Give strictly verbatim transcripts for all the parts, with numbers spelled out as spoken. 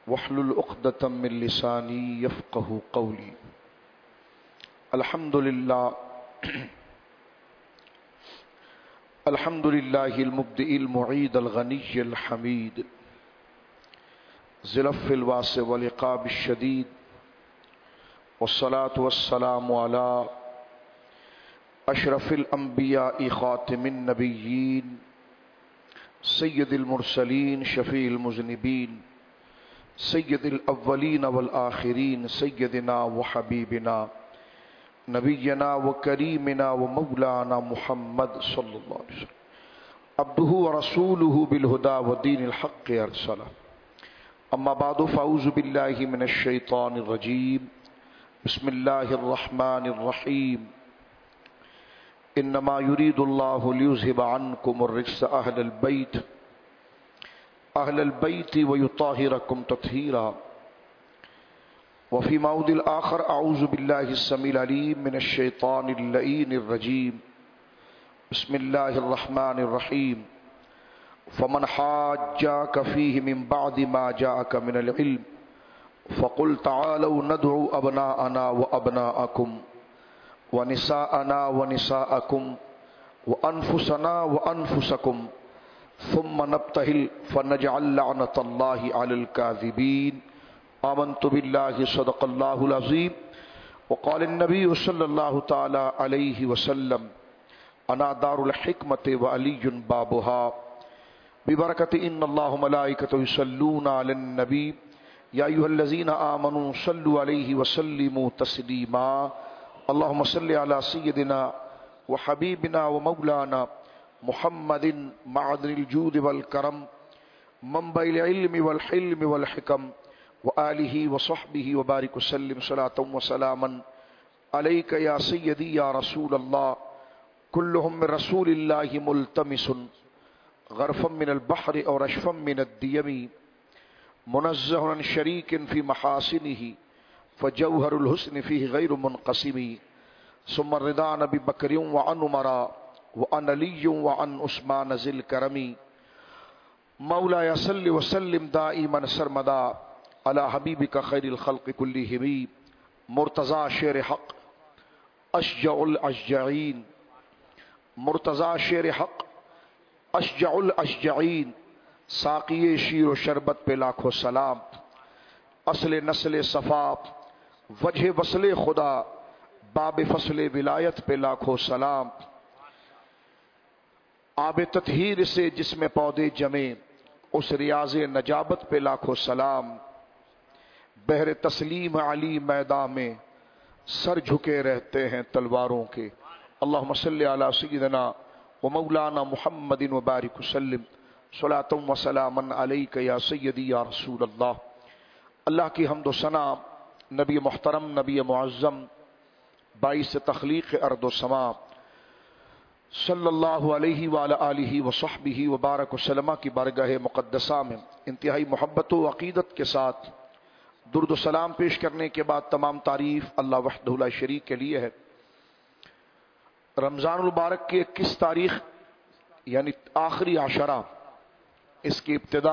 واحلل عقدة من لساني يفقه قولي. الحمد لله الحمد لله المبدئ المعيد الغني الحميد ذي العفو الواسع والعقاب الشديد، والصلاة والسلام على أشرف الأنبياء خاتم النبيين سيد المرسلين شفيع المذنبين سيد الأولين والآخرين سيدنا وحبيبنا نبينا وكريمنا ومولانا محمد صلى الله عليه وسلم عبده ورسوله بالهدى ودين الحق أرسله. أما بعد فأعوذ بالله من الشيطان الرجيم. بسم الله الرحمن الرحيم. إنما يريد الله ليذهب عنكم الرجس أهل البيت أهل البيت ويطهركم تطهيرا. وفي موضع الآخر أعوذ بالله السميع العليم من الشيطان اللعين الرجيم. بسم الله الرحمن الرحيم. فمن حاجاك فيه من بعد ما جاءك من العلم فقل تعالوا ندعو أبناءنا وأبناءكم ونساءنا ونساءكم وأنفسنا وأنفسكم ثم نبتهل فنجعل لعنة الله على الكاذبين. آمنت بالله صدق الله العظيم. وقال النبي صلى الله تعالى عليه وسلم أنا دار الحكمة وعلي بابها ببركة إن الله ملائكته يصلون على النبي يا أيها الذين آمنوا صلوا عليه وسلموا تسليما. اللهم صل على سيدنا وحبيبنا ومولانا محمد معدن الجود والكرم منبع العلم والحلم والحكم وآله وصحبه وبارك وسلم صلاة وسلاما عليك يا سيدي يا رسول الله. كلهم من رسول الله ملتمس غرفا من البحر أو رشفا من الديم منزه عن شريك في محاسنه فجوهر الحسن فيه غير منقسم. ثم الرضا عن أبي بكر وعن عمر وعن علي وعن عثمان ذي الكرم. مولاي صل وسلم دائما سرمدا على حبيبك خير الخلق كلهم. مرتضی شیر حق اشجع الاشجعین مرتضی شیر حق اشجع الاشجعین ساقی شیر و شربت پہ لاکھوں سلام. اصل نسل صفا وجہ وصل خدا باب فصل ولایت پہ لاکھوں سلام. آب تطہیر سے جس میں پودے جمے اس ریاض نجابت پہ لاکھوں سلام. بحر تسلیم علی میدان میں سر جھکے رہتے ہیں تلواروں کے. اللہم صلی علی سیدنا و مولانا محمد و بارک وسلم صلاۃ و سلاما علیک یا سیدی یا رسول اللہ. اللہ کی حمد و ثنا نبی محترم نبی معظم باعث تخلیق ارض و سما صلی اللہ علیہ وآلہ آلہ وصحبہ وبارک وسلم کی بارگاہ مقدسہ میں انتہائی محبت و عقیدت کے ساتھ درود و سلام پیش کرنے کے بعد تمام تعریف اللہ وحدہ لا شریک کے لیے ہے. رمضان المبارک کی اکیس تاریخ یعنی آخری عشرہ، اس کی ابتدا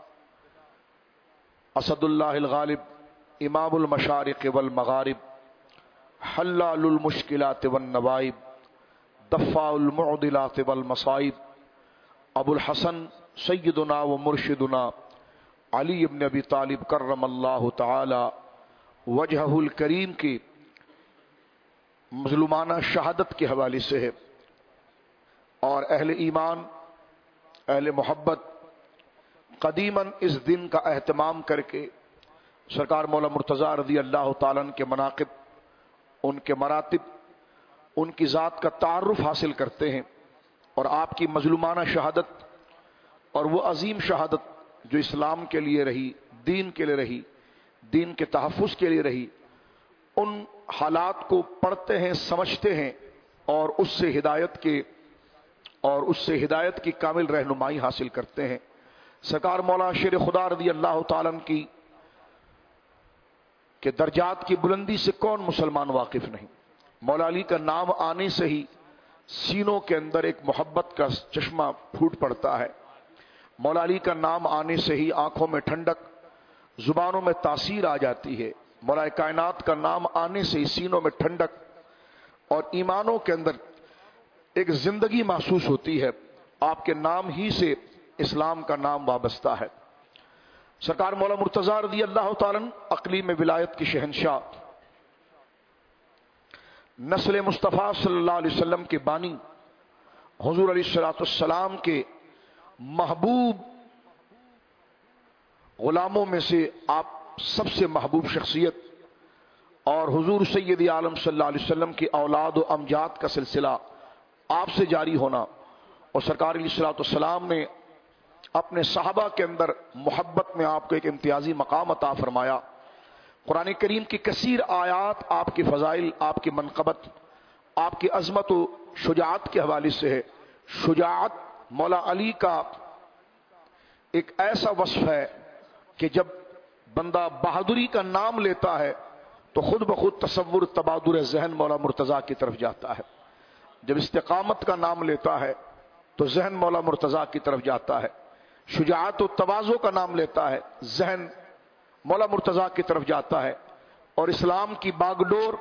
اسد اللہ الغالب امام المشارق والمغارب حلال المشکلات والنوائب دفاع المعضلات والمصائب ابو الحسن سیدنا و مرشدنا علی ابن ابی طالب کرم اللہ تعالی وجہہ الکریم کی مظلومانہ شہادت کے حوالے سے ہے. اور اہل ایمان اہل محبت قدیماً اس دن کا اہتمام کر کے سرکار مولا مرتضیٰ رضی اللہ تعالیٰ عنہ کے مناقب، ان کے مراتب، ان کی ذات کا تعارف حاصل کرتے ہیں. اور آپ کی مظلومانہ شہادت اور وہ عظیم شہادت جو اسلام کے لیے رہی، دین کے لیے رہی، دین کے تحفظ کے لیے رہی، ان حالات کو پڑھتے ہیں، سمجھتے ہیں اور اس سے ہدایت کے اور اس سے ہدایت کی کامل رہنمائی حاصل کرتے ہیں. سرکار مولا شیر خدا رضی اللہ تعالیٰ عنہ کی کہ درجات کی بلندی سے کون مسلمان واقف نہیں. مولا علی کا نام آنے سے ہی سینوں کے اندر ایک محبت کا چشمہ پھوٹ پڑتا ہے. مولا علی کا نام آنے سے ہی آنکھوں میں ٹھنڈک، زبانوں میں تاثیر آ جاتی ہے، مولا کائنات کا نام آنے سے سینوں میں ٹھنڈک اور ایمانوں کے اندر ایک زندگی محسوس ہوتی ہے۔ آپ کے نام ہی سے اسلام کا نام وابستہ ہے۔ سرکار مولا مرتضی رضی اللہ تعالیٰ اقلیم ولایت کی شہنشاہ، نسل مصطفیٰ صلی اللہ علیہ وسلم کے بانی، حضور علیہ الصلوۃ والسلام کے محبوب غلاموں میں سے آپ سب سے محبوب شخصیت، اور حضور سید عالم صلی اللہ علیہ وسلم کی اولاد و امجاد کا سلسلہ آپ سے جاری ہونا، اور سرکار علیہ الصلوۃ والسلام نے اپنے صحابہ کے اندر محبت میں آپ کو ایک امتیازی مقام عطا فرمایا۔ قرآن کریم کی کثیر آیات آپ کی فضائل، آپ کی منقبت، آپ کی عظمت و شجاعت کے حوالے سے ہے۔ شجاعت مولا علی کا ایک ایسا وصف ہے کہ جب بندہ بہادری کا نام لیتا ہے تو خود بخود تصور تبادر ذہن مولا مرتضی کی طرف جاتا ہے۔ جب استقامت کا نام لیتا ہے تو ذہن مولا مرتضی کی طرف جاتا ہے۔ شجاعت و تواضع کا نام لیتا ہے، ذہن مولا مرتضی کی طرف جاتا ہے۔ اور اسلام کی باغ ڈور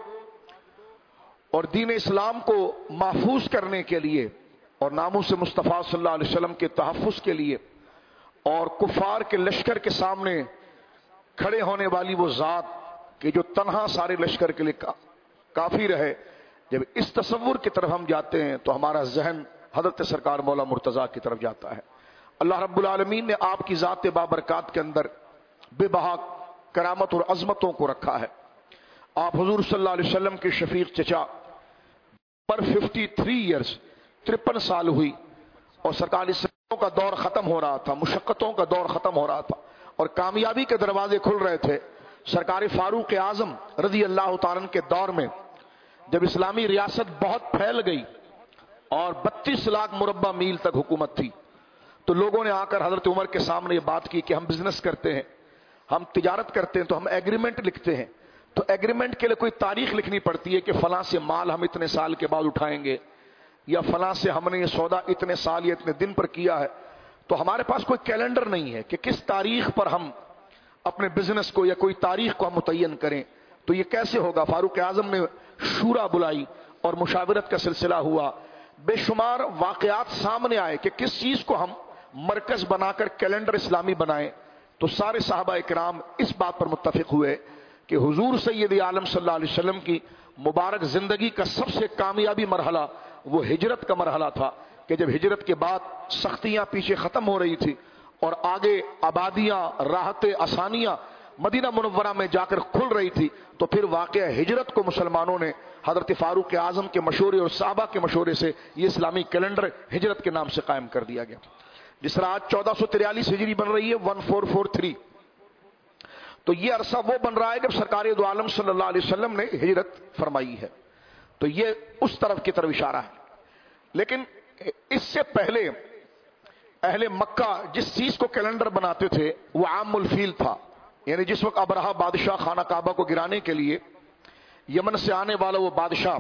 اور دین اسلام کو محفوظ کرنے کے لیے اور ناموس مصطفیٰ صلی اللہ علیہ وسلم کے تحفظ کے لیے اور کفار کے لشکر کے سامنے کھڑے ہونے والی وہ ذات کہ جو تنہا سارے لشکر کے لیے کافی رہے، جب اس تصور کی طرف ہم جاتے ہیں تو ہمارا ذہن حضرت سرکار مولا مرتضی کی طرف جاتا ہے۔ اللہ رب العالمین نے آپ کی ذات بابرکات کے اندر بے بہا کرامت اور عظمتوں کو رکھا ہے۔ آپ حضور صلی اللہ علیہ وسلم کے شفیق چچا پر ففٹی تھری ایئرز ترپن سال ہوئی، اور سرکار اسلام کا دور ختم ہو رہا تھا، مشقتوں کا دور ختم ہو رہا تھا اور کامیابی کے دروازے کھل رہے تھے۔ سرکار فاروق اعظم رضی اللہ تعالیٰ کے دور میں جب اسلامی ریاست بہت پھیل گئی اور بتیس لاکھ مربع میل تک حکومت تھی، تو لوگوں نے آ کر حضرت عمر کے سامنے یہ بات کی کہ ہم بزنس کرتے ہیں، ہم تجارت کرتے ہیں، تو ہم ایگریمنٹ لکھتے ہیں، تو ایگریمنٹ کے لیے کوئی تاریخ لکھنی پڑتی ہے کہ فلاں سے مال ہم اتنے سال کے بعد اٹھائیں گے، یا فلاں سے ہم نے یہ سودا اتنے سال یا اتنے دن پر کیا ہے۔ تو ہمارے پاس کوئی کیلنڈر نہیں ہے کہ کس تاریخ پر ہم اپنے بزنس کو یا کوئی تاریخ کو ہم متعین کریں، تو یہ کیسے ہوگا؟ فاروق اعظم نے شورا بلائی اور مشاورت کا سلسلہ ہوا، بے شمار واقعات سامنے آئے کہ کس چیز کو ہم مرکز بنا کر کیلنڈر اسلامی بنائیں۔ تو سارے صحابہ اکرام اس بات پر متفق ہوئے کہ حضور سید عالم صلی اللہ علیہ وسلم کی مبارک زندگی کا سب سے کامیابی مرحلہ وہ ہجرت کا مرحلہ تھا، کہ جب ہجرت کے بعد سختیاں پیچھے ختم ہو رہی تھی اور آگے آبادیاں، راحتیں، آسانیاں مدینہ منورہ میں جا کر کھل رہی تھی، تو پھر واقعہ ہجرت کو مسلمانوں نے حضرت فاروق اعظم کے مشورے اور صحابہ کے مشورے سے یہ اسلامی کیلنڈر ہجرت کے نام سے قائم کر دیا گیا۔ جس طرح آج چودہ سو تریالیس ہجری بن رہی ہے، ون فور فور تھری، تو یہ عرصہ وہ بن رہا ہے جب سرکار دو عالم صلی اللہ علیہ وسلم نے ہجرت فرمائی ہے، تو یہ اس طرف کی طرف اشارہ ہے۔ لیکن اس سے پہلے اہل مکہ جس چیز کو کیلنڈر بناتے تھے وہ عام الفیل تھا، یعنی جس وقت ابرہہ بادشاہ خانہ کعبہ کو گرانے کے لیے یمن سے آنے والا وہ بادشاہ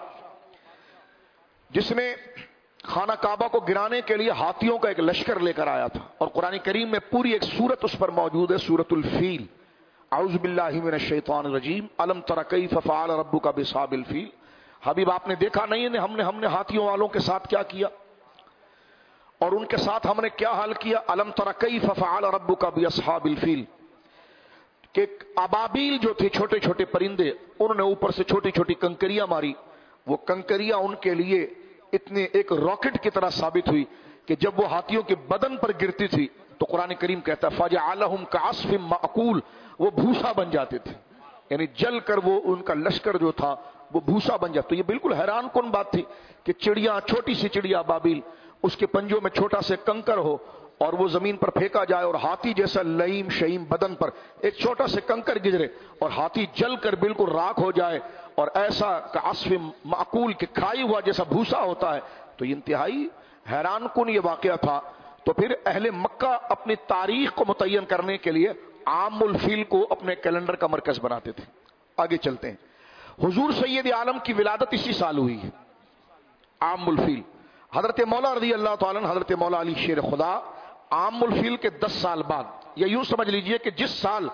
جس نے خانہ کعبہ کو گرانے کے لیے ہاتھیوں کا ایک لشکر لے کر آیا تھا، اور قرآن کریم میں پوری ایک سورت اس پر موجود ہے، سورت الفیل۔ اعوذ باللہ من الشیطان الرجیم، الم تر کیف فعل ربک باصحاب الفیل۔ حبیب آپ نے دیکھا نہیں ہم نے ہم نے ہاتھیوں والوں کے ساتھ کیا کیا، اور ان کے ساتھ ہم نے کیا حال کیا؟ الم تر کیف فعل ربک باصحاب الفیل، کہ ابابیل جو تھے چھوٹے چھوٹے پرندے، انہوں نے اوپر سے چھوٹی چھوٹی کنکریاں ماری، وہ کنکریاں ان کے لیے اتنے ایک راکٹ کی طرح ثابت ہوئی کہ جب وہ ہاتھیوں کے بدن پر گرتی تھی تو قرآن کریم کہتا ہے فَجَعَلَهُمْ كَعَصْفٍ مَأْكُولٍ، وہ بھوسا بن جاتے تھے، یعنی جل کر وہ ان کا لشکر جو تھا وہ بھوسا بن جاتا۔ تو یہ بالکل حیران کن بات تھی کہ چڑیاں، چھوٹی سی چڑیا بابیل، اس کے پنجوں میں چھوٹا سے کنکر ہو اور وہ زمین پر پھینکا جائے اور ہاتھی جیسا لئیم شئیم بدن پر ایک چھوٹا سے کنکر گزرے اور ہاتھی جل کر بالکل راکھ ہو جائے، اور ایسا کعصف معقول کہ کھائی ہوا جیسا بھوسا ہوتا ہے، تو یہ انتہائی حیران کن یہ واقعہ تھا۔ تو پھر اہل مکہ اپنی تاریخ کو متعین کرنے کے لیے عام الفیل کو اپنے کیلنڈر کا مرکز بناتے تھے۔ آگے چلتے ہیں، حضور سید عالم کی ولادت اسی سال ہوئی ہے، عام الفیل۔ حضرت مولا رضی اللہ تعالیٰ حضرت مولا علی شیر خدا عام الفیل کے دس سال بعد، یا یوں سمجھ لیجئے کہ جس سال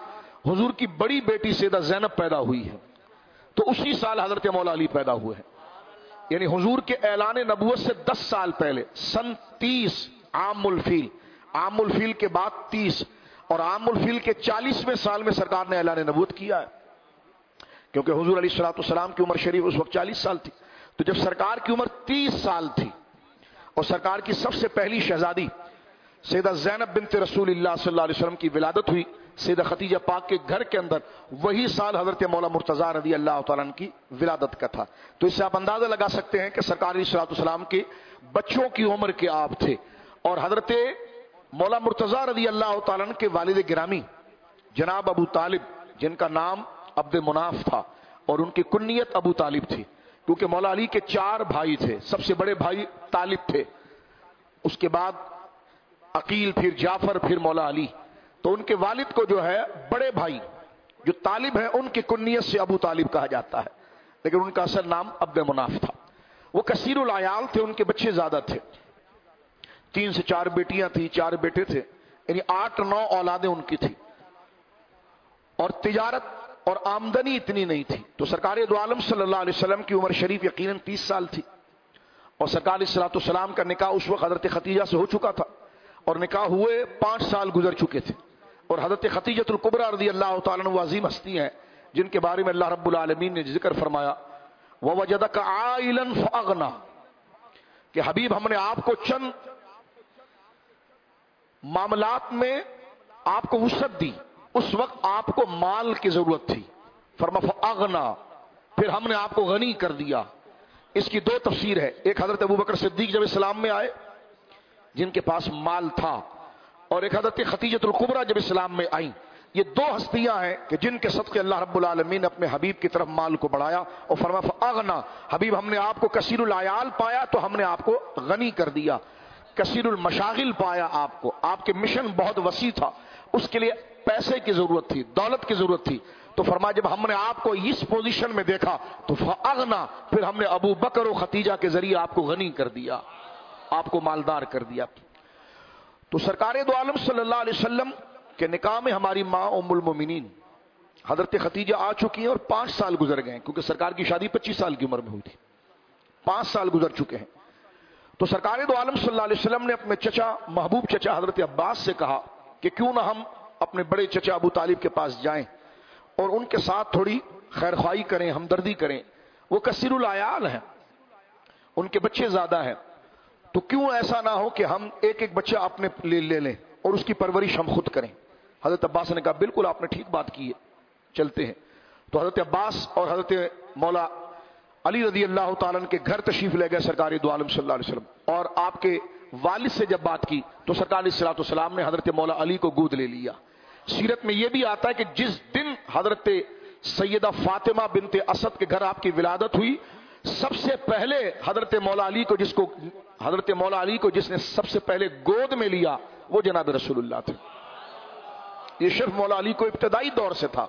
حضور کی بڑی بیٹی سیدہ زینب پیدا ہوئی ہے، تو اسی سال حضرت مولا علی پیدا ہوئے ہیں، یعنی حضور کے اعلان نبوت سے دس سال پہلے سن تیس عام الفیل، عام الفیل کے بعد تیس اور عام الفیل کے چالیسویں سال میں سرکار نے اعلان نبوت کیا ہے، کیونکہ حضور علیہ الصلوۃ والسلام کی عمر شریف اس وقت چالیس سال تھی، تو جب سرکار کی عمر تیس سال تھی اور سرکار کی سب سے پہلی شہزادی سیدہ زینب بنت رسول اللہ صلی اللہ علیہ وسلم کی ولادت ہوئی سیدہ خدیجہ پاک کے گھر کے اندر، وہی سال حضرت مولا مرتضیٰ رضی اللہ تعالیٰ عنہ کی ولادت کا تھا۔ تو اس سے آپ اندازہ لگا سکتے ہیں کہ سرکار علیہ الصلوۃ والسلام کے بچوں کی عمر کے آپ تھے، اور حضرت مولا مرتضیٰ رضی اللہ تعالیٰ عنہ کے والد گرامی جناب ابو طالب، جن کا نام عبد مناف تھا اور ان کی کنیت ابو طالب تھی، کیونکہ مولا علی کے چار بھائی تھے، سب سے بڑے بھائی طالب تھے، اس کے بعد عقیل، پھر جعفر، پھر مولا علی، تو ان کے والد کو جو ہے بڑے بھائی جو طالب ہیں ان کی کنیت سے ابو طالب کہا جاتا ہے، لیکن ان کا اصل نام عبد مناف تھا۔ وہ کثیر العیال تھے، ان کے بچے زیادہ تھے، تین سے چار بیٹیاں تھیں، چار بیٹے تھے، یعنی آٹھ نو اولادیں ان کی تھی، اور تجارت اور آمدنی اتنی نہیں تھی، تو سرکار دو عالم صلی اللہ علیہ وسلم کی عمر شریف یقیناً تیس سال تھی، اور سرکار علیہ الصلوۃ والسلام کا نکاح اس وقت حضرت خدیجہ سے ہو چکا تھا، اور نکاح ہوئے پانچ سال گزر چکے تھے، اور حضرت خدیجۃ الکبریٰ رضی اللہ تعالیٰ عنہ عظیم ہستی ہیں جن کے بارے میں اللہ رب العالمین نے ذکر فرمایا وَوَجَدَكَ عَائِلًا فَأَغْنَى، کہ حبیب ہم نے آپ کو چند معاملات میں آپ کو وسعت دی، اس وقت آپ کو مال کی ضرورت تھی، فرما فَأَغْنَى، پھر ہم نے آپ کو غنی کر دیا۔ اس کی دو تفسیر ہے، ایک حضرت ابوبکر صدیق جب اسلام میں آئے جن کے پاس مال تھا، اور ایک حضرت خدیجۃ الکبریٰ جب اسلام میں آئیں، یہ دو ہستیاں ہیں کہ جن کے صدقے اللہ رب العالمین نے اپنے حبیب کی طرف مال کو بڑھایا، اور فرمایا فاغنا، حبیب ہم نے آپ کو کثیر العیال پایا تو ہم نے آپ کو غنی کر دیا، کثیر المشاغل پایا آپ کو، آپ کے مشن بہت وسیع تھا، اس کے لیے پیسے کی ضرورت تھی، دولت کی ضرورت تھی، تو فرمایا جب ہم نے آپ کو اس پوزیشن میں دیکھا تو فاغنا، پھر ہم نے ابو بکر و خدیجہ کے ذریعے آپ کو غنی کر دیا، آپ کو مالدار کر دیا۔ تو سرکار دو عالم صلی اللہ علیہ وسلم کے نکاح میں ہماری ماں ام المومنین حضرت خدیجہ آ چکی ہیں، اور پانچ سال گزر گئے ہیں، کیونکہ سرکار کی شادی پچیس سال کی عمر میں ہوئی تھی، پانچ سال گزر چکے ہیں۔ تو سرکار دو عالم صلی اللہ علیہ وسلم نے اپنے چچا، محبوب چچا حضرت عباس سے کہا کہ کیوں نہ ہم اپنے بڑے چچا ابو طالب کے پاس جائیں اور ان کے ساتھ تھوڑی خیر خواہی کریں، ہمدردی کریں، وہ کثیر العیال ہیں، ان کے بچے زیادہ ہیں، تو کیوں ایسا نہ ہو کہ ہم ایک ایک بچہ اپنے لیے لے لیں اور اس کی پرورش ہم خود کریں۔ حضرت عباس نے کہا بالکل آپ نے ٹھیک بات کی ہے، چلتے ہیں۔ تو حضرت عباس اور حضرت مولا علی رضی اللہ تعالیٰ عنہ کے گھر تشریف لے گئے سرکار دو عالم صلی اللہ علیہ وسلم، اور آپ کے والد سے جب بات کی تو سرکار علیہ الصلوۃ والسلام نے حضرت مولا علی کو گود لے لیا۔ سیرت میں یہ بھی آتا ہے کہ جس دن حضرت سیدہ فاطمہ بنت اسد کے گھر آپ کی ولادت ہوئی، سب سے پہلے حضرت مولا علی کو جس کو حضرت مولا علی کو جس نے سب سے پہلے گود میں لیا وہ جناب رسول اللہ تھے۔ یہ شرف مولا علی کو ابتدائی دور سے تھا،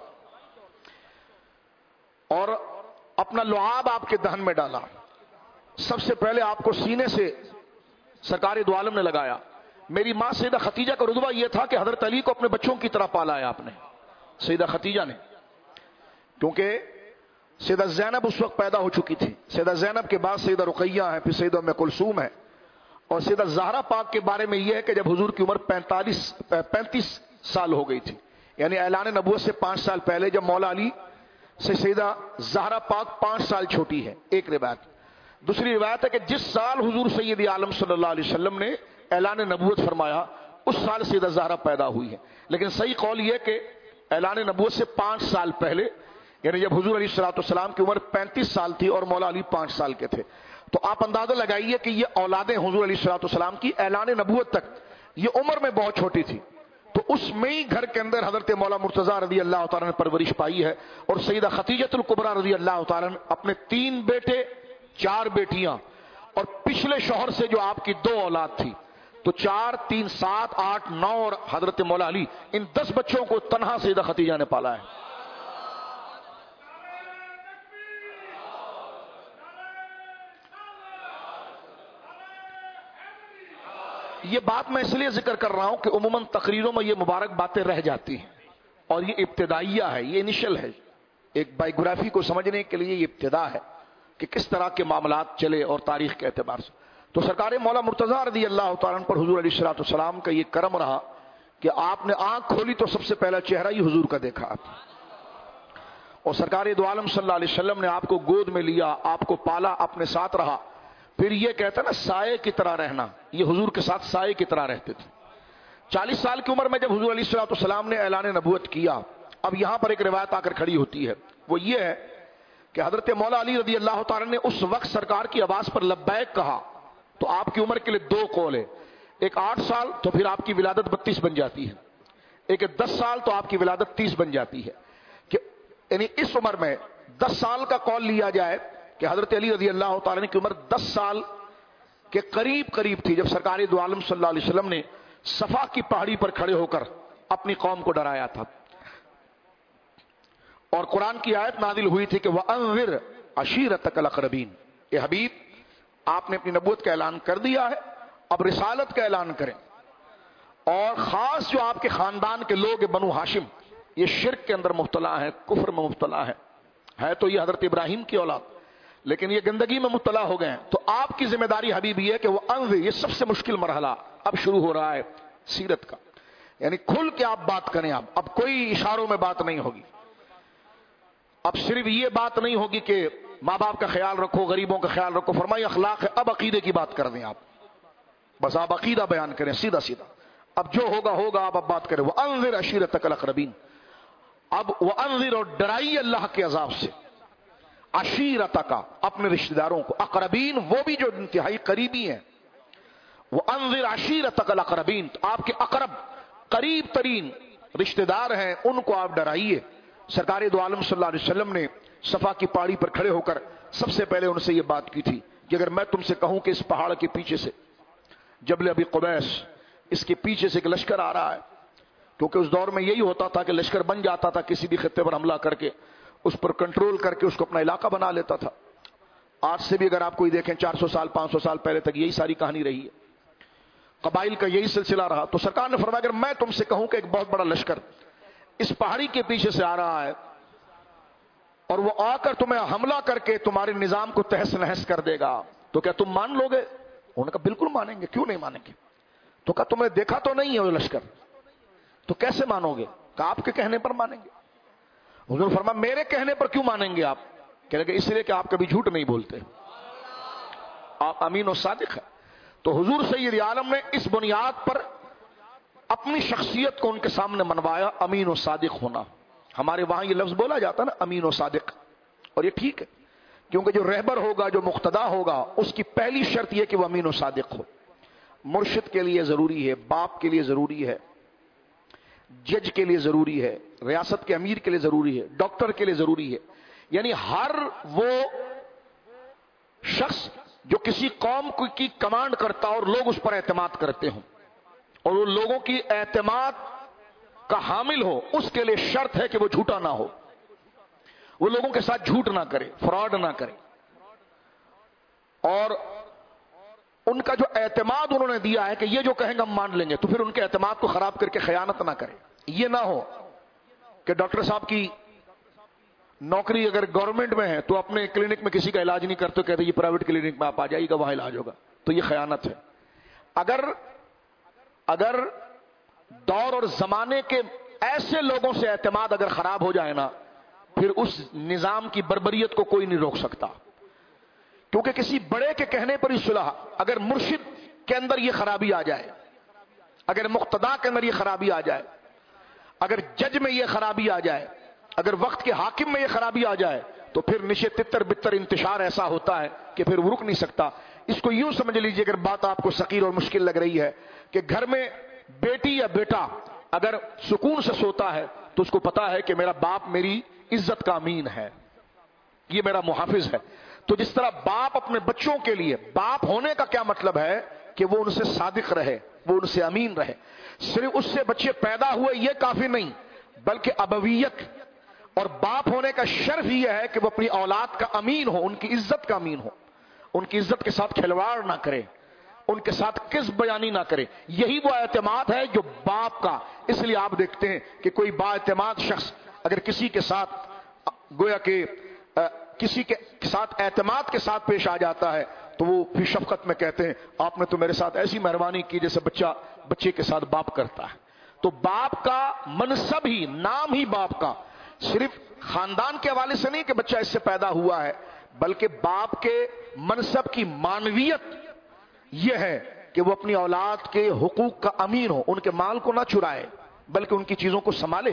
اور اپنا لعاب آپ کے دہن میں ڈالا، سب سے پہلے آپ کو سینے سے سرکار دو عالم نے لگایا۔ میری ماں سیدہ خدیجہ کا رتبہ یہ تھا کہ حضرت علی کو اپنے بچوں کی طرح پالا ہے آپ نے، سیدہ خدیجہ نے، کیونکہ سیدہ زینب اس وقت پیدا ہو چکی تھی، سیدہ زینب کے بعد سیدہ رقیہ ہے، پھر سیدہ ام کلثوم ہے، اور سیدہ زہرا پاک کے بارے میں یہ ہے کہ جب حضور کی عمر پینتالیس پینتیس سال ہو گئی تھی، یعنی اعلان نبوت سے پانچ سال پہلے، جب مولا علی سے سیدہ زہرا پاک پانچ سال چھوٹی ہے، ایک روایت۔ دوسری روایت ہے کہ جس سال حضور سید عالم صلی اللہ علیہ وسلم نے اعلان نبوت فرمایا اس سال سیدہ زہرا پیدا ہوئی ہے، لیکن صحیح قول یہ کہ اعلان نبوت سے پانچ سال پہلے، یعنی جب حضور علیہ الصلوۃ والسلام کی عمر پینتیس سال تھی اور مولا علی پانچ سال کے تھے، تو آپ اندازہ لگائیے کہ یہ اولادیں حضور علیہ الصلوۃ والسلام کی اعلان نبوت تک یہ عمر میں بہت چھوٹی تھی، تو اس میں ہی گھر کے اندر حضرت مولا مرتضیٰ رضی اللہ تعالیٰ نے پرورش پائی ہے، اور سیدہ خدیجۃ الکبریٰ رضی اللہ تعالیٰ نے اپنے تین بیٹے، چار بیٹیاں، اور پچھلے شوہر سے جو آپ کی دو اولاد تھی، تو چار تین سات آٹھ نو، اور حضرت مولا علی، ان دس بچوں کو تنہا سیدہ خدیجہ نے پالا ہے۔ یہ بات میں اس لیے ذکر کر رہا ہوں کہ عموماً تقریروں میں یہ مبارک باتیں رہ جاتی ہیں، اور یہ ابتدائیہ ہے، یہ انیشل ہے، ایک بائیوگرافی کو سمجھنے کے لیے یہ ابتدا ہے کہ کس طرح کے معاملات چلے اور تاریخ کے اعتبار سے. تو سرکار مولا مرتضیٰ رضی اللہ تعالیٰ عنہ پر حضور علیہ الصلوۃ والسلام کا یہ کرم رہا کہ آپ نے آنکھ کھولی تو سب سے پہلا چہرہ ہی حضور کا دیکھا. اور سرکار دو عالم صلی اللہ علیہ وسلم نے آپ کو گود میں لیا، آپ کو پالا، اپنے ساتھ رہا. پھر یہ کہتا نا سائے کی طرح رہنا، یہ حضور کے ساتھ سائے کی طرح رہتے تھے. چالیس سال کی عمر میں جب حضور علیہ الصلوۃ والسلام نے اعلان نبوت کیا، اب یہاں پر ایک روایت آ کر کھڑی ہوتی ہے، وہ یہ ہے کہ حضرت مولا علی رضی اللہ تعالیٰ نے اس وقت سرکار کی آواز پر لبیک کہا تو آپ کی عمر کے لیے دو قول ہے، ایک آٹھ سال تو پھر آپ کی ولادت بتیس بن جاتی ہے، ایک دس سال تو آپ کی ولادت تیس بن جاتی ہے. کہ یعنی اس عمر میں دس سال کا قول لیا جائے کہ حضرت علی رضی اللہ تعالیٰ کی عمر دس سال کے قریب قریب تھی جب سرکار دو عالم صلی اللہ علیہ وسلم نے صفا کی پہاڑی پر کھڑے ہو کر اپنی قوم کو ڈرایا تھا. اور قرآن کی آیت نازل ہوئی تھی کہ وَأَنذِرْ عَشِيرَتَكَ الْأَقْرَبِينَ. اے حبیب آپ نے اپنی نبوت کا اعلان کر دیا ہے، اب رسالت کا اعلان کریں. اور خاص جو آپ کے خاندان کے لوگ بنو ہاشم، یہ شرک کے اندر مبتلا ہیں، کفر میں مبتلا ہیں، ہے تو یہ حضرت ابراہیم کی اولاد لیکن یہ گندگی میں مبتلا ہو گئے ہیں. تو آپ کی ذمہ داری حبیب یہ ہے کہ وہ انذر، یہ سب سے مشکل مرحلہ اب شروع ہو رہا ہے سیرت کا، یعنی کھل کے آپ بات کریں. آپ اب کوئی اشاروں میں بات نہیں ہوگی، اب صرف یہ بات نہیں ہوگی کہ ماں باپ کا خیال رکھو، غریبوں کا خیال رکھو، فرمائی اخلاق ہے. اب عقیدے کی بات کر دیں آپ، بس آپ عقیدہ بیان کریں سیدھا سیدھا. اب جو ہوگا ہوگا، آپ اب بات کریں. وَأَنذِرْ عَشِيرَتَكَ الْأَقْرَبِينَ. اب وَأَنذِرْ اور ڈرائیے اللہ کے عذاب سے، عشیرتک اپنے رشتہ داروں کو، اقربین وہ بھی جو انتہائی قریبی ہیں. وَأَنذِرْ عَشِيرَتَكَ الْأَقْرَبِينَ، آپ کے اقرب قریب ترین رشتہ دار ہیں ان کو آپ ڈرائیے. سرکار دو عالم صلی اللہ علیہ وسلم نے صفا کی پہاڑی پر کھڑے ہو کر سب سے پہلے ان سے یہ بات کی تھی کہ اگر میں تم سے کہوں کہ اس پہاڑ کے پیچھے سے، جبل ابی قبیس، اس کے پیچھے سے ایک لشکر آ رہا ہے، کیونکہ اس دور میں یہی ہوتا تھا کہ لشکر بن جاتا تھا کسی بھی خطے پر حملہ کر کے، اس پر کنٹرول کر کے اس کو اپنا علاقہ بنا لیتا تھا. آج سے بھی اگر آپ کوئی دیکھیں چار سو سال پانچ سو سال پہلے تک یہی ساری کہانی رہی ہے، قبائل کا یہی سلسلہ رہا. تو سرکار نے فرمایا اگر میں تم سے کہوں کہ ایک بہت بڑا لشکر اس پہاڑی کے پیچھے سے آ رہا ہے اور وہ آ کر تمہیں حملہ کر کے تمہارے نظام کو تہس نہس کر دے گا، تو کیا تم مان لو گے؟ انہوں نے کہا بالکل مانیں گے، کیوں نہیں مانیں گے. تو کہا تم نے دیکھا تو نہیں ہے وہ لشکر، تو کیسے مانو گے؟ کہا آپ کے کہنے پر مانیں گے. حضور فرمایا میرے کہنے پر کیوں مانیں گے آپ؟ کہنے لگے اس لیے کہ آپ کبھی جھوٹ نہیں بولتے، آپ امین و صادق ہیں. تو حضور سید عالم نے اس بنیاد پر اپنی شخصیت کو ان کے سامنے منوایا، امین و صادق ہونا. ہمارے وہاں یہ لفظ بولا جاتا ہے نا امین و صادق، اور یہ ٹھیک ہے کیونکہ جو رہبر ہوگا، جو مقتدا ہوگا، اس کی پہلی شرط یہ کہ وہ امین و صادق ہو. مرشد کے لیے ضروری ہے، باپ کے لیے ضروری ہے، جج کے لیے ضروری ہے، ریاست کے امیر کے لیے ضروری ہے، ڈاکٹر کے لیے ضروری ہے. یعنی ہر وہ شخص جو کسی قوم کی کمانڈ کرتا اور لوگ اس پر اعتماد کرتے ہوں اور وہ لوگوں کی اعتماد کا حامل ہو، اس کے لیے شرط ہے کہ وہ جھوٹا نہ ہو، وہ لوگوں کے ساتھ جھوٹ نہ کرے، فراڈ نہ کرے. اور ان کا جو اعتماد انہوں نے دیا ہے کہ یہ جو کہیں گے ہم مان لیں گے، تو پھر ان کے اعتماد کو خراب کر کے خیانت نہ کرے. یہ نہ ہو کہ ڈاکٹر صاحب کی نوکری اگر گورنمنٹ میں ہے تو اپنے کلینک میں کسی کا علاج نہیں کرتے، کہتے یہ پرائیویٹ کلینک میں آپ آ جائیے گا، وہاں علاج ہوگا. تو یہ خیانت ہے. اگر اگر دور اور زمانے کے ایسے لوگوں سے اعتماد اگر خراب ہو جائے نا، پھر اس نظام کی بربریت کو کوئی نہیں روک سکتا. کیونکہ کسی بڑے کے کہنے پر ہی صلح، اگر مرشد کے اندر یہ خرابی آ جائے، اگر مقتدا کے اندر یہ خرابی آ جائے، اگر جج میں یہ خرابی آ جائے، اگر وقت کے حاکم میں یہ خرابی آ جائے، تو پھر نشے تتر بتر انتشار ایسا ہوتا ہے کہ پھر وہ رک نہیں سکتا. اس کو یوں سمجھ لیجئے، اگر بات آپ کو ثقیل اور مشکل لگ رہی ہے، کہ گھر میں بیٹی یا بیٹا اگر سکون سے سوتا ہے تو اس کو پتا ہے کہ میرا باپ میری عزت کا امین ہے، یہ میرا محافظ ہے. تو جس طرح باپ اپنے بچوں کے لیے، باپ ہونے کا کیا مطلب ہے کہ وہ ان سے صادق رہے، وہ ان سے امین رہے. صرف اس سے بچے پیدا ہوئے یہ کافی نہیں، بلکہ ابویت اور باپ ہونے کا شرف یہ ہے کہ وہ اپنی اولاد کا امین ہو، ان کی عزت کا امین ہو، ان کی عزت کے ساتھ کھلواڑ نہ کرے، ان کے ساتھ کس بیانی نہ کرے. یہی وہ اعتماد ہے جو باپ کا. اس لیے آپ دیکھتے ہیں کہ کوئی با اعتماد شخص اگر کسی کے ساتھ گویا کہ کسی کے ساتھ اعتماد کے ساتھ پیش آ جاتا ہے تو وہ پھر شفقت میں کہتے ہیں آپ نے تو میرے ساتھ ایسی مہربانی کی جیسے بچہ بچے کے ساتھ باپ کرتا ہے. تو باپ کا منصب ہی، نام ہی باپ کا صرف خاندان کے حوالے سے نہیں کہ بچہ اس سے پیدا ہوا ہے، بلکہ باپ کے منصب کی معنویت یہ ہے کہ وہ اپنی اولاد کے حقوق کا امین ہو، ان کے مال کو نہ چرائے بلکہ ان کی چیزوں کو سنبھالے،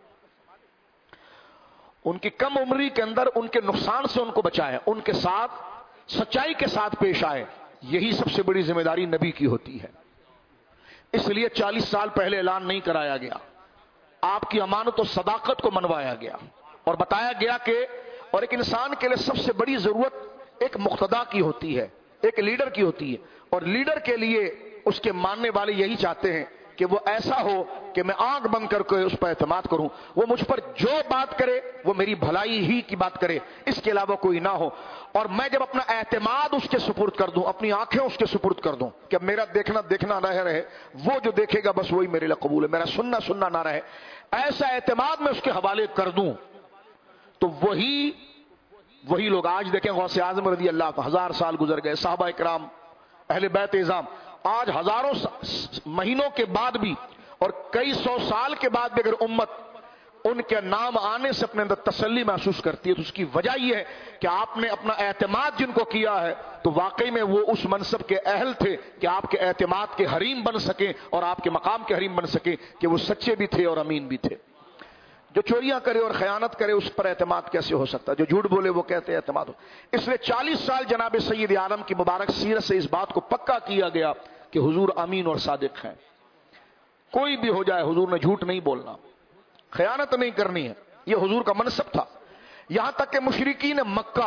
ان کی کم عمری کے اندر ان کے نقصان سے ان کو بچائے، ان کے ساتھ سچائی کے ساتھ پیش آئے. یہی سب سے بڑی ذمہ داری نبی کی ہوتی ہے. اس لیے چالیس سال پہلے اعلان نہیں کرایا گیا، آپ کی امانت و صداقت کو منوایا گیا اور بتایا گیا کہ اور ایک انسان کے لیے سب سے بڑی ضرورت ایک مقتدا کی ہوتی ہے، ایک لیڈر کی ہوتی ہے، اور لیڈر کے لیے اس کے ماننے والے یہی چاہتے ہیں کہ وہ ایسا ہو کہ میں آنکھ بند کر کے اس پر اعتماد کروں، وہ مجھ پر جو بات کرے وہ میری بھلائی ہی کی بات کرے، اس کے علاوہ کوئی نہ ہو. اور میں جب اپنا اعتماد اس کے سپرد کر دوں، اپنی آنکھیں اس کے سپرد کر دوں کہ میرا دیکھنا دیکھنا نہ رہے، وہ جو دیکھے گا بس وہی میرے لیے قبول ہے، میرا سننا سننا نہ رہے، ایسا اعتماد میں اس کے حوالے کر دوں، تو وہی وہی لوگ آج دیکھیں غوث اعظم رضی اللہ عنہ، ہزار سال گزر گئے، صحابہ اکرام، اہل بیت اعظام، آج ہزاروں مہینوں کے بعد بھی اور کئی سو سال کے بعد بھی اگر امت ان کے نام آنے سے اپنے اندر تسلی محسوس کرتی ہے تو اس کی وجہ یہ ہے کہ آپ نے اپنا اعتماد جن کو کیا ہے تو واقعی میں وہ اس منصب کے اہل تھے کہ آپ کے اعتماد کے حریم بن سکیں اور آپ کے مقام کے حریم بن سکیں، کہ وہ سچے بھی تھے اور امین بھی تھے. جو چوریاں کرے اور خیانت کرے اس پر اعتماد کیسے ہو سکتا ہے؟ جو جھوٹ بولے وہ کہتے ہیں اعتماد ہو. اس لیے چالیس سال جناب سید عالم کی مبارک سیرت سے اس بات کو پکا کیا گیا کہ حضور امین اور صادق ہیں. کوئی بھی ہو جائے حضور نے جھوٹ نہیں بولنا، خیانت نہیں کرنی ہے، یہ حضور کا منصب تھا. یہاں تک کہ مشرکین مکہ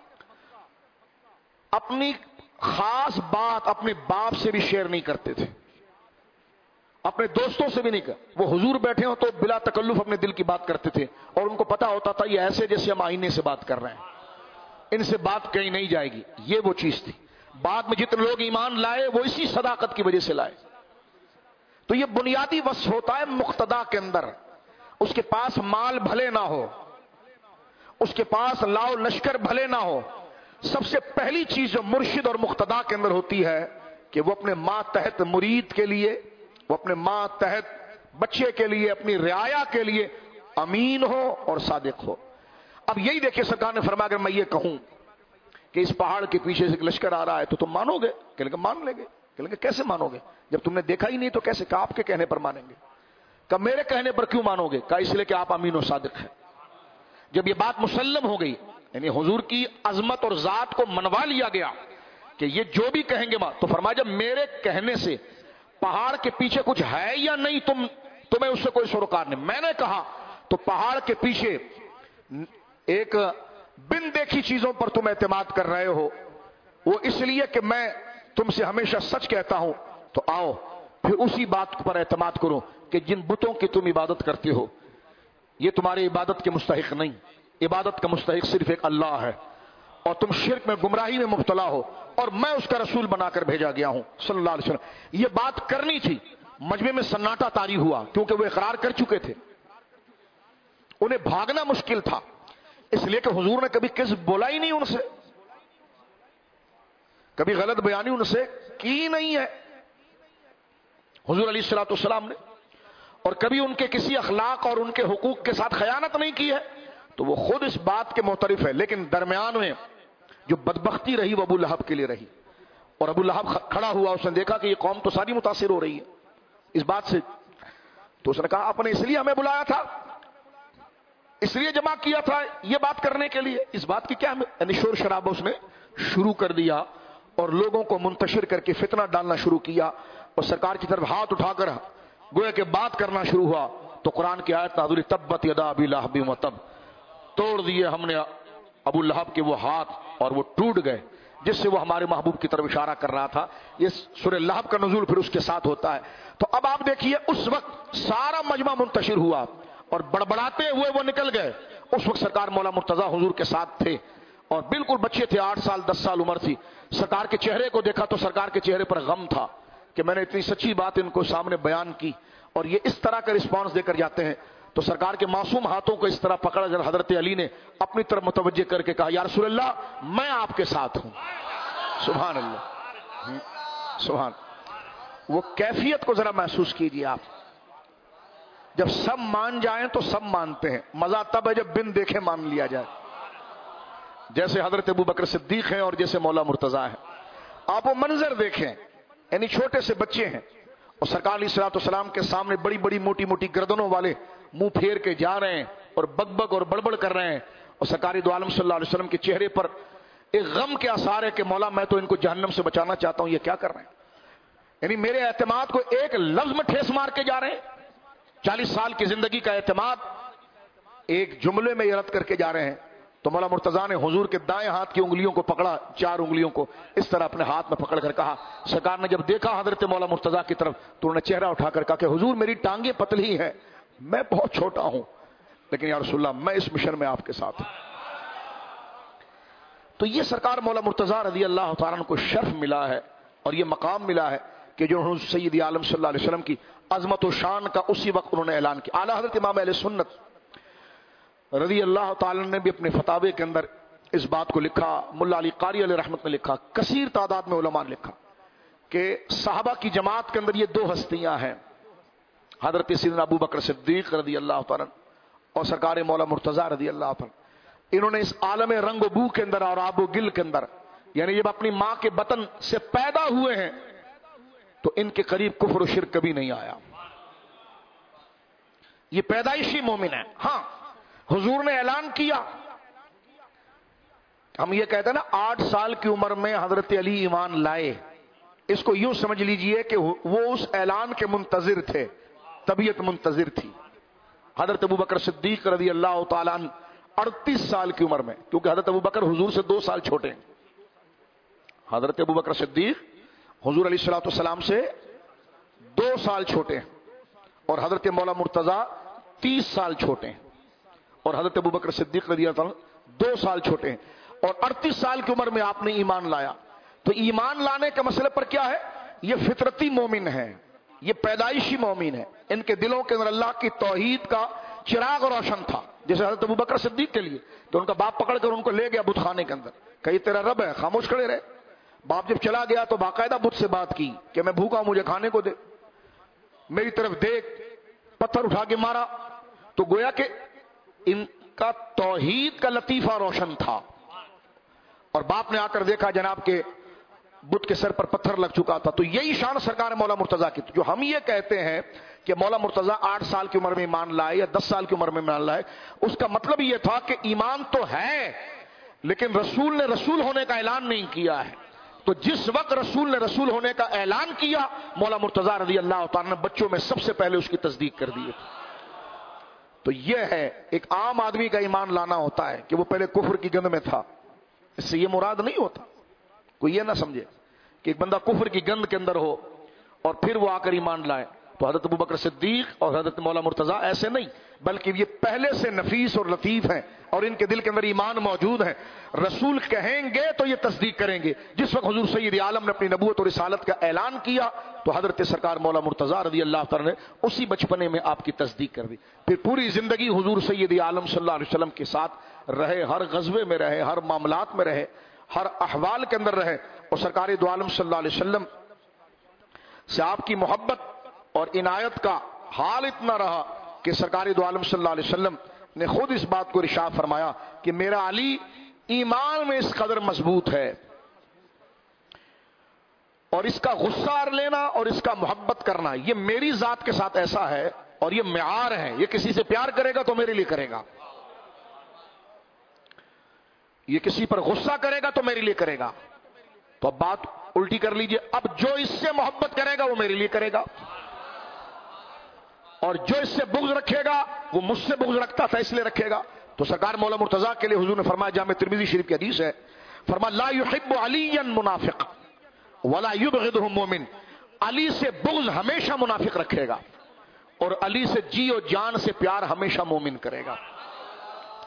اپنی خاص بات اپنے باپ سے بھی شیئر نہیں کرتے تھے، اپنے دوستوں سے بھی نہیں کر. وہ حضور بیٹھے ہو تو بلا تکلف اپنے دل کی بات کرتے تھے اور ان کو پتا ہوتا تھا یہ ایسے جیسے ہم آئینے سے بات کر رہے ہیں، ان سے بات کہیں نہیں جائے گی. یہ وہ چیز تھی. بعد میں جتنے لوگ ایمان لائے وہ اسی صداقت کی وجہ سے لائے. تو یہ بنیادی وصف ہوتا ہے مقتدا کے اندر. اس کے پاس مال بھلے نہ ہو، اس کے پاس لاؤ لشکر بھلے نہ ہو، سب سے پہلی چیز جو مرشد اور مقتدا کے اندر ہوتی ہے کہ وہ اپنے ماتحت مرید کے لیے، وہ اپنے ماتحت بچے کے لیے، اپنی رعایا کے لیے امین ہو اور صادق ہو. اب یہی دیکھیں سرکار نے فرمایا اگر میں یہ کہوں کہ اس پہاڑ کے پیچھے سے ایک لشکر آ رہا ہے تو تم مانو گے؟ کہ لیں گے مان لیں گے. کہ لیں گے کیسے مانو گے جب تم نے دیکھا ہی نہیں؟ تو کیسے؟ کہ آپ کے کہنے پر مانیں گے. کہ میرے کہنے پر کیوں مانو گے؟ کہ اس لیے کہ آپ امین و صادق ہیں. جب یہ بات مسلم ہو گئی، یعنی حضور کی عظمت اور ذات کو منوا لیا گیا کہ یہ جو بھی کہیں گے ماں، تو فرمایا جب میرے کہنے سے پہاڑ کے پیچھے کچھ ہے یا نہیں تم تمہیں اس سے کوئی سروکار نہیں. میں نے کہا تو پہاڑ کے پیچھے ایک بن دیکھی چیزوں پر تم اعتماد کر رہے ہو، وہ اس لیے کہ میں تم سے ہمیشہ سچ کہتا ہوں، تو آؤ پھر اسی بات پر اعتماد کرو کہ جن بتوں کی تم عبادت کرتے ہو یہ تمہاری عبادت کے مستحق نہیں. عبادت کا مستحق صرف ایک اللہ ہے، اور تم شرک میں گمراہی میں مبتلا ہو، اور میں اس کا رسول بنا کر بھیجا گیا ہوں صلی اللہ علیہ وسلم. یہ بات کرنی تھی. مجمع میں سناٹا طاری ہوا کیونکہ وہ اقرار کر چکے تھے، انہیں بھاگنا مشکل تھا، اس لیے کہ حضور نے کبھی کذب بولا ہی نہیں ان سے، کبھی غلط بیانی ان سے کی نہیں ہے حضور علیہ الصلوۃ والسلام نے، اور کبھی ان کے کسی اخلاق اور ان کے حقوق کے ساتھ خیانت نہیں کی ہے، تو وہ خود اس بات کے معترف ہے. لیکن درمیان میں جو بدبختی رہی وہ ابو لہب کے لیے رہی، اور ابو لہب کھڑا ہوا، اس نے دیکھا کہ یہ قوم تو ساری متاثر ہو رہی ہے اس بات سے، تو اس نے کہا آپ نے اس لیے ہمیں بلایا تھا، اس لیے جمع کیا تھا یہ بات کرنے کے لیے، اس بات کی کیا یعنی شور شرابہ اس نے شروع کر دیا اور لوگوں کو منتشر کر کے فتنہ ڈالنا شروع کیا، اور سرکار کی طرف ہاتھ اٹھا کر گویا کہ بات کرنا شروع ہوا. تو قرآن کی آیت نازل تبت یدا ابی لہب وتب، توڑ دیے ہم نے ابو لہب کے وہ ہاتھ اور وہ ٹوٹ گئے، جس سے وہ ہمارے محبوب کی طرف اشارہ کر رہا تھا. یہ سورہ لہب کا نزول پھر اس کے ساتھ ہوتا ہے. تو اب آپ دیکھیے اس وقت سارا مجمع منتشر ہوا اور بڑبڑاتے ہوئے وہ نکل گئے. اس وقت سرکار مولا مرتضی حضور کے ساتھ تھے اور بالکل بچے تھے، آٹھ سال دس سال عمر تھی. سرکار کے چہرے کو دیکھا تو سرکار کے چہرے پر غم تھا کہ میں نے اتنی سچی بات ان کو سامنے بیان کی اور یہ اس طرح کا رسپانس دے کر جاتے ہیں. تو سرکار کے معصوم ہاتھوں کو اس طرح پکڑ کر حضرت علی نے اپنی طرف متوجہ کر کے کہا یا رسول اللہ میں آپ کے ساتھ ہوں. سبحان اللہ، سبحان. وہ کیفیت کو ذرا محسوس کیجئے آپ. جب سب مان جائیں تو سب مانتے ہیں، مزہ تب ہے جب بن دیکھے مان لیا جائے. جیسے حضرت ابو بکر صدیق ہیں اور جیسے مولا مرتضیٰ ہیں. آپ وہ منظر دیکھیں، یعنی چھوٹے سے بچے ہیں اور سرکار علیہ الصلوۃ والسلام کے سامنے بڑی بڑی موٹی موٹی گردنوں والے منہ پھیر کے جا رہے ہیں اور بگ بگ اور بڑبڑ کر رہے ہیں، اور سرکار دو عالم صلی اللہ علیہ وسلم کے چہرے پر ایک غم کے آثار ہے کہ مولا میں تو ان کو جہنم سے بچانا چاہتا ہوں، یہ کیا کر رہے ہیں. یعنی میرے اعتماد کو ایک لفظ میں ٹھیس مار کے جا رہے ہیں. چالیس سال کی زندگی کا اعتماد ایک جملے میں یہ رد کر کے جا رہے ہیں. تو مولا مرتضیٰ نے حضور کے دائیں ہاتھ کی انگلیوں کو پکڑا، چار انگلیوں کو اس طرح اپنے ہاتھ میں پکڑ کر کہا. سرکار نے جب دیکھا حضرت مولا مرتضیٰ کی طرف تو انہوں نے چہرہ اٹھا کر کہا کہ حضور میری ٹانگیں پتلی ہیں، میں بہت چھوٹا ہوں، لیکن یا رسول اللہ میں اس مشن میں آپ کے ساتھ ہوں. تو یہ سرکار مولا مرتضیٰ رضی اللہ تعالیٰ عنہ کو شرف ملا ہے اور یہ مقام ملا ہے کہ جو حضور سید عالم صلی اللہ علیہ وسلم کی عظمت و شان کا اسی وقت انہوں نے اعلان کیا. اعلیٰ حضرت امام اہل سنت رضی اللہ تعالیٰ نے بھی اپنے فتاوے کے اندر اس بات کو لکھا. ملا علی قاری علیہ رحمت نے لکھا، کثیر تعداد میں علماء نے لکھا کہ صحابہ کی جماعت کے اندر یہ دو ہستیاں ہیں، حضرت سیدنا ابو بکر صدیق رضی اللہ تعالیٰ اور سرکار مولا مرتضیٰ رضی اللہ تعالیٰ. انہوں نے اس عالم رنگ و بو کے اندر اور آب و گل کے اندر، یعنی جب اپنی ماں کے بطن سے پیدا ہوئے ہیں تو ان کے قریب کفر و شرک کبھی نہیں آیا. یہ پیدائشی مومن ہے. ہاں حضور نے اعلان کیا، ہم یہ کہتے ہیں نا آٹھ سال کی عمر میں حضرت علی ایمان لائے، اس کو یوں سمجھ لیجئے کہ وہ اس اعلان کے منتظر تھے، طبیعت منتظر تھی. حضرت ابو بکر صدیق رضی اللہ تعالیٰ عنہ اڑتیس سال کی عمر میں، کیونکہ حضرت ابو بکر حضور سے دو سال چھوٹے ہیں، حضرت ابو بکر صدیق حضور علیہ الصلوۃ والسلام سے دو سال چھوٹے ہیں، اور حضرت مولا مرتضیٰ تیس سال چھوٹے ہیں، اور حضرت ابو بکر صدیق رضی اللہ عنہ دو سال چھوٹے ہیں، اور اڑتیس سال کی عمر میں آپ نے ایمان لایا. تو ایمان لانے کے مسئلے پر کیا ہے، یہ فطرتی مومن ہے، یہ پیدائشی مومن ہے. ان کے دلوں کے اندر اللہ کی توحید کا چراغ روشن تھا، جیسے حضرت ابو بکر صدیق کے لیے تو ان کا باپ پکڑ کر ان کو لے گیا بت خانے کے اندر، کہ یہ تیرا رب ہے، خاموش کھڑے رہے. باپ جب چلا گیا تو باقاعدہ بت سے بات کی کہ میں بھوکا ہوں، مجھے کھانے کو دے، میری طرف دیکھ. پتھر اٹھا کے مارا تو گویا کہ ان کا توحید کا لطیفہ روشن تھا. اور باپ نے آ کر دیکھا جناب کے بت کے سر پر پتھر لگ چکا تھا. تو یہی شان سرکار مولا مرتضیٰ کی. جو ہم یہ کہتے ہیں کہ مولا مرتضیٰ آٹھ سال کی عمر میں ایمان لائے یا دس سال کی عمر میں ایمان لائے، اس کا مطلب یہ تھا کہ ایمان تو ہے لیکن رسول نے رسول ہونے کا اعلان نہیں کیا ہے. تو جس وقت رسول نے رسول ہونے کا اعلان کیا، مولا مرتضیٰ رضی اللہ تعالیٰ نے بچوں میں سب سے پہلے اس کی تصدیق کر دی. تو یہ ہے ایک عام آدمی کا ایمان لانا ہوتا ہے کہ وہ پہلے کفر کی گند میں تھا. اس سے یہ مراد نہیں ہوتا، کوئی یہ نہ سمجھے کہ ایک بندہ کفر کی گند کے اندر ہو اور پھر وہ آ کر ایمان لائے. تو حضرت ابو بکر صدیق اور حضرت مولا مرتضیٰ ایسے نہیں، بلکہ یہ پہلے سے نفیس اور لطیف ہیں اور ان کے دل کے اندر ایمان موجود ہے. رسول کہیں گے تو یہ تصدیق کریں گے. جس وقت حضور سید عالم نے اپنی نبوت اور رسالت کا اعلان کیا تو حضرت سرکار مولا مرتضیٰ رضی اللہ تعالیٰ نے اسی بچپنے میں آپ کی تصدیق کر دی. پھر پوری زندگی حضور سید عالم صلی اللہ علیہ وسلم کے ساتھ رہے، ہر غزوے میں رہے، ہر معاملات میں رہے، ہر احوال کے اندر رہے. اور سرکار دو عالم صلی اللہ علیہ وسلم سے آپ کی محبت اور عنایت کا حال اتنا رہا کہ سرکار دو عالم صلی اللہ علیہ وسلم نے خود اس بات کو ارشاد فرمایا کہ میرا علی ایمان میں اس قدر مضبوط ہے اور اس کا غصہ لینا اور اس کا محبت کرنا یہ میری ذات کے ساتھ ایسا ہے اور یہ معیار ہے. یہ کسی سے پیار کرے گا تو میرے لیے کرے گا، یہ کسی پر غصہ کرے گا تو میرے لیے کرے گا. تو اب بات الٹی کر لیجئے، اب جو اس سے محبت کرے گا وہ میرے لیے کرے گا، اور جو اس سے بغض رکھے گا وہ مجھ سے بغض رکھتا تھا اس لیے رکھے گا. تو سرکار مولا مرتضیٰ کے لیے حضور نے فرمایا، جامع ترمذی شریف کی حدیث ہے، فرمایا لا يحب علیا منافق ولا يبغضه مومن. علی سے بغض ہمیشہ منافق رکھے گا اور علی سے جی و جان سے پیار ہمیشہ مومن کرے گا.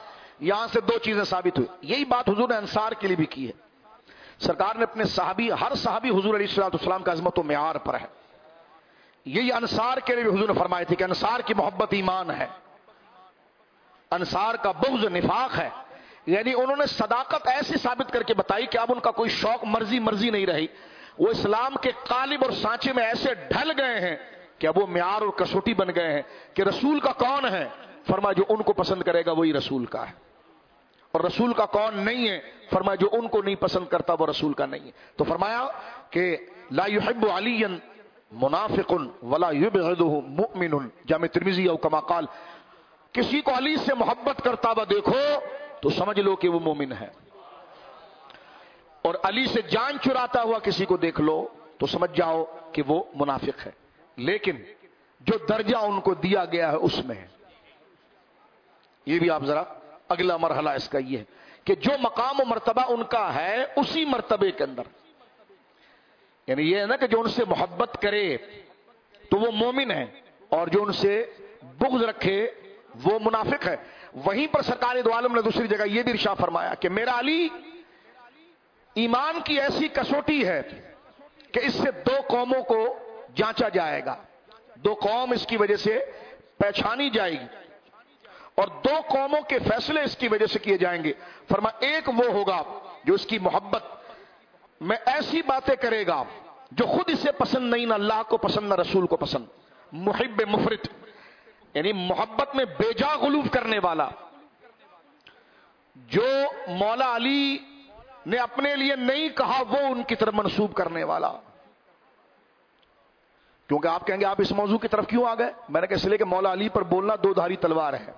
یہاں سے دو چیزیں ثابت ہوئی. یہی بات حضور نے انصار کے لیے بھی کی ہے. سرکار نے اپنے صحابی، ہر صحابی حضور علیہ الصلوۃ والسلام کا عظمت و معیار پر ہے. یہی انصار کے لیے بھی حضور نے فرمایا تھے کہ انصار کی محبت ایمان ہے، انصار کا بغض نفاق ہے. یعنی انہوں نے صداقت ایسی ثابت کر کے بتائی کہ اب ان کا کوئی شوق مرضی مرضی نہیں رہی. وہ اسلام کے قالب اور سانچے میں ایسے ڈھل گئے ہیں کہ اب وہ معیار اور کسوٹی بن گئے ہیں کہ رسول کا کون ہے؟ فرمایا جو ان کو پسند کرے گا وہی رسول کا ہے. اور رسول کا کون نہیں ہے؟ فرمایا جو ان کو نہیں پسند کرتا وہ رسول کا نہیں ہے. تو فرمایا کہ لا يحب علی منافق ولا یبغضه مؤمن، جامع ترمذی او کما قال، کسی کو علی سے محبت کرتا ہوا دیکھو تو سمجھ لو کہ وہ مومن ہے، اور علی سے جان چراتا ہوا کسی کو دیکھ لو تو سمجھ جاؤ کہ وہ منافق ہے. لیکن جو درجہ ان کو دیا گیا ہے اس میں ہے. یہ بھی آپ ذرا اگلا مرحلہ اس کا یہ ہے کہ جو مقام و مرتبہ ان کا ہے اسی مرتبے کے اندر، یعنی یہ ہے نا کہ جو ان سے محبت کرے تو وہ مومن ہے، اور جو ان سے بغض رکھے وہ منافق ہے. وہیں پر سرکار دو عالم نے دوسری جگہ یہ بھی ارشاد فرمایا کہ میرا علی ایمان کی ایسی کسوٹی ہے کہ اس سے دو قوموں کو جانچا جائے گا، دو قوم اس کی وجہ سے پہچانی جائے گی، اور دو قوموں کے فیصلے اس کی وجہ سے کیے جائیں گے. فرمایا ایک وہ ہوگا جو اس کی محبت میں ایسی باتیں کرے گا جو خود اسے پسند نہیں، نہ اللہ کو پسند نہ رسول کو پسند. محب مفرط، یعنی محبت میں بے جا غلوف کرنے والا، جو مولا علی نے اپنے لیے نہیں کہا وہ ان کی طرف منسوب کرنے والا. کیونکہ آپ کہیں گے آپ اس موضوع کی طرف کیوں آ گئے؟ میں نے کہا اس لیے کہ مولا علی پر بولنا دو دھاری تلوار ہے.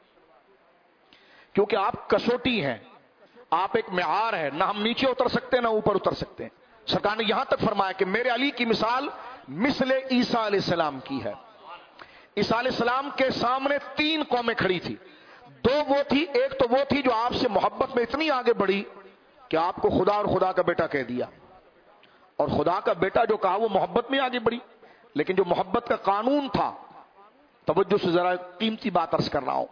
کیونکہ آپ کسوٹی ہیں، آپ ایک معیار ہے، نہ ہم نیچے اتر سکتے نہ اوپر اتر سکتے ہیں. سرکار نے یہاں تک فرمایا کہ میرے علی کی مثال مثل عیسیٰ علیہ السلام کی ہے. عیسیٰ علیہ السلام کے سامنے تین قومیں کھڑی تھی. دو وہ تھی، ایک تو وہ تھی جو آپ سے محبت میں اتنی آگے بڑھی کہ آپ کو خدا اور خدا کا بیٹا کہہ دیا، اور خدا کا بیٹا جو کہا وہ محبت میں آگے بڑھی. لیکن جو محبت کا قانون تھا، توجہ سے ذرا قیمتی بات عرض کر رہا ہوں،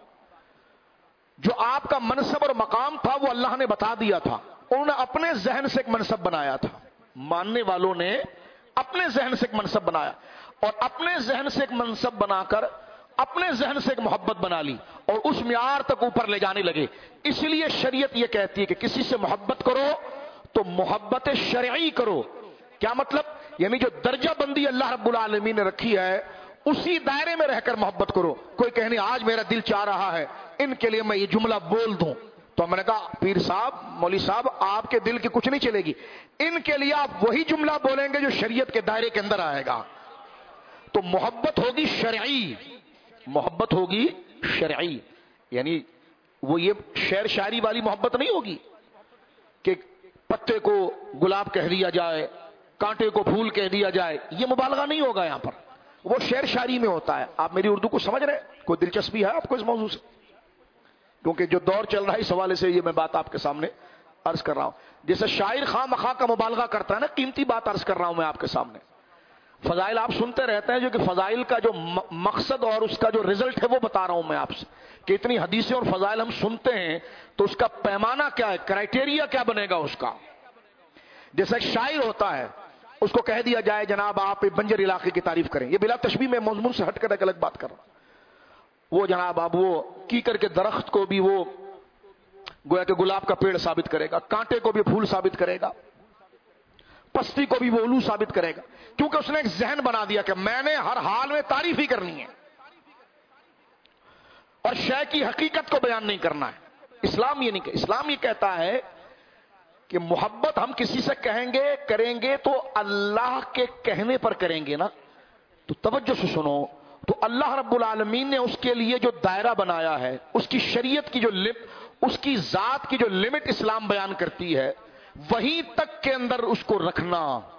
جو آپ کا منصب اور مقام تھا وہ اللہ نے بتا دیا تھا. انہوں نے اپنے ذہن سے ایک منصب بنایا تھا، ماننے والوں نے اپنے ذہن سے ایک منصب بنایا، اور اپنے ذہن سے ایک منصب بنا کر اپنے ذہن سے ایک محبت بنا لی اور اس معیار تک اوپر لے جانے لگے. اس لیے شریعت یہ کہتی ہے کہ کسی سے محبت کرو تو محبت شرعی کرو. کیا مطلب؟ یعنی جو درجہ بندی اللہ رب العالمین نے رکھی ہے اسی دائرے میں رہ کر محبت کرو. کوئی کہنے آج میرا دل چاہ رہا ہے ان کے لیے میں یہ جملہ بول دوں، تو میں نے کہا پیر صاحب، مولوی صاحب، آپ کے دل کی کچھ نہیں چلے گی. ان کے لیے آپ وہی جملہ بولیں گے جو شریعت کے دائرے کے اندر آئے گا. تو محبت ہوگی شرعی، محبت ہوگی شرعی، یعنی وہ یہ شعر شاعری والی محبت نہیں ہوگی کہ پتے کو گلاب کہہ دیا جائے، کانٹے کو پھول کہہ دیا جائے. یہ مبالغہ نہیں ہوگا یہاں پر، وہ شعر شاعری میں ہوتا ہے. آپ میری اردو کو سمجھ رہے ہیں؟ کوئی دلچسپی ہے آپ کو اس موضوع سے؟ کیونکہ جو دور چل رہا ہے اس حوالے سے یہ میں بات آپ کے سامنے عرض کر رہا ہوں. جیسے شاعر خواہ مخواہ کا مبالغہ کرتا ہے نا، قیمتی بات عرض کر رہا ہوں میں آپ کے سامنے. فضائل آپ سنتے رہتے ہیں، جو کہ فضائل کا جو مقصد اور اس کا جو رزلٹ ہے وہ بتا رہا ہوں میں آپ سے، کہ اتنی حدیثیں اور فضائل ہم سنتے ہیں تو اس کا پیمانہ کیا ہے، کرائٹیریا کیا بنے گا اس کا. جیسا ایک شاعر ہوتا ہے، اس کو کہہ دیا جائے جناب آپ بنجر علاقے کی تعریف کریں، یہ بلا تشبیہ میں مضمون سے ہٹ کر ایک الگ بات کر رہا ہوں. وہ جناب اب وہ کیکر کے درخت کو بھی وہ گویا کہ گلاب کا پیڑ ثابت کرے گا، کانٹے کو بھی پھول ثابت کرے گا، پستی کو بھی وہ الو ثابت کرے گا، کیونکہ اس نے ایک ذہن بنا دیا کہ میں نے ہر حال میں تعریف ہی کرنی ہے اور شے کی حقیقت کو بیان نہیں کرنا ہے. اسلام یہ نہیں کہ اسلام یہ کہتا ہے کہ محبت ہم کسی سے کہیں گے کریں گے تو اللہ کے کہنے پر کریں گے نا. تو توجہ سے سنو، تو اللہ رب العالمین نے اس کے لیے جو دائرہ بنایا ہے، اس کی شریعت کی جو لپ اس کی ذات کی جو لمٹ اسلام بیان کرتی ہے، وہیں تک کے اندر اس کو رکھنا،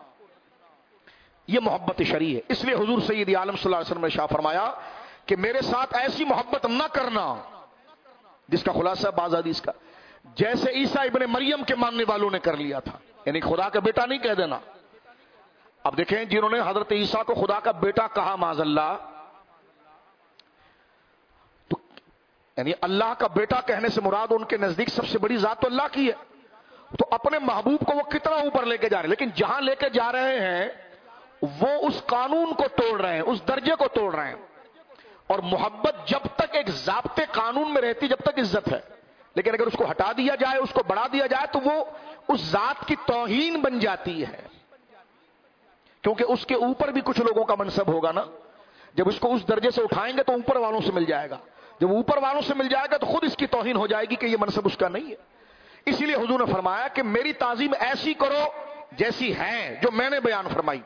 یہ محبت شرعی ہے. اس لیے حضور سید عالم صلی اللہ علیہ وسلم نے شاہ فرمایا کہ میرے ساتھ ایسی محبت نہ کرنا، جس کا خلاصہ بعض حدیث کا جیسے عیسیٰ ابن مریم کے ماننے والوں نے کر لیا تھا، یعنی خدا کا بیٹا نہیں کہہ دینا. اب دیکھیں جنہوں نے حضرت عیسیٰ کو خدا کا بیٹا کہا معاذ اللہ، تو یعنی اللہ کا بیٹا کہنے سے مراد ان کے نزدیک سب سے بڑی ذات تو اللہ کی ہے، تو اپنے محبوب کو وہ کتنا اوپر لے کے جا رہے ہیں، لیکن جہاں لے کے جا رہے ہیں وہ اس قانون کو توڑ رہے ہیں، اس درجے کو توڑ رہے ہیں. اور محبت جب تک ایک ضابطے قانون میں رہتی جب تک عزت ہے، لیکن اگر اس کو ہٹا دیا جائے، اس کو بڑھا دیا جائے تو وہ اس ذات کی توہین بن جاتی ہے، کیونکہ اس کے اوپر بھی کچھ لوگوں کا منصب ہوگا نا. جب اس کو اس درجے سے اٹھائیں گے تو اوپر والوں سے مل جائے گا، جب اوپر والوں سے مل جائے گا تو خود اس کی توہین ہو جائے گی کہ یہ منصب اس کا نہیں ہے. اسی لیے حضور نے فرمایا کہ میری تعظیم ایسی کرو جیسی ہے، جو میں نے بیان فرمائی.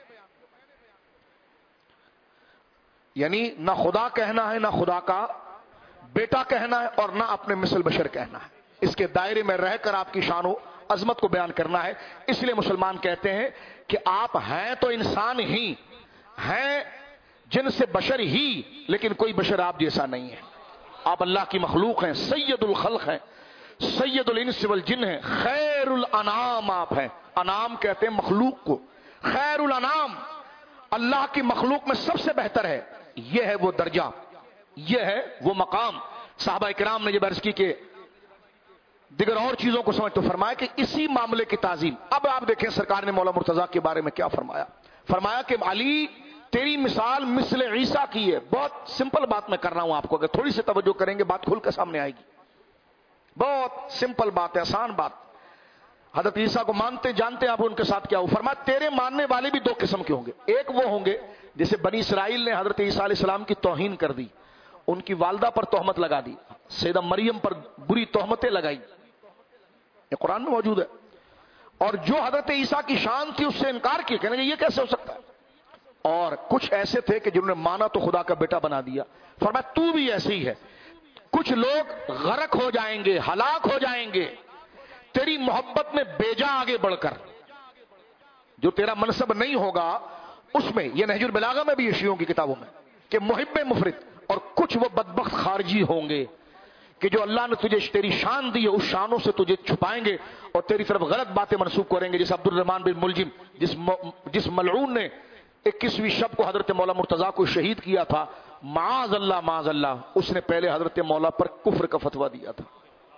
یعنی نہ خدا کہنا ہے، نہ خدا کا بیٹا کہنا ہے، اور نہ اپنے مثل بشر کہنا ہے. اس کے دائرے میں رہ کر آپ کی شان و عظمت کو بیان کرنا ہے. اس لیے مسلمان کہتے ہیں کہ آپ ہیں تو انسان ہی ہیں، جن سے بشر ہی، لیکن کوئی بشر آپ جیسا نہیں ہے. آپ اللہ کی مخلوق ہیں، سید الخلق ہیں، سید الانس والجن ہیں، خیر الانام آپ ہیں. انام کہتے ہیں مخلوق کو، خیر الانام اللہ کی مخلوق میں سب سے بہتر ہے. یہ ہے وہ درجہ، یہ ہے وہ مقام. صحابہ کرام نے جب عرض کی کہ دیگر اور چیزوں کو سمجھ، تو فرمایا کہ اسی معاملے کی تعظیم. اب آپ دیکھیں سرکار نے مولا مرتضیٰ کے بارے میں کیا فرمایا. فرمایا کہ علی تیری مثال مثل عیسیٰ کی ہے. بہت سمپل بات میں کر رہا ہوں آپ کو، اگر تھوڑی سی توجہ کریں گے بات کھل کر سامنے آئے گی. بہت سمپل بات ہے، آسان بات. حضرت عیسیٰ کو مانتے جانتے آپ ان کے ساتھ کیا ہو. فرمایا تیرے ماننے والے بھی دو قسم کے ہوں گے. ایک وہ ہوں گے جیسے بنی اسرائیل نے حضرت عیسیٰ علیہ السلام کی توہین کر دی، ان کی والدہ پر تہمت لگا دی، سیدہ مریم پر بری تہمتیں لگائی، یہ قرآن میں موجود ہے. اور جو حضرت عیسیٰ کی شان تھی اس سے انکار کیا، کہنے کہ یہ کیسے ہو سکتا ہے. اور کچھ ایسے تھے کہ جنہوں نے مانا تو خدا کا بیٹا بنا دیا. فرمایا تو بھی ایسے ہی ہے. کچھ لوگ غرق ہو جائیں گے، ہلاک ہو جائیں گے تیری محبت میں بیجا آگے بڑھ کر. جو تیرا منصب نہیں ہوگا اس میں، یہ نہج البلاغہ میں بھی یہ شیعوں کی کتابوں میں کہ محب مفرد. اور کچھ وہ بدبخت خارجی ہوں گے کہ جو اللہ نے تجھے تیری شان دی ہے اس شانوں سے تجھے چھپائیں گے اور تیری طرف غلط باتیں منسوخ کریں گے. جیسے عبد الرحمن بن ملجم، جس جس ملعون نے اکیسویں شب کو حضرت مولا مرتضیٰ کو شہید کیا تھا، معاذ اللہ معاذ اللہ، اس نے پہلے حضرت مولا پر کفر کا فتویٰ دیا تھا.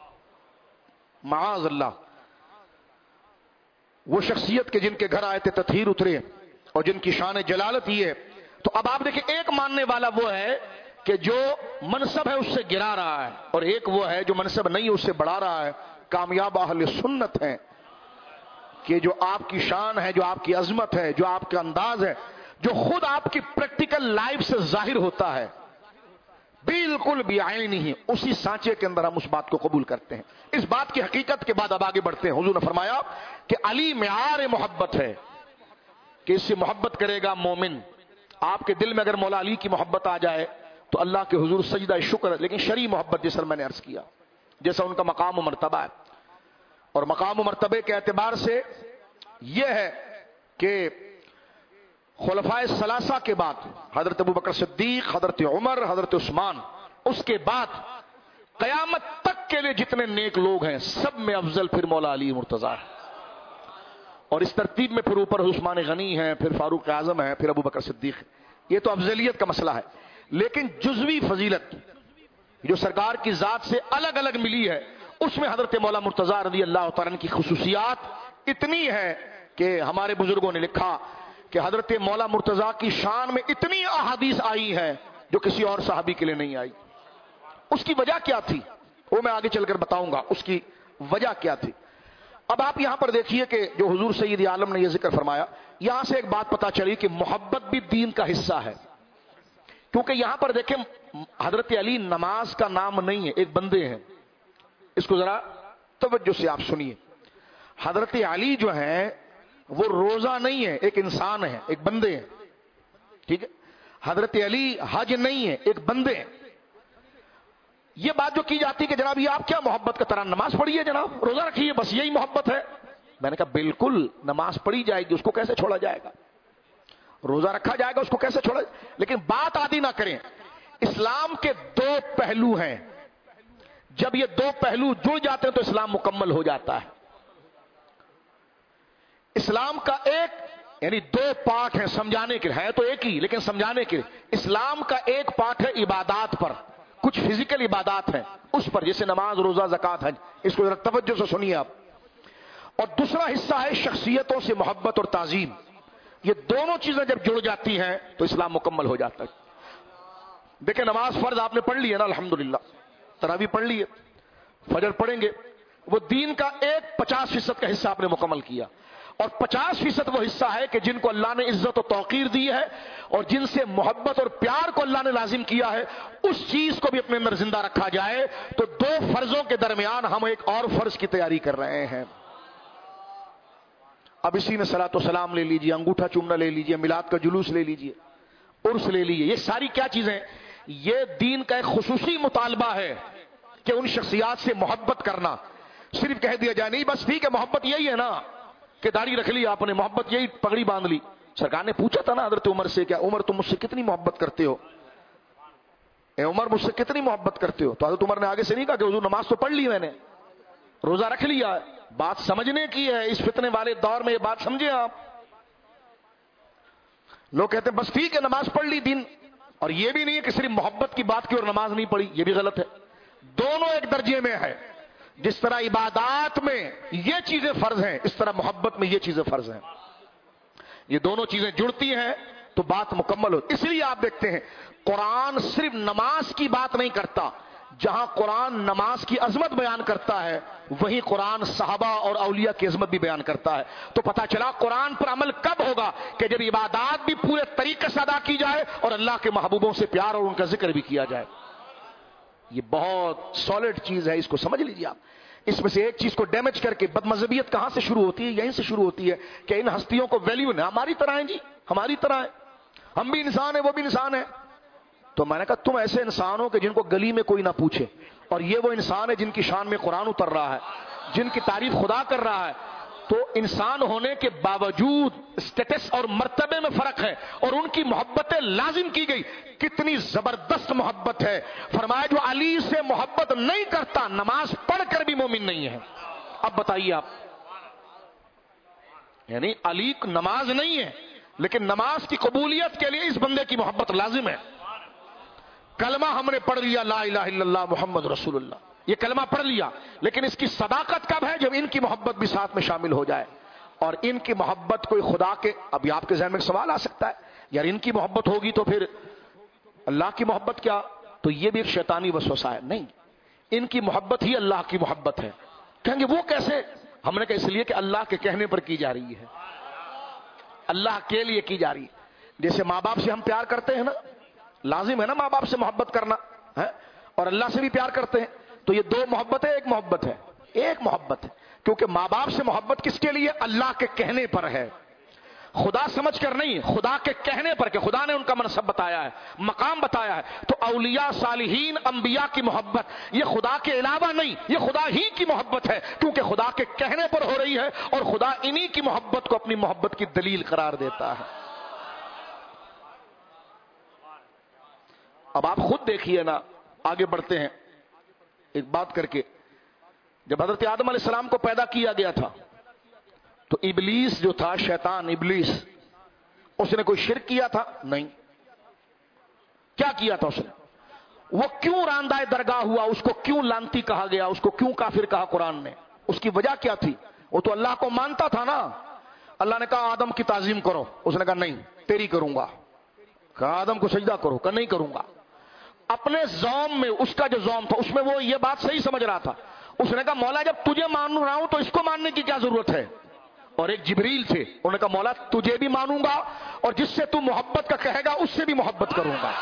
معاذ اللہ. وہ شخصیت کے جن کے گھر آئے تھے تطہیر اترے اور جن کی شان جلالت ہی ہے. تو اب آپ دیکھیں ایک ماننے والا وہ ہے کہ جو منصب ہے اس سے گرا رہا ہے، اور ایک وہ ہے جو منصب نہیں ہے اس سے بڑھا رہا ہے. کامیاب اہل سنت ہیں کہ جو آپ کی شان ہے، جو آپ کی عظمت ہے، جو آپ کا انداز ہے، جو خود آپ کی پریکٹیکل لائف سے ظاہر ہوتا ہے، بالکل بعین ہی اسی سانچے کے اندر ہم اس بات کو قبول کرتے ہیں. اس بات کی حقیقت کے بعد اب آگے بڑھتے ہیں. حضور نے فرمایا کہ علی معیار محبت ہے کہ اس سے محبت کرے گا مومن. آپ کے دل میں اگر مولا علی کی محبت آ جائے تو اللہ کے حضور سجدہ شکر ہے. لیکن شرعی محبت جیسا میں نے عرض کیا، جیسا ان کا مقام و مرتبہ ہے، اور مقام و مرتبے کے اعتبار سے یہ ہے کہ خلفائے ثلاثہ کے بعد حضرت ابوبکر صدیق، حضرت عمر، حضرت عثمان، اس کے بعد قیامت تک کے لیے جتنے نیک لوگ ہیں سب میں افضل پھر مولا علی مرتضیٰ ہے. اور اس ترتیب میں پھر اوپر عثمان غنی ہیں، پھر فاروق اعظم ہیں، پھر ابوبکر صدیق. یہ تو افضلیت کا مسئلہ ہے. لیکن جزوی فضیلت جو سرکار کی ذات سے الگ الگ ملی ہے اس میں حضرت مولا مرتضیٰ رضی اللہ تعالیٰ عنہ کی خصوصیات اتنی ہے کہ ہمارے بزرگوں نے لکھا کہ حضرت مولا مرتضیٰ کی شان میں اتنی احادیث آئی ہیں جو کسی اور صحابی کے لیے نہیں آئی. اس کی وجہ کیا تھی وہ میں آگے چل کر بتاؤں گا، اس کی وجہ کیا تھی. اب آپ یہاں پر دیکھیے کہ جو حضور سید عالم نے یہ ذکر فرمایا، یہاں سے ایک بات پتا چلی کہ محبت بھی دین کا حصہ ہے. کیونکہ یہاں پر دیکھیں حضرت علی نماز کا نام نہیں ہے، ایک بندے ہیں. اس کو ذرا توجہ سے آپ سنیے. حضرت علی جو ہیں وہ روزہ نہیں ہے، ایک انسان ہے، ایک بندے ہیں. ٹھیک ہے. حضرت علی حج نہیں ہے، ایک بندے ہیں. یہ بات جو کی جاتی کہ جناب یہ آپ کیا محبت کا طرح نماز پڑھیے، جناب روزہ رکھیے، بس یہی محبت ہے. میں نے کہا بالکل نماز پڑھی جائے گی، اس کو کیسے چھوڑا جائے گا؟ روزہ رکھا جائے گا، اس کو کیسے چھوڑا جائے گا؟ لیکن بات آدھی نہ کریں. اسلام کے دو پہلو ہیں، جب یہ دو پہلو جڑ جاتے ہیں تو اسلام مکمل ہو جاتا ہے. اسلام کا ایک یعنی دو پارٹ ہیں سمجھانے کے، ہے تو ایک ہی لیکن سمجھانے کے. اسلام کا ایک پارٹ ہے عبادات پر، کچھ فزیکل عبادات ہیں اس پر، جیسے نماز، روزہ، زکوٰۃ، حج، اس کو ذرا توجہ سے سنیے آپ. اور دوسرا حصہ ہے شخصیتوں سے محبت اور تعظیم. یہ دونوں چیزیں جب جڑ جاتی ہیں تو اسلام مکمل ہو جاتا ہے. دیکھیں نماز فرض آپ نے پڑھ لی ہے نا الحمدللہ، تراویح پڑھ لی ہے، فجر پڑھیں گے، وہ دین کا ایک پچاس فیصد کا حصہ آپ نے مکمل کیا. اور پچاس فیصد وہ حصہ ہے کہ جن کو اللہ نے عزت و توقیر دی ہے اور جن سے محبت اور پیار کو اللہ نے لازم کیا ہے، اس چیز کو بھی اپنے اندر زندہ رکھا جائے. تو دو فرضوں کے درمیان ہم ایک اور فرض کی تیاری کر رہے ہیں. اب اسی میں صلاۃ و سلام لے لیجئے، انگوٹھا چومنا لے لیجئے، میلاد کا جلوس لے لیجئے، عرس لے لیجئے. یہ ساری کیا چیزیں؟ یہ دین کا ایک خصوصی مطالبہ ہے کہ ان شخصیات سے محبت کرنا. صرف کہہ دیا جائے نہیں بس ٹھیک ہے محبت یہی ہے نا کہ داڑھی رکھ لی آپ نے، محبت یہی پگڑی باندھ لی. سرکار نے پوچھا تھا نا حضرت عمر سے، کیا عمر تم مجھ سے کتنی محبت کرتے ہو؟ اے عمر مجھ سے کتنی محبت کرتے ہو؟ تو حضرت عمر نے آگے سے نہیں کہا کہ حضور نماز تو پڑھ لی میں نے، روزہ رکھ لیا. بات سمجھنے کی ہے، اس فتنے والے دور میں یہ بات سمجھے آپ. لوگ کہتے ہیں بس ٹھیک ہے نماز پڑھ لی دین. اور یہ بھی نہیں ہے کہ صرف محبت کی بات کی اور نماز نہیں پڑھی، یہ بھی غلط ہے. دونوں ایک درجے میں ہے. جس طرح عبادات میں یہ چیزیں فرض ہیں، اس طرح محبت میں یہ چیزیں فرض ہیں. یہ دونوں چیزیں جڑتی ہیں تو بات مکمل ہو. اس لیے آپ دیکھتے ہیں قرآن صرف نماز کی بات نہیں کرتا. جہاں قرآن نماز کی عظمت بیان کرتا ہے وہیں قرآن صحابہ اور اولیاء کی عظمت بھی بیان کرتا ہے. تو پتہ چلا قرآن پر عمل کب ہوگا؟ کہ جب عبادات بھی پورے طریقے سے ادا کی جائے اور اللہ کے محبوبوں سے پیار اور ان کا ذکر بھی کیا جائے. یہ بہت سالڈ چیز ہے، اس کو سمجھ لیجیے آپ. اس میں سے ایک چیز کو ڈیمیج کر کے بد مذہبیت کہاں سے شروع ہوتی ہے؟ یہیں سے شروع ہوتی ہے کہ ان ہستیوں کو ویلیو نہیں، ہماری طرح ہیں جی، ہماری طرح ہیں، ہم بھی انسان ہیں وہ بھی انسان ہیں. تو میں نے کہا تم ایسے انسان ہو کہ جن کو گلی میں کوئی نہ پوچھے، اور یہ وہ انسان ہے جن کی شان میں قرآن اتر رہا ہے، جن کی تعریف خدا کر رہا ہے. تو انسان ہونے کے باوجود اسٹیٹس اور مرتبے میں فرق ہے اور ان کی محبتیں لازم کی گئی. کتنی زبردست محبت ہے. فرمایا جو علی سے محبت نہیں کرتا نماز پڑھ کر بھی مومن نہیں ہے. اب بتائیے آپ، یعنی علی نماز نہیں ہے لیکن نماز کی قبولیت کے لیے اس بندے کی محبت لازم ہے. کلمہ ہم نے پڑھ لیا لا الہ الا اللہ محمد رسول اللہ، یہ کلمہ پڑھ لیا، لیکن اس کی صداقت کب ہے؟ جب ان کی محبت بھی ساتھ میں شامل ہو جائے. اور ان کی محبت کوئی خدا کے، ابھی آپ کے ذہن میں ایک سوال آ سکتا ہے یار ان کی محبت ہوگی تو پھر اللہ کی محبت کیا؟ تو یہ بھی ایک شیطانی وسوسہ ہے. نہیں، ان کی محبت ہی اللہ کی محبت ہے. کہیں گے وہ کیسے؟ ہم نے کہا اس لیے کہ اللہ کے کہنے پر کی جا رہی ہے، اللہ کے لیے کی جا رہی ہے. جیسے ماں باپ سے ہم پیار کرتے ہیں نا، لازم ہے نا ماں باپ سے محبت کرنا ہے، اور اللہ سے بھی پیار کرتے ہیں. تو یہ دو محبت ہے، ایک محبت ہے، ایک محبت ہے. کیونکہ ماں باپ سے محبت کس کے لیے؟ اللہ کے کہنے پر ہے، خدا سمجھ کر نہیں، خدا کے کہنے پر کہ خدا نے ان کا منصب بتایا ہے، مقام بتایا ہے. تو اولیاء، صالحین، انبیاء کی محبت یہ خدا کے علاوہ نہیں، یہ خدا ہی کی محبت ہے، کیونکہ خدا کے کہنے پر ہو رہی ہے اور خدا انہی کی محبت کو اپنی محبت کی دلیل قرار دیتا ہے. اب آپ خود دیکھیے نا، آگے بڑھتے ہیں ایک بات کر کے. جب حضرت آدم علیہ السلام کو پیدا کیا گیا تھا تو ابلیس جو تھا، شیطان ابلیس، اس نے کوئی شرک کیا تھا؟ نہیں. کیا کیا تھا اس نے؟ وہ کیوں راندہ درگاہ ہوا؟ اس کو کیوں لانتی کہا گیا؟ اس کو کیوں کافر کہا قرآن نے؟ اس کی وجہ کیا تھی؟ وہ تو اللہ کو مانتا تھا نا. اللہ نے کہا آدم کی تعظیم کرو، اس نے کہا نہیں تیری کروں گا. کہا آدم کو سجدہ کرو، کہا نہیں کروں گا. اپنے زوم میں، اس کا جو زوم تھا اس میں وہ یہ بات صحیح سمجھ رہا تھا. اس نے کہا مولا جب تجھے مان رہا ہوں تو اس کو ماننے کی کیا ضرورت ہے؟ اور ایک جبریل تھے، انہوں نے کہا مولا تجھے بھی مانوں گا اور جس سے تو محبت کا کہے گا اس سے بھی محبت کروں گا.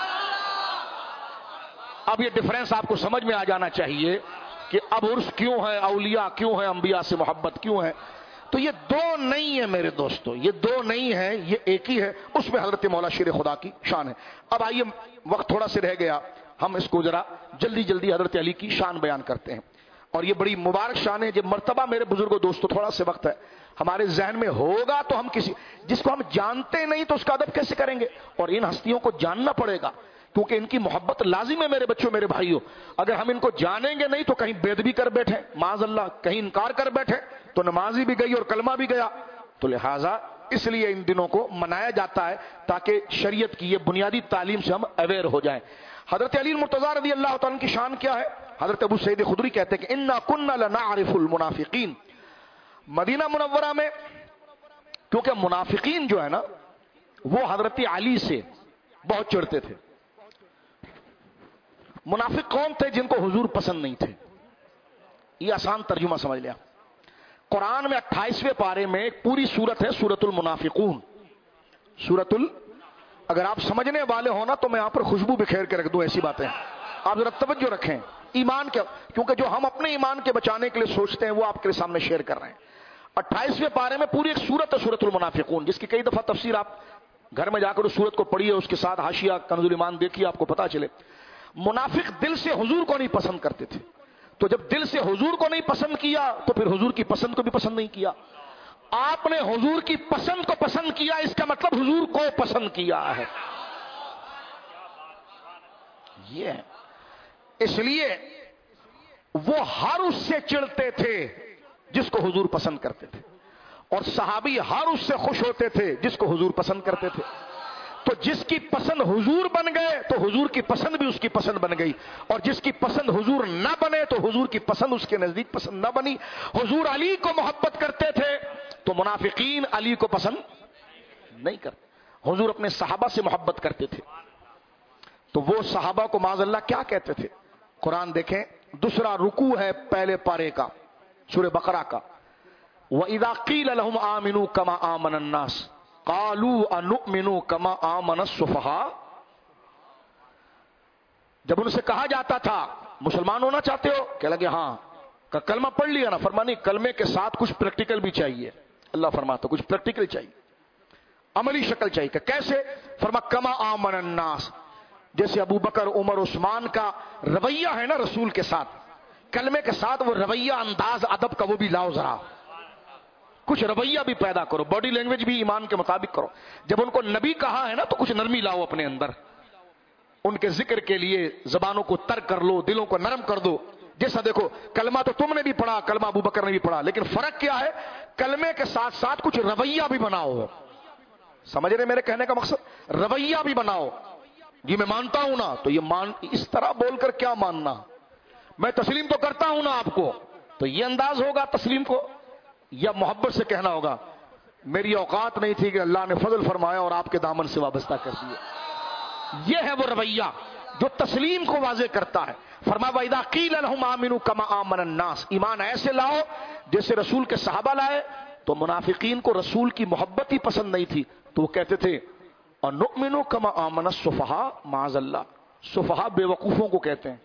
اب یہ ڈفرنس آپ کو سمجھ میں آ جانا چاہیے کہ اب عرس کیوں ہے، اولیاء کیوں ہے، انبیاء سے محبت کیوں ہے. تو یہ دو نہیں ہے میرے دوستو، یہ دو نہیں ہے، یہ ایک ہی ہے. اس میں حضرت مولا شیر خدا کی شان ہے. اب آئیے، وقت تھوڑا سے رہ گیا، ہم اس کو ذرا جلدی جلدی حضرت علی کی شان بیان کرتے ہیں. اور یہ بڑی مبارک شان ہے. جب مرتبہ میرے بزرگوں دوستو تھوڑا سے وقت ہے، ہمارے ذہن میں ہوگا تو ہم کسی جس کو ہم جانتے نہیں تو اس کا ادب کیسے کریں گے؟ اور ان ہستیوں کو جاننا پڑے گا کیونکہ ان کی محبت لازم ہے میرے بچوں، میرے بھائیوں. اگر ہم ان کو جانیں گے نہیں تو کہیں بے ادبی کر بیٹھے، معاذ اللہ کہیں انکار کر بیٹھے تو نمازی بھی گئی اور کلمہ بھی گیا. تو لہٰذا اس لیے ان دنوں کو منایا جاتا ہے تاکہ شریعت کی یہ بنیادی تعلیم سے ہم اویئر ہو جائیں. حضرت علی المرتضیٰ رضی اللہ تعالیٰ کی شان کیا ہے؟ حضرت ابو سعید خدری کہتے ہیں کہ انا کنا لنعرف المنافقین، مدینہ منورہ میں کیونکہ منافقین جو ہے نا وہ حضرت علی سے بہت چڑھتے تھے. منافق کون تھے؟ جن کو حضور پسند نہیں تھے. یہ آسان ترجمہ سمجھ لیا. قرآن میں اٹھائیسویں پارے میں ایک پوری سورت ہے سورت المنافقون. سورت ال اگر آپ سمجھنے والے ہو نا تو میں یہاں پر خوشبو بکھیر کے رکھ دوں ایسی باتیں. آپ ذرا توجہ رکھیں ایمان کے، کیونکہ جو ہم اپنے ایمان کے بچانے کے لیے سوچتے ہیں وہ آپ کے سامنے شیئر کر رہے ہیں. اٹھائیسویں پارے میں پوری ایک سورت ہے سورت المنافقون، جس کی کئی دفعہ تفسیر آپ گھر میں جا کر اس سورت کو پڑھیے، اس کے ساتھ حاشیہ کنز الایمان دیکھیے، آپ کو پتا چلے. منافق دل سے حضور کو نہیں پسند کرتے تھے، تو جب دل سے حضور کو نہیں پسند کیا تو پھر حضور کی پسند کو بھی پسند نہیں کیا. آپ نے حضور کی پسند کو پسند کیا، اس کا مطلب حضور کو پسند کیا ہے. یہ ہے. اس لیے وہ ہر اس سے چڑھتے تھے جس کو حضور پسند کرتے تھے، اور صحابی ہر اس سے خوش ہوتے تھے جس کو حضور پسند کرتے تھے. تو جس کی پسند حضور بن گئے تو حضور کی پسند بھی اس کی پسند بن گئی، اور جس کی پسند حضور نہ بنے تو حضور کی پسند اس کے نزدیک پسند نہ بنی. حضور علی کو محبت کرتے تھے تو منافقین علی کو پسند نہیں کرتے. حضور اپنے صحابہ سے محبت کرتے تھے تو وہ صحابہ کو معاذ اللہ کیا کہتے تھے؟ قرآن دیکھیں، دوسرا رکوع ہے پہلے پارے کا سورہ بقرہ کا. وَإِذَا قِيلَ لَهُمْ آمِنُوا كَمَا آمَنَ النَّاسُ قَالُوا أَنُؤْمِنُ كَمَا آمَنَ السُّفَهَاءُ. جب ان سے کہا جاتا تھا مسلمان ہونا چاہتے ہو، کہہ لگے ہاں. کہ کلمہ پڑھ لیا نا؟ فرما نہیں، کلمے کے ساتھ کچھ پریکٹیکل بھی چاہیے. اللہ فرماتا کچھ پریکٹیکل چاہیے، عملی شکل چاہیے. کہ کیسے؟ فرما کما آمن الناس، جیسے ابو بکر عمر عثمان کا رویہ ہے نا رسول کے ساتھ، کلمے کے ساتھ وہ رویہ انداز ادب کا وہ بھی لاؤ، ذرا کچھ رویہ بھی پیدا کرو، باڈی لینگویج بھی ایمان کے مطابق کرو. جب ان کو نبی کہا ہے نا تو کچھ نرمی لاؤ اپنے اندر، ان کے ذکر کے لیے زبانوں کو تر کر لو، دلوں کو نرم کر دو. جیسا دیکھو کلمہ تو تم نے بھی پڑھا، کلمہ ابو بکر نے بھی پڑھا، لیکن فرق کیا ہے؟ کلمے کے ساتھ ساتھ کچھ رویہ بھی بناؤ. سمجھ رہے میرے کہنے کا مقصد؟ رویہ بھی بناؤ. جی میں مانتا ہوں نا، تو یہ مان اس طرح بول کر کیا ماننا؟ میں تسلیم تو کرتا ہوں نا آپ کو، تو یہ انداز ہوگا تسلیم کو، یا محبت سے کہنا ہوگا میری اوقات نہیں تھی کہ اللہ نے فضل فرمایا اور آپ کے دامن سے وابستہ کر دیا. یہ ہے وہ رویہ جو تسلیم کو واضح کرتا ہے. فرمایا وَإِذَا قِيلَ لَهُمْ آمِنُوا كَمَا آمَنَ النَّاسُ، ایمان ایسے لاؤ جیسے رسول کے صحابہ لائے. تو منافقین کو رسول کی محبت ہی پسند نہیں تھی، تو وہ کہتے تھے وَنُؤْمِنُ كَمَا آمَنَ السُّفَهَاءُ. معاذ اللہ، سفہاء بے وقوفوں کو کہتے ہیں.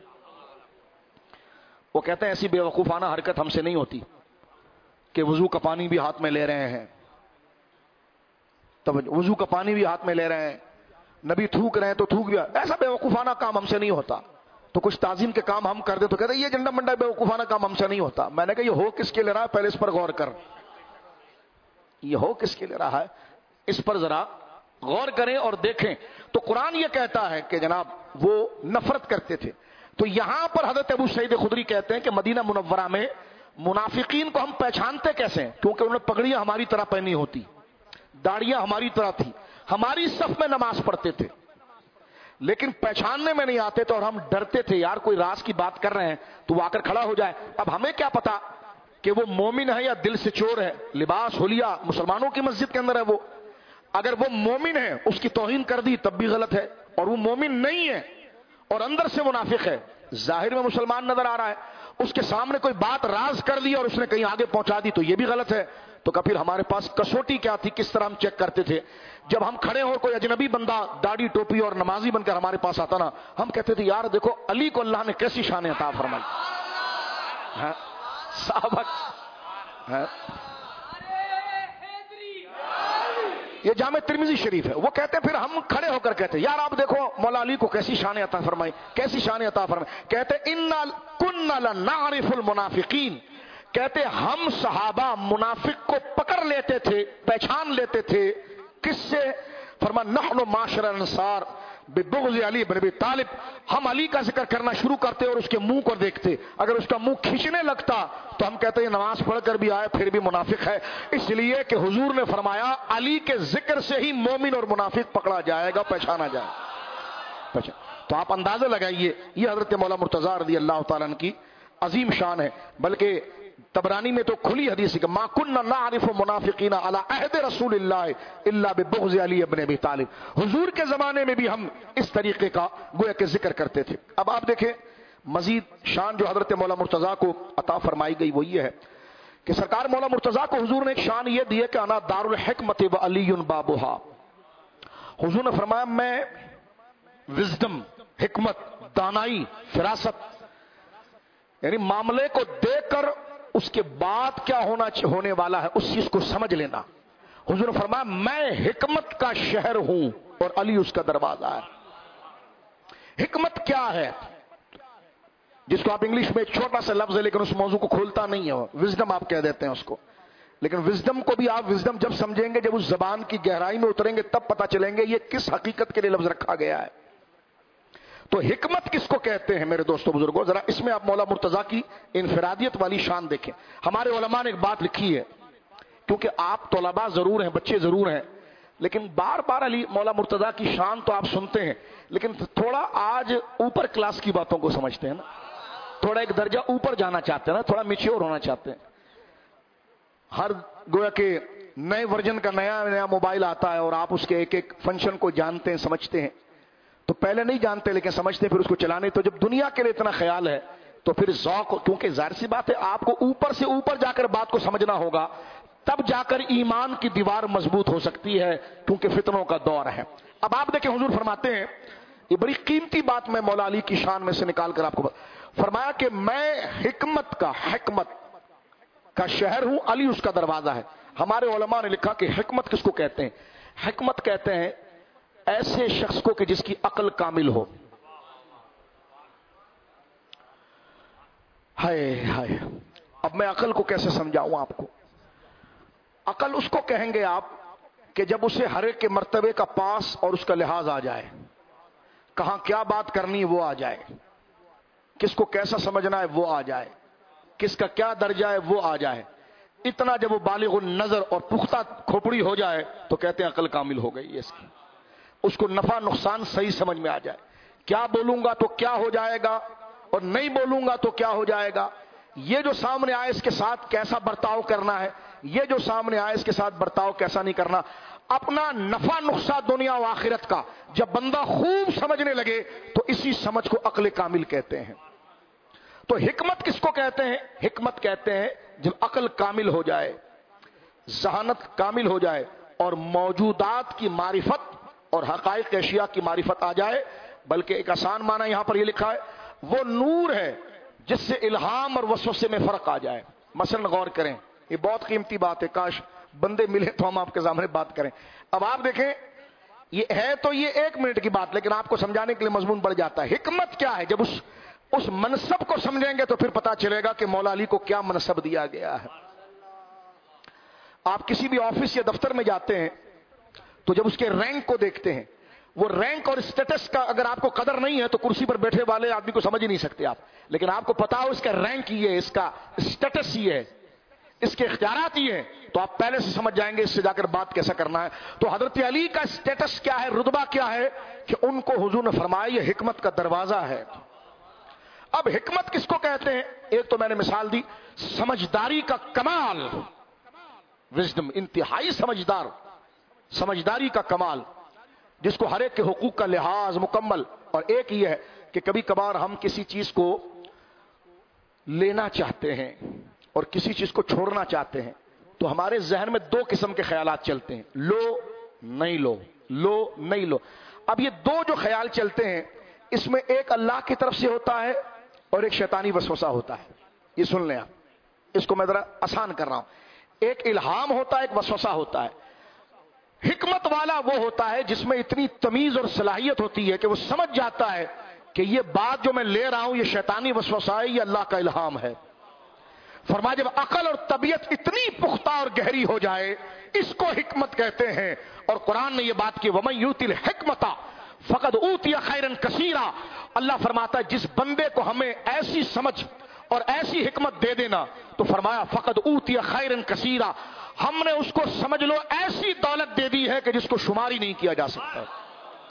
وہ کہتے ہیں ایسی بے وقوفانہ حرکت ہم سے نہیں ہوتی کہ وضو کا پانی بھی ہاتھ میں لے رہے ہیں، توجہ، وضو کا پانی بھی ہاتھ میں لے رہے ہیں، نبی تھوک رہے ہیں تو تھوک بھی. ایسا بے وقوفانہ کام ہم سے نہیں ہوتا. تو کچھ تعظیم کے کام ہم کر دیں تو کہتے ہیں یہ جنڈا منڈا بے وقوفانہ کام ہم سے نہیں ہوتا. میں نے کہا یہ ہو کس کے لے رہا ہے پہلے اس پر غور کر. یہ ہو کس کے لے رہا ہے اس پر ذرا غور کریں اور دیکھیں. تو قرآن یہ کہتا ہے کہ جناب وہ نفرت کرتے تھے. تو یہاں پر حضرت ابو سعید خدری کہتے ہیں کہ مدینہ منورہ میں منافقین کو ہم پہچانتے کیسے ہیں؟ کیونکہ انہوں نے پگڑیاں ہماری طرح پہنی ہوتی، داڑیاں ہماری طرح تھی، ہماری صف میں نماز پڑھتے تھے، لیکن پہچاننے میں نہیں آتے تھے اور ہم ڈرتے تھے یار کوئی راز کی بات کر رہے ہیں تو وہ آ کر کھڑا ہو جائے. اب ہمیں کیا پتا کہ وہ مومن ہے یا دل سے چور ہے. لباس حلیہ مسلمانوں کی مسجد کے اندر ہے، وہ اگر وہ مومن ہے اس کی توہین کر دی تب بھی غلط ہے، اور وہ مومن نہیں ہے اور اندر سے منافق ہے، ظاہر میں مسلمان نظر آ رہا ہے، اس کے سامنے کوئی بات راز کر دی اور اس نے کہیں آگے پہنچا دی تو یہ بھی غلط ہے. تو پھر ہمارے پاس کسوٹی کیا تھی؟ کس طرح ہم چیک کرتے تھے؟ جب ہم کھڑے ہو کوئی اجنبی بندہ داڑھی ٹوپی اور نمازی بن کر ہمارے پاس آتا نا، ہم کہتے تھے یار دیکھو علی کو اللہ نے کیسی شان عطا فرمائی. صحابہ یہ جامع ترمذی شریف ہے. وہ کہتے ہیں پھر ہم کھڑے ہو کر کہتے ہیں یار آپ دیکھو مولا علی کو کیسی شان عطا فرمائی، کیسی شان عطا فرمائی. کہتے انا كنا لنعرف المنافقین، کہتے ہم صحابہ منافق کو پکڑ لیتے تھے، پہچان لیتے تھے. کس سے؟ فرما نحن معاشر انصار ببغض علی بن ابی طالب، ہم علی کا ذکر کرنا شروع کرتے اور اس کے منہ کو دیکھتے، اگر اس کا منہ کھینچنے لگتا تو ہم کہتے ہیں نماز پڑھ کر بھی آئے پھر بھی منافق ہے. اس لیے کہ حضور نے فرمایا علی کے ذکر سے ہی مومن اور منافق پکڑا جائے گا، پہچانا جائے گا. تو آپ اندازہ لگائیے یہ حضرت مولا مرتضیٰ رضی اللہ تعالیٰ عنہ کی عظیم شان ہے. بلکہ طبرانی میں تو کھلی حدیث ہے کہ ما كنا نعرف منافقین علی عہد رسول اللہ الا ببغض علی ابن ابی طالب. حضور کے زمانے میں بھی ہم اس طریقے کا گویا کہ ذکر کرتے تھے. اب آپ دیکھیں مزید شان جو حضرت مولا مرتضیٰ کو عطا فرمائی گئی وہ یہ ہے کہ سرکار مولا مرتضیٰ کو حضور نے ایک شان یہ دی ہے کہ انا دار الحکمت و علی بابھا. حضور نے فرمایا میں وزڈم، حکمت، دانائی، فراست، یعنی معاملے کو دیکھ کر اس کے بعد کیا ہونا ہونے والا ہے اس چیز کو سمجھ لینا. حضور نے فرمایا میں حکمت کا شہر ہوں اور علی اس کا دروازہ ہے. حکمت کیا ہے جس کو آپ انگلش میں ایک چھوٹا سا لفظ ہے لیکن اس موضوع کو کھولتا نہیں ہے، وزڈم آپ کہہ دیتے ہیں اس کو. لیکن وزڈم کو بھی آپ وزڈم جب سمجھیں گے، جب اس زبان کی گہرائی میں اتریں گے تب پتہ چلیں گے یہ کس حقیقت کے لیے لفظ رکھا گیا ہے. تو حکمت کس کو کہتے ہیں میرے دوستو بزرگوں؟ ذرا اس میں آپ مولا مرتضیٰ کی انفرادیت والی شان دیکھیں. ہمارے علماء نے ایک بات لکھی ہے، کیونکہ آپ طلباء ضرور ہیں، بچے ضرور ہیں، لیکن بار بار علی مولا مرتضیٰ کی شان تو آپ سنتے ہیں لیکن تھوڑا آج اوپر کلاس کی باتوں کو سمجھتے ہیں نا، تھوڑا ایک درجہ اوپر جانا چاہتے ہیں نا، تھوڑا میچور ہونا چاہتے ہیں. ہر گویا کہ نئے ورژن کا نیا نیا موبائل آتا ہے اور آپ اس کے ایک ایک فنکشن کو جانتے ہیں، سمجھتے ہیں. تو پہلے نہیں جانتے لیکن سمجھتے پھر اس کو چلانے. تو جب دنیا کے لیے اتنا خیال ہے تو پھر ذوق، کیونکہ ظاہر سی بات ہے آپ کو اوپر سے اوپر جا کر بات کو سمجھنا ہوگا، تب جا کر ایمان کی دیوار مضبوط ہو سکتی ہے، کیونکہ فتنوں کا دور ہے. اب آپ دیکھیں حضور فرماتے ہیں، یہ بڑی قیمتی بات میں مولا علی کی شان میں سے نکال کر آپ کو فرمایا کہ میں حکمت کا حکمت کا شہر ہوں، علی اس کا دروازہ ہے. ہمارے علماء نے لکھا کہ حکمت کس کو کہتے ہیں؟ حکمت کہتے ہیں ایسے شخص کو کہ جس کی عقل کامل ہو. ہائے ہائے، اب میں عقل کو کیسے سمجھاؤں آپ کو؟ عقل اس کو کہیں گے آپ کہ جب اسے ہر ایک کے مرتبے کا پاس اور اس کا لحاظ آ جائے، کہاں کیا بات کرنی ہے وہ آ جائے، کس کو کیسا سمجھنا ہے وہ آ جائے، کس کا کیا درجہ ہے وہ آ جائے. اتنا جب وہ بالغ النظر اور پختہ کھوپڑی ہو جائے تو کہتے ہیں عقل کامل ہو گئی ہے اس کی. اس کو نفع نقصان صحیح سمجھ میں آ جائے، کیا بولوں گا تو کیا ہو جائے گا اور نہیں بولوں گا تو کیا ہو جائے گا، یہ جو سامنے آئے اس کے ساتھ کیسا برتاؤ کرنا ہے، یہ جو سامنے آئے اس کے ساتھ برتاؤ کیسا نہیں کرنا. اپنا نفع نقصان دنیا و آخرت کا جب بندہ خوب سمجھنے لگے تو اسی سمجھ کو عقل کامل کہتے ہیں. تو حکمت کس کو کہتے ہیں؟ حکمت کہتے ہیں جب عقل کامل ہو جائے، ذہانت کامل ہو جائے اور موجودات کی معرفت اور حقائق اشیاء کی معرفت آ جائے. بلکہ ایک آسان معنی یہاں پر یہ لکھا ہے، وہ نور ہے جس سے الہام اور وسوسے میں فرق آ جائے. مثلا غور کریں، یہ بہت قیمتی بات ہے، کاش بندے ملے تو ہم آپ کے سامنے بات کریں. اب آپ دیکھیں، یہ ہے تو یہ ایک منٹ کی بات لیکن آپ کو سمجھانے کے لیے مضمون بڑھ جاتا ہے. حکمت کیا ہے؟ جب اس اس منصب کو سمجھیں گے تو پھر پتا چلے گا کہ مولا علی کو کیا منصب دیا گیا ہے. آپ کسی بھی آفس یا دفتر میں جاتے ہیں تو جب اس کے رینک کو دیکھتے ہیں، وہ رینک اور اسٹیٹس کا اگر آپ کو قدر نہیں ہے تو کرسی پر بیٹھے والے آدمی کو سمجھ ہی نہیں سکتے آپ. لیکن آپ کو پتا ہو اس کا رینک یہ ہے، اس کا اسٹیٹس یہ ہے، اس کے اختیارات یہ ہیں، تو آپ پہلے سے سمجھ جائیں گے اس سے جا کر بات کیسا کرنا ہے. تو حضرت علی کا اسٹیٹس کیا ہے، رتبہ کیا ہے کہ ان کو حضور نے فرمایا یہ حکمت کا دروازہ ہے. اب حکمت کس کو کہتے ہیں؟ ایک تو میں نے مثال دی، سمجھداری کا کمال، وزڈم، انتہائی سمجھدار، سمجھداری کا کمال جس کو ہر ایک کے حقوق کا لحاظ مکمل. اور ایک یہ ہے کہ کبھی کبھار ہم کسی چیز کو لینا چاہتے ہیں اور کسی چیز کو چھوڑنا چاہتے ہیں تو ہمارے ذہن میں دو قسم کے خیالات چلتے ہیں، لو نہیں لو، لو نہیں لو. اب یہ دو جو خیال چلتے ہیں اس میں ایک اللہ کی طرف سے ہوتا ہے اور ایک شیطانی وسوسہ ہوتا ہے. یہ سن لیں آپ، اس کو میں ذرا آسان کر رہا ہوں. ایک الہام ہوتا ہے، ایک وسوسہ ہوتا ہے. حکمت والا وہ ہوتا ہے جس میں اتنی تمیز اور صلاحیت ہوتی ہے کہ وہ سمجھ جاتا ہے کہ یہ بات جو میں لے رہا ہوں یہ شیطانی وسوسہ ہے، یہ اللہ کا الہام ہے. فرمایا جب عقل اور طبیعت اتنی پختہ اور گہری ہو جائے اس کو حکمت کہتے ہیں. اور قرآن نے یہ بات کی، وَمَن یُؤْتِ الْحِکْمَةَ فَقَدْ أُوتِیَ خَیْرًا کَثِیرًا. اللہ فرماتا ہے جس بندے کو ہمیں ایسی سمجھ اور ایسی حکمت دے دینا تو فرمایا فقد اوتیہ خیرن کثیرا، ہم نے اس کو سمجھ لو ایسی دولت دے دی ہے کہ جس کو شمار ہی نہیں کیا جا سکتا.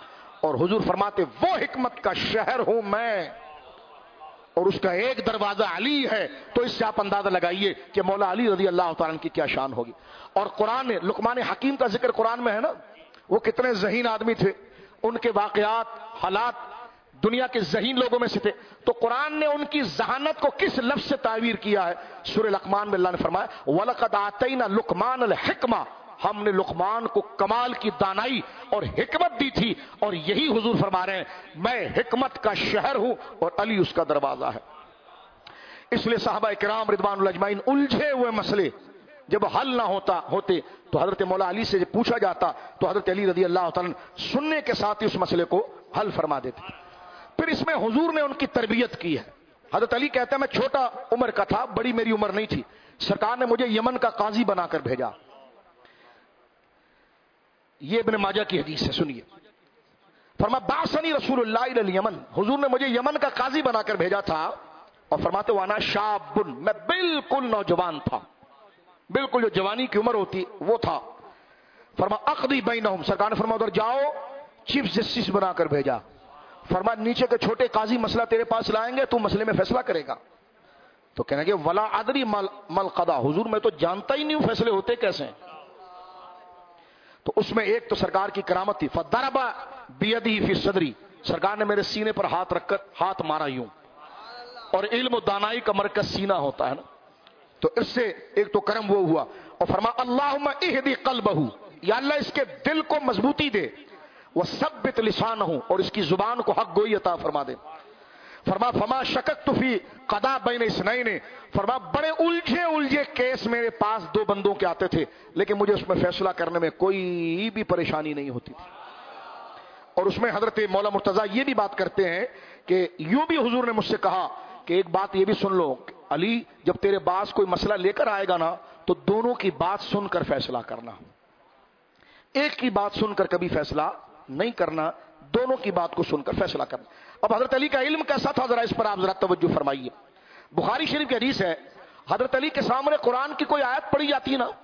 اور حضور فرماتے وہ حکمت کا شہر ہوں میں اور اس کا ایک دروازہ علی ہے. تو اس سے آپ اندازہ لگائیے کہ مولا علی رضی اللہ تعالیٰ عنہ کی کیا شان ہوگی. اور قرآن نے لقمان حکیم کا ذکر قرآن میں ہے نا, وہ کتنے ذہین آدمی تھے, ان کے واقعات حالات دنیا کے ذہین لوگوں میں سے تھے. تو قرآن نے ان کی ذہانت کو کس لفظ سے تعبیر کیا ہے؟ سورہ لقمان میں اللہ نے فرمایا وَلَقَدْ آتَيْنَا لُقْمَانَ الْحِکْمَةَ, ہم نے لقمان کو کمال کی دانائی اور حکمت دی تھی. اور یہی حضور فرما رہے ہیں میں حکمت کا شہر ہوں اور علی اس کا دروازہ ہے. اس لیے صحابہ کرام رضوان اللہ اجمعین الجھے ہوئے مسئلے جب حل نہ ہوتا ہوتے تو حضرت مولا علی سے جب پوچھا جاتا تو حضرت علی رضی اللہ تعالیٰ سننے کے ساتھ ہی اس مسئلے کو حل فرما دیتے. پھر اس میں حضور نے ان کی تربیت کی ہے. حضرت علی کہتے ہیں میں چھوٹا عمر کا تھا, بڑی میری عمر نہیں تھی, سرکار نے مجھے یمن کا قاضی بنا کر بھیجا. یہ ابن ماجہ کی حدیث ہے, سنیے. فرما بعثنی رسول اللہ الی الیمن, حضور نے مجھے یمن کا قاضی بنا کر بھیجا تھا. اور فرماتے وانا شاب, میں بالکل نوجوان تھا, بالکل جو جوانی کی عمر ہوتی وہ تھا. فرما اقضی بینہم, سرکار نے فرما ادھر جاؤ, چیف جسٹس بنا کر بھیجا. فرما نیچے کے چھوٹے قاضی مسئلہ تیرے پاس لائیں گے, تو مسئلے میں فیصلہ کرے گا. تو کہنے گے ولا ادری مل قضا, حضور میں تو جانتا ہی نہیں ہوں فیصلے ہوتے کیسے ہیں. تو اس میں ایک تو سرکار کی کرامت تھی, فضرب بیدی فی صدری, سرکار نے میرے سینے پر ہاتھ رکھ کر ہاتھ مارا یوں. اور علم و دانائی کا مرکز سینہ ہوتا ہے نا, تو اس سے ایک تو کرم وہ ہوا. اور فرما اللہم اہدی قلبہ, یا اللہ اس کے دل کو مضبوطی دے, وثبت لسانہ, اور اس کی زبان کو حق گوئی عطا فرما دے. فرما فما شککت فی قضاء بین اثنین, فرما بڑے الجھے الجھے کیس میرے پاس دو بندوں کے آتے تھے, لیکن مجھے اس میں فیصلہ کرنے میں کوئی بھی پریشانی نہیں ہوتی تھی. اور اس میں حضرت مولا مرتضیٰ یہ بھی بات کرتے ہیں کہ یوں بھی حضور نے مجھ سے کہا کہ ایک بات یہ بھی سن لو علی, جب تیرے پاس کوئی مسئلہ لے کر آئے گا نا تو دونوں کی بات سن کر فیصلہ کرنا, ایک کی بات سن کر کبھی فیصلہ نہیں کرنا, دونوں کی بات کو سن کر فیصلہ کرنا. اب حضرت علی کا علم کیسا تھا ذرا اس پر آپ ذرا توجہ فرمائیے. بخاری شریف کی حدیث ہے, حضرت علی کے سامنے قرآن کی کوئی آیت پڑھی جاتی نا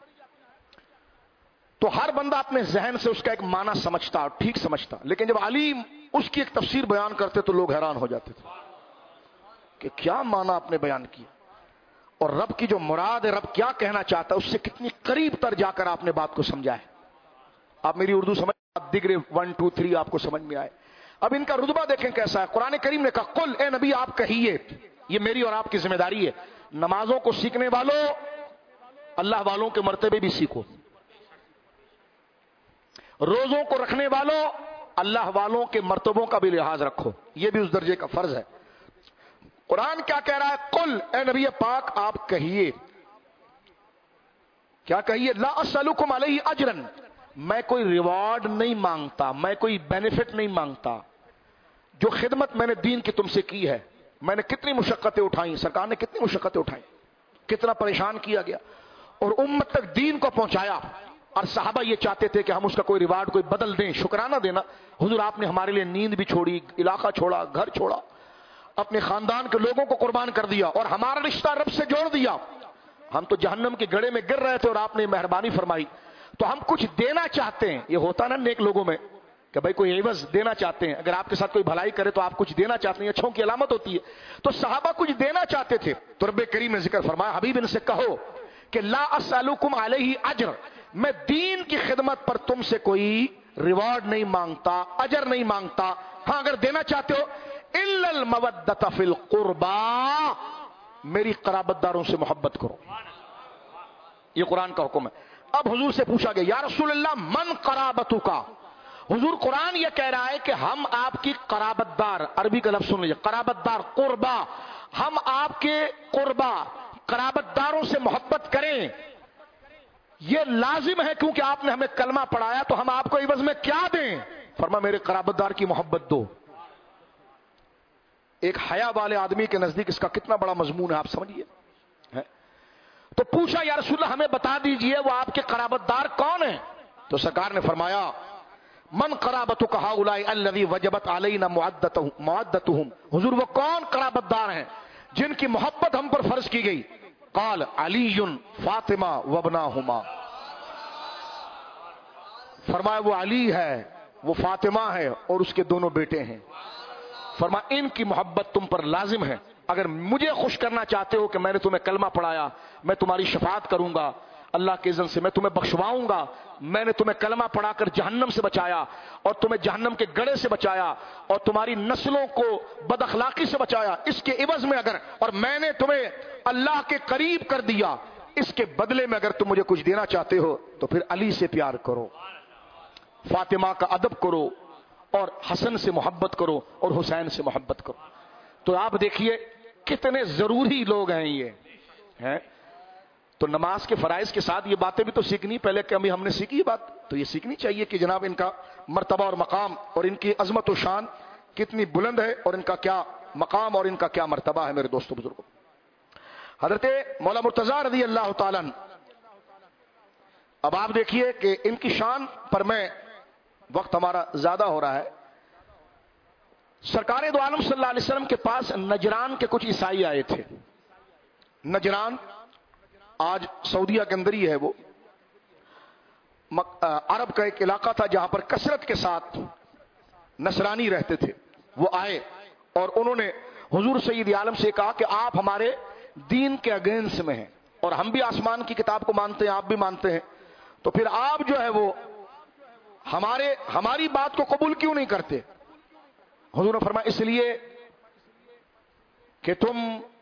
تو ہر بندہ اپنے ذہن سے اس کا ایک معنی سمجھتا اور ٹھیک سمجھتا, لیکن جب علی اس کی ایک تفسیر بیان کرتے تو لوگ حیران ہو جاتے تھے کہ کیا معنی آپ نے بیان کیا, اور رب کی جو مراد ہے, رب کیا کہنا چاہتا ہے, اس سے کتنی قریب تر جا کر آپ نے بات کو سمجھا ہے. آپ میری اردو سمجھ, دیگر ون ٹو تھری آپ کو سمجھ میں آئے. اب ان کا رتبہ دیکھیں کیسا ہے. قرآن کریم نے کہا قل, اے نبی آپ کہیے, یہ میری اور آپ کی ذمہ داری ہے, نمازوں کو سیکھنے والوں اللہ والوں کے مرتبے بھی سیکھو, روزوں کو رکھنے والوں اللہ والوں کے مرتبوں کا بھی لحاظ رکھو, یہ بھی اس درجے کا فرض ہے. قرآن کیا کہہ رہا ہے, قل اے نبی پاک آپ کہیے, کیا کہیے, لا اسألکم علیہ اجرا, میں کوئی ریوارڈ نہیں مانگتا, میں کوئی بینیفٹ نہیں مانگتا. جو خدمت میں نے دین کی تم سے کی ہے, میں نے کتنی مشقتیں اٹھائیں, سرکار نے کتنی مشقتیں اٹھائیں, کتنا پریشان کیا گیا اور امت تک دین کو پہنچایا. اور صحابہ یہ چاہتے تھے کہ ہم اس کا کوئی ریوارڈ کوئی بدل دیں, شکرانہ دینا. حضور آپ نے ہمارے لیے نیند بھی چھوڑی, علاقہ چھوڑا, گھر چھوڑا, اپنے خاندان کے لوگوں کو قربان کر دیا اور ہمارا رشتہ رب سے جوڑ دیا. ہم تو جہنم کے گڑھے میں گر رہے تھے اور آپ نے مہربانی فرمائی. تو ہم کچھ دینا چاہتے ہیں, یہ ہوتا نا نیک لوگوں میں کہ بھائی کوئی عوض دینا چاہتے ہیں, اگر آپ کے ساتھ کوئی بھلائی کرے تو آپ کچھ دینا چاہتے ہیں, اچھوں کی علامت ہوتی ہے. تو صحابہ کچھ دینا چاہتے تھے, تو رب کریم نے ذکر فرمایا حبیب ان سے کہو کہ لا اسألکم علیہ اجر, میں دین کی خدمت پر تم سے کوئی ریوارڈ نہیں مانگتا, اجر نہیں مانگتا. ہاں اگر دینا چاہتے ہو الا المودۃ فی القربى, میری قرابت داروں سے محبت کرو, یہ قرآن کا حکم ہے. اب حضور سے پوچھا گیا یا رسول اللہ من قرابتک, حضور قرآن یہ کہہ رہا ہے کہ ہم آپ کی قرابت دار, عربی کا لفظ سن لیجیے, قرابت دار, قربا, ہم آپ کے قربا قرابت داروں سے محبت کریں, یہ لازم ہے کیونکہ آپ نے ہمیں کلمہ پڑھایا, تو ہم آپ کو عوض میں کیا دیں؟ فرما میرے قرابت دار کی محبت دو. ایک حیا والے آدمی کے نزدیک اس کا کتنا بڑا مضمون ہے آپ سمجھیے. تو پوچھا یا رسول اللہ ہمیں بتا دیجئے وہ آپ کے قرابت دار کون ہیں؟ تو سرکار نے فرمایا من قرابتک ہؤلاء الذی وجبت علینا مودتهم, حضور وہ کون قرابت دار ہیں جن کی محبت ہم پر فرض کی گئی؟ قال علی فاطمہ وابناہما, فرمایا وہ علی ہے وہ فاطمہ ہے اور اس کے دونوں بیٹے ہیں. فرما ان کی محبت تم پر لازم ہے. اگر مجھے خوش کرنا چاہتے ہو کہ میں نے تمہیں کلمہ پڑھایا، میں تمہاری شفاعت کروں گا اللہ کے اذن سے، میں تمہیں بخشواؤں گا. میں نے تمہیں کلمہ پڑھا کر جہنم سے بچایا اور تمہیں جہنم کے گڑھے سے بچایا اور تمہاری نسلوں کو بد اخلاقی سے بچایا. اس کے عوض میں اگر اور میں نے تمہیں اللہ کے قریب کر دیا، اس کے بدلے میں اگر تم مجھے کچھ دینا چاہتے ہو تو پھر علی سے پیار کرو، فاطمہ کا ادب کرو اور حسن سے محبت کرو اور حسین سے محبت کرو. تو آپ دیکھیے کتنے ضروری لوگ ہیں یہ ہیں. تو نماز کے فرائض کے ساتھ یہ باتیں بھی تو سیکھنی، پہلے کہ ابھی ہم نے سیکھی یہ بات تو یہ سیکھنی چاہیے کہ جناب ان کا مرتبہ اور مقام اور ان کی عظمت و شان کتنی بلند ہے اور ان کا کیا مقام اور ان کا کیا مرتبہ ہے. میرے دوستوں بزرگوں، حضرت مولا مرتضیٰ رضی اللہ تعالیٰ عنہ، اب آپ دیکھیے کہ ان کی شان پر میں، وقت ہمارا زیادہ ہو رہا ہے. سرکار دو عالم صلی اللہ علیہ وسلم کے پاس نجران کے کچھ عیسائی آئے تھے. نجران آج سعودیہ کے اندر ہی ہے، وہ عرب کا ایک علاقہ تھا جہاں پر کثرت کے ساتھ نصرانی رہتے تھے. وہ آئے اور انہوں نے حضور سید عالم سے کہا کہ آپ ہمارے دین کے اگینسٹ میں ہیں اور ہم بھی آسمان کی کتاب کو مانتے ہیں، آپ بھی مانتے ہیں، تو پھر آپ جو ہے وہ ہمارے ہماری بات کو قبول کیوں نہیں کرتے؟ حضور نے فرمایا اس لیے کہ تم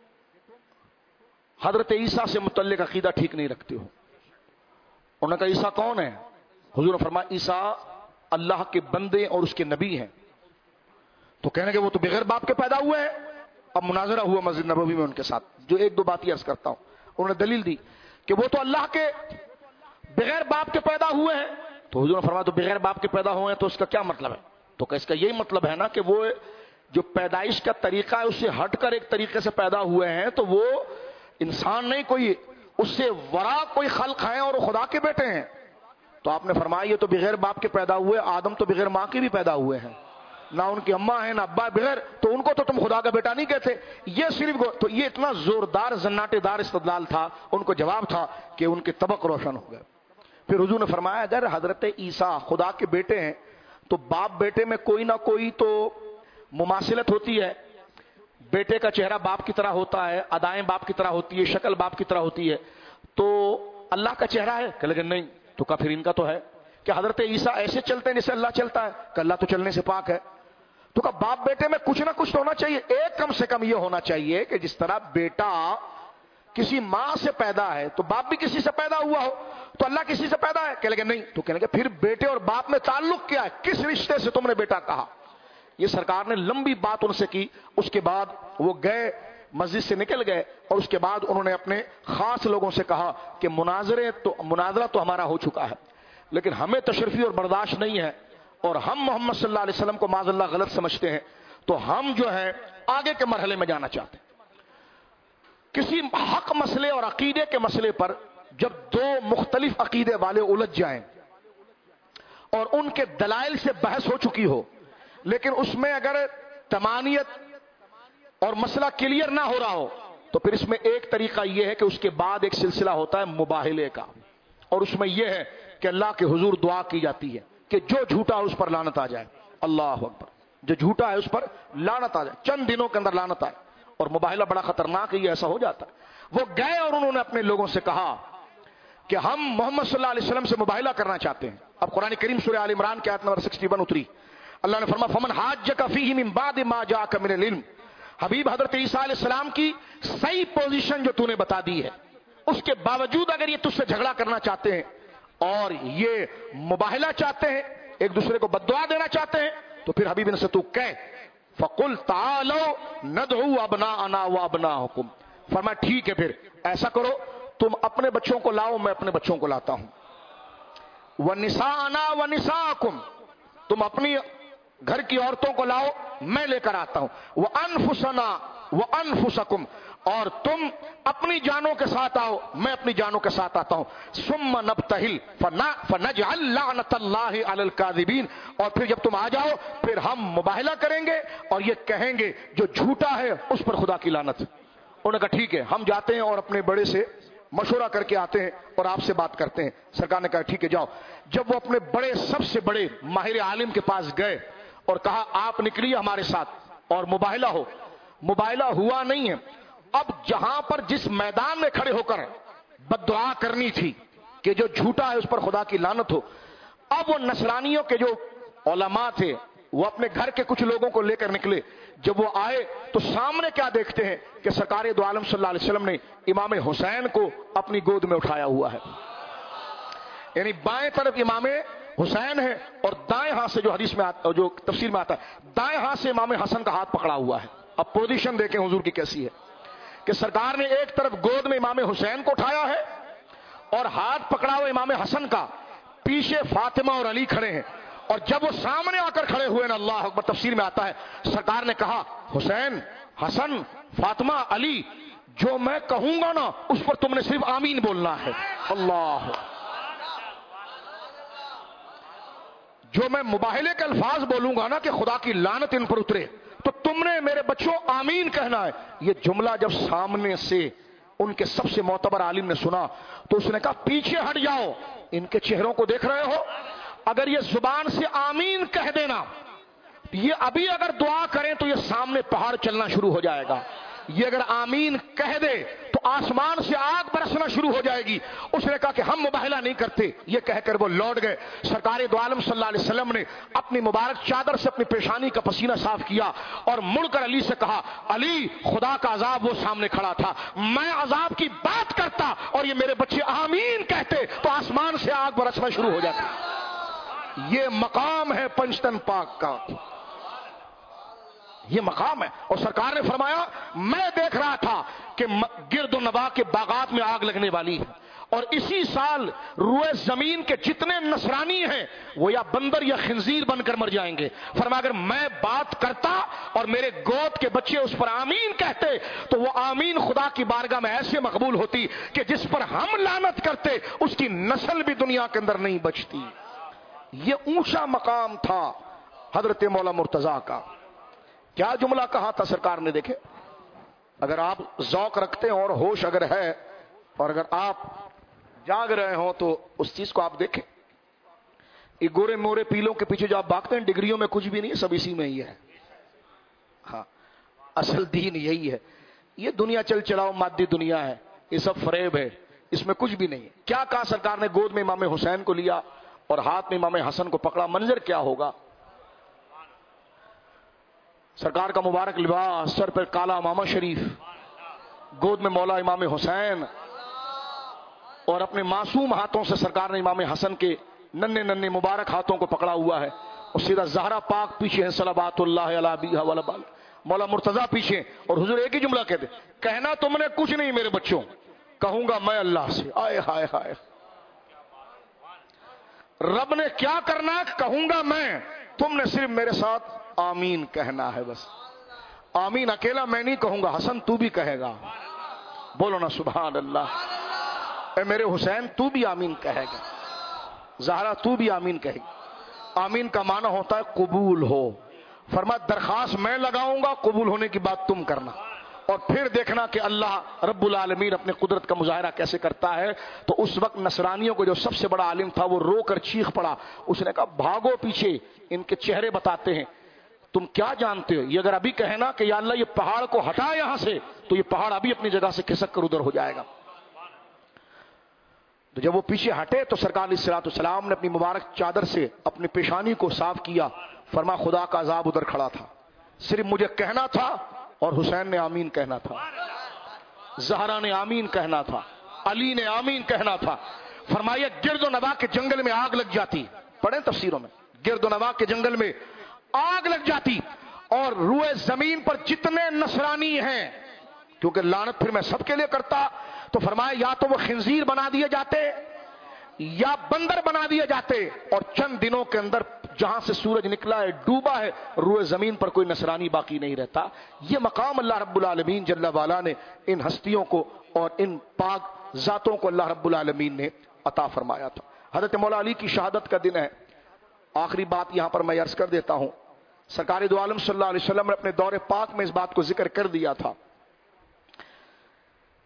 حضرت عیسیٰ سے متعلق عقیدہ ٹھیک نہیں رکھتے ہو. انہوں نے کہا عیسیٰ کون ہے؟ حضور نے فرمایا عیسیٰ اللہ کے بندے اور اس کے نبی ہیں. تو کہنے کہ وہ تو بغیر باپ کے پیدا ہوئے ہیں. اب مناظرہ ہوا مسجد نبوی میں ان کے ساتھ، جو ایک دو بات عرض کرتا ہوں. انہوں نے دلیل دی کہ وہ تو اللہ کے بغیر باپ کے پیدا ہوئے ہیں. تو حضور نے فرمایا تو بغیر باپ کے پیدا ہوئے ہیں تو اس کا کیا مطلب ہے؟ تو کہ اس کا یہی مطلب ہے نا کہ وہ جو پیدائش کا طریقہ ہے اس سے ہٹ کر ایک طریقے سے پیدا ہوئے ہیں، تو وہ انسان نہیں، کوئی اس سے ورا کوئی خلق ہے اور وہ خدا کے بیٹے ہیں. تو آپ نے فرمایا یہ تو بغیر باپ کے پیدا ہوئے، آدم تو بغیر ماں کے بھی پیدا ہوئے ہیں، نہ ان کی اماں ہیں نہ ابا بغیر، تو ان کو تو تم خدا کا بیٹا نہیں کہتے. یہ صرف تو یہ اتنا زوردار زناٹے دار استدلال تھا، ان کو جواب تھا کہ ان کے طبق روشن ہو گئے. پھر حضور نے فرمایا اگر حضرت عیسیٰ خدا کے بیٹے ہیں تو باپ بیٹے میں کوئی نہ کوئی تو مماثلت ہوتی ہے. بیٹے کا چہرہ باپ کی طرح ہوتا ہے، ادائیں باپ کی طرح ہوتی ہے، شکل باپ کی طرح ہوتی ہے. تو اللہ کا چہرہ ہے کہ لیکن نہیں. تو کہا پھر ان کا تو ہے کہ حضرت عیسیٰ ایسے چلتے ہیں جیسے اللہ چلتا ہے کہ اللہ تو چلنے سے پاک ہے. تو کہا باپ بیٹے میں کچھ نہ کچھ تو ہونا چاہیے. ایک کم سے کم یہ ہونا چاہیے کہ جس طرح بیٹا کسی ماں سے پیدا ہے تو باپ بھی کسی سے پیدا ہوا ہو. تو اللہ کسی سے پیدا ہے کہ لیکن نہیں. تو کہنے کہ پھر بیٹے اور باپ میں تعلق کیا ہے؟ کس رشتے سے تم نے بیٹا کہا؟ یہ سرکار نے لمبی بات ان سے کی. اس کے بعد وہ گئے، مسجد سے نکل گئے اور اس کے بعد انہوں نے اپنے خاص لوگوں سے کہا کہ مناظرے تو مناظرہ تو ہمارا ہو چکا ہے، لیکن ہمیں تشریفی اور برداشت نہیں ہے اور ہم محمد صلی اللہ علیہ وسلم کو معاذ اللہ غلط سمجھتے ہیں. تو ہم جو ہے آگے کے مرحلے میں جانا چاہتے ہیں. کسی حق مسئلے اور عقیدے کے مسئلے پر جب دو مختلف عقیدے والے الجھ جائیں اور ان کے دلائل سے بحث ہو چکی ہو، لیکن اس میں اگر تمانیت اور مسئلہ کلیئر نہ ہو رہا ہو، تو پھر اس میں ایک طریقہ یہ ہے کہ اس کے بعد ایک سلسلہ ہوتا ہے مباہلے کا، اور اس میں یہ ہے کہ اللہ کے حضور دعا کی جاتی ہے کہ جو جھوٹا ہے اس پر لعنت آ جائے. اللہ اکبر. جو جھوٹا ہے اس پر لعنت آ جائے، چند دنوں کے اندر لعنت آئے. اور مباہلہ بڑا خطرناک ہے، یہ ایسا ہو جاتا ہے. وہ گئے اور انہوں نے اپنے لوگوں سے کہا کہ ہم محمد صلی اللہ علیہ وسلم سے مباہلہ کرنا چاہتے ہیں. اب قرآن کریم سورہ آل عمران کی آیت نمبر اکسٹھ اتری. اللہ نے فرمایا فمن حاجک فیہ من بعد ما جاءک من العلم. حبیب حضرت عیسیٰ علیہ السلام کی صحیح پوزیشن جو تو نے بتا دی ہے، اس کے باوجود اگر یہ تجھ سے جھگڑا کرنا چاہتے ہیں اور یہ مباہلہ چاہتے ہیں، ایک دوسرے کو بددعا دینا چاہتے ہیں، تو پھر حبیب نے سے تو کہہ فقل تعالوا ندعو ابناءنا وابناءکم. فرمایا ٹھیک ہے، پھر ایسا کرو تم اپنے بچوں کو لاؤ، میں اپنے بچوں کو لاتا ہوں. ونساءنا ونساءکم. تم اپنی گھر کی عورتوں کو لاؤ، میں لے کر آتا ہوں. وانفسنا وانفسکم. اور تم اپنی جانوں کے ساتھ آؤ، میں اپنی جانوں کے ساتھ آتا ہوں. ثم نبتہل فنجعل لعنت اللہ علی الکاذبین. اور پھر جب تم آ جاؤ پھر ہم مباہلہ کریں گے اور یہ کہیں گے جو جھوٹا ہے اس پر خدا کی لعنت. انہوں نے کہا ٹھیک ہے، ہم جاتے ہیں اور اپنے بڑے سے مشورہ کر کے آتے ہیں اور آپ سے بات کرتے ہیں. سرکار نے کہا ٹھیک ہے جاؤ. جب وہ اپنے بڑے سب سے بڑے ماہر عالم کے پاس گئے اور کہا آپ نکلیے ہمارے ساتھ اور مباہلہ ہو. مباہلہ ہوا نہیں ہے. اب جہاں پر جس میدان میں کھڑے ہو کر بد دعا کرنی تھی کہ جو جھوٹا ہے اس پر خدا کی لعنت ہو، اب وہ نصرانیوں کے جو علماء تھے وہ اپنے گھر کے کچھ لوگوں کو لے کر نکلے. جب وہ آئے تو سامنے کیا دیکھتے ہیں کہ سرکار دو عالم صلی اللہ علیہ وسلم نے امام حسین کو اپنی گود میں اٹھایا ہوا ہے. یعنی بائیں طرف امام حسین ہے اور دائیں ہاتھ سے جو حدیث میں آتا، جو تفسیر میں آتا ہے، دائیں ہاتھ سے امام حسن کا ہاتھ پکڑا ہوا ہے. اب پوزیشن دیکھیں حضور کی کیسی ہے کہ سرکار نے ایک طرف گود میں امام حسین کو اٹھایا ہے اور ہاتھ پکڑا ہوا امام حسن کا، پیچھے فاطمہ اور علی کھڑے ہیں. اور جب وہ سامنے آ کر کھڑے ہوئے نا، اللہ اکبر، تفسیر میں آتا ہے سرکار نے کہا حسین، حسن، فاطمہ، علی، جو میں کہوں گا نا اس پر تم نے صرف آمین بولنا ہے. اللہ، جو میں مباہلے کے الفاظ بولوں گا نا کہ خدا کی لعنت ان پر اترے، تو تم نے میرے بچوں آمین کہنا ہے. یہ جملہ جب سامنے سے ان کے سب سے معتبر عالم نے سنا تو اس نے کہا پیچھے ہٹ جاؤ، ان کے چہروں کو دیکھ رہے ہو، اگر یہ زبان سے آمین کہہ دینا، یہ ابھی اگر دعا کریں تو یہ سامنے پہاڑ چلنا شروع ہو جائے گا. یہ اگر آمین کہہ دے تو آسمان سے آگ برسنا شروع ہو جائے گی. اس نے کہا کہ ہم مباہلہ نہیں کرتے. یہ کہہ کر وہ لوٹ گئے. سرکار دو عالم صلی اللہ علیہ وسلم نے اپنی مبارک چادر سے اپنی پیشانی کا پسینہ صاف کیا اور مڑ کر علی سے کہا علی، خدا کا عذاب وہ سامنے کھڑا تھا، میں عذاب کی بات کرتا اور یہ میرے بچے آمین کہتے تو آسمان سے آگ برسنا شروع ہو جاتی. یہ مقام ہے پنجتن پاک کا، یہ مقام ہے. اور سرکار نے فرمایا میں دیکھ رہا تھا کہ گرد و نواح کے باغات میں آگ لگنے والی ہے اور اسی سال روئے زمین کے جتنے نصرانی ہیں وہ یا بندر یا خنزیر بن کر مر جائیں گے. فرمایا اگر میں بات کرتا اور میرے گود کے بچے اس پر آمین کہتے تو وہ آمین خدا کی بارگاہ میں ایسے مقبول ہوتی کہ جس پر ہم لعنت کرتے اس کی نسل بھی دنیا کے اندر نہیں بچتی. یہ اونچا مقام تھا حضرت مولا مرتضیٰ کا. کیا جملہ کہا تھا سرکار نے؟ دیکھیں، اگر آپ ذوق رکھتے ہیں اور ہوش اگر ہے اور اگر آپ جاگ رہے ہوں تو اس چیز کو آپ دیکھیں. یہ گورے مورے پیلوں کے پیچھے جو آپ بھاگتے ہیں ڈگریوں میں کچھ بھی نہیں ہے، سب اسی میں ہی ہے. ہاں، اصل دین یہی ہے. یہ دنیا چل چلاؤ مادی دنیا ہے، یہ سب فریب ہے، اس میں کچھ بھی نہیں ہے. کیا کہا سرکار نے؟ گود میں امام حسین کو لیا اور ہاتھ میں امام حسن کو پکڑا. منظر کیا ہوگا؟ سرکار کا مبارک لباس، سر پر کالا امامہ شریف، گود میں مولا امام حسین، اور اپنے معصوم ہاتھوں سے سرکار نے امام حسن کے ننھے ننھے مبارک ہاتھوں کو پکڑا ہوا ہے. اور سیدھا زہرا پاک پیچھے ہیں، صلوات اللہ علیہ بیہا ولا بال، مولا مرتضیٰ پیچھے. اور حضور ایک ہی جملہ کہتے، کہنا تم نے کچھ نہیں میرے بچوں، کہوں گا میں اللہ سے. آئے ہائے ہائے، رب نے کیا کرنا ہے کہوں گا میں، تم نے صرف میرے ساتھ آمین کہنا ہے بس. آمین اکیلا میں نہیں کہوں گا، حسن تو بھی کہے گا. بولو نا سبحان اللہ. اے میرے حسین تو بھی آمین کہے گا، زہرا تو بھی آمین کہے گی. آمین کا معنی ہوتا ہے قبول ہو. فرمایا درخواست میں لگاؤں گا، قبول ہونے کی بات تم کرنا. اور پھر دیکھنا کہ اللہ رب العالمین اپنے قدرت کا مظاہرہ کیسے کرتا ہے. تو اس وقت نصرانیوں کو جو سب سے بڑا عالم تھا وہ رو کر چیخ پڑا. اس نے کہا بھاگو پیچھے، ان کے چہرے بتاتے ہیں. تم کیا جانتے ہو؟ یہ اگر ابھی کہنا کہ یا اللہ یہ پہاڑ کو ہٹا یہاں سے تو یہ پہاڑ ابھی اپنی جگہ سے کھسک کر ادھر ہو جائے گا. تو جب وہ پیچھے ہٹے تو سرکار علیہ الصلوۃ والسلام نے اپنی مبارک چادر سے اپنی پیشانی کو صاف کیا. فرما خدا کا عذاب ادھر کھڑا تھا، صرف مجھے کہنا تھا اور حسین نے آمین کہنا تھا، زہرا نے آمین کہنا تھا، علی نے آمین کہنا تھا. فرمایا گرد و نواح کے جنگل میں آگ لگ جاتی. پڑھیں تفسیروں میں، گرد و نواح کے جنگل میں آگ لگ جاتی اور روئے زمین پر جتنے نصرانی ہیں، کیونکہ لعنت پھر میں سب کے لیے کرتا، تو فرمایا یا تو وہ خنزیر بنا دیے جاتے یا بندر بنا دیے جاتے. اور چند دنوں کے اندر جہاں سے سورج نکلا ہے ڈوبا ہے، روئے زمین پر کوئی نصرانی باقی نہیں رہتا. یہ مقام اللہ رب العالمین جل وعلا نے ان ہستیوں کو اور ان پاک ذاتوں کو اللہ رب العالمین نے عطا فرمایا تھا. حضرت مولا علی کی شہادت کا دن ہے. آخری بات یہاں پر میں عرض کر دیتا ہوں. سرکار دو عالم صلی اللہ علیہ وسلم نے اپنے دور پاک میں اس بات کو ذکر کر دیا تھا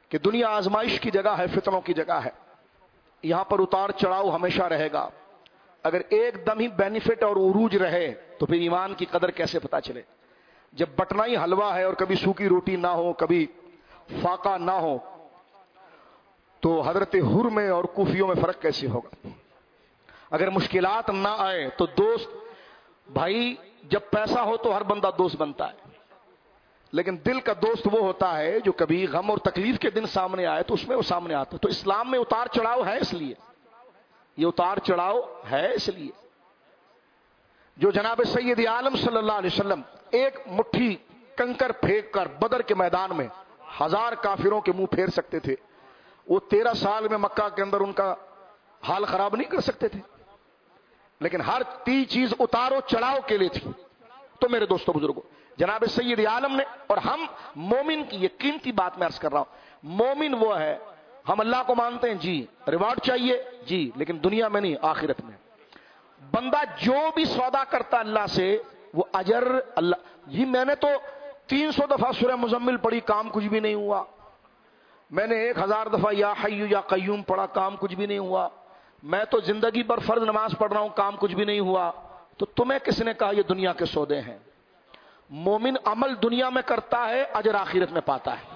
کہ دنیا آزمائش کی جگہ ہے، فتنوں کی جگہ ہے، یہاں پر اتار چڑھاؤ ہمیشہ رہے گا. اگر ایک دم ہی بینیفٹ اور عروج رہے تو پھر ایمان کی قدر کیسے پتا چلے؟ جب بٹنا ہی حلوہ ہے اور کبھی سوکھی روٹی نہ ہو، کبھی فاقہ نہ ہو، تو حضرت حر میں اور کوفیوں میں فرق کیسے ہوگا؟ اگر مشکلات نہ آئے تو دوست بھائی، جب پیسہ ہو تو ہر بندہ دوست بنتا ہے، لیکن دل کا دوست وہ ہوتا ہے جو کبھی غم اور تکلیف کے دن سامنے آئے تو اس میں وہ سامنے آتا ہے. تو اسلام میں اتار چڑھاؤ ہے، اس لیے یہ اتار چڑھاؤ ہے اس لیے جو جناب سید عالم صلی اللہ علیہ وسلم ایک مٹھی کنکر پھینک کر بدر کے میدان میں ہزار کافروں کے منہ پھیر سکتے تھے، وہ تیرہ سال میں مکہ کے اندر ان کا حال خراب نہیں کر سکتے تھے. لیکن ہر تی چیز اتارو چڑھاؤ کے لیے تھی. تو میرے دوستوں بزرگوں، جناب سید عالم نے، اور ہم مومن کی یہ قیمتی بات میں عرض کر رہا ہوں، مومن وہ ہے، ہم اللہ کو مانتے ہیں جی، ریوارڈ چاہیے جی، لیکن دنیا میں نہیں، آخرت میں. بندہ جو بھی سودا کرتا اللہ سے وہ اجر اللہ. جی میں نے تو تین سو دفعہ سورہ مزمل پڑھی، کام کچھ بھی نہیں ہوا. میں نے ایک ہزار دفعہ یا حی یا قیوم پڑھا، کام کچھ بھی نہیں ہوا. میں تو زندگی بھر فرض نماز پڑھ رہا ہوں، کام کچھ بھی نہیں ہوا. تو تمہیں کس نے کہا یہ دنیا کے سودے ہیں؟ مومن عمل دنیا میں کرتا ہے، اجر آخرت میں پاتا ہے.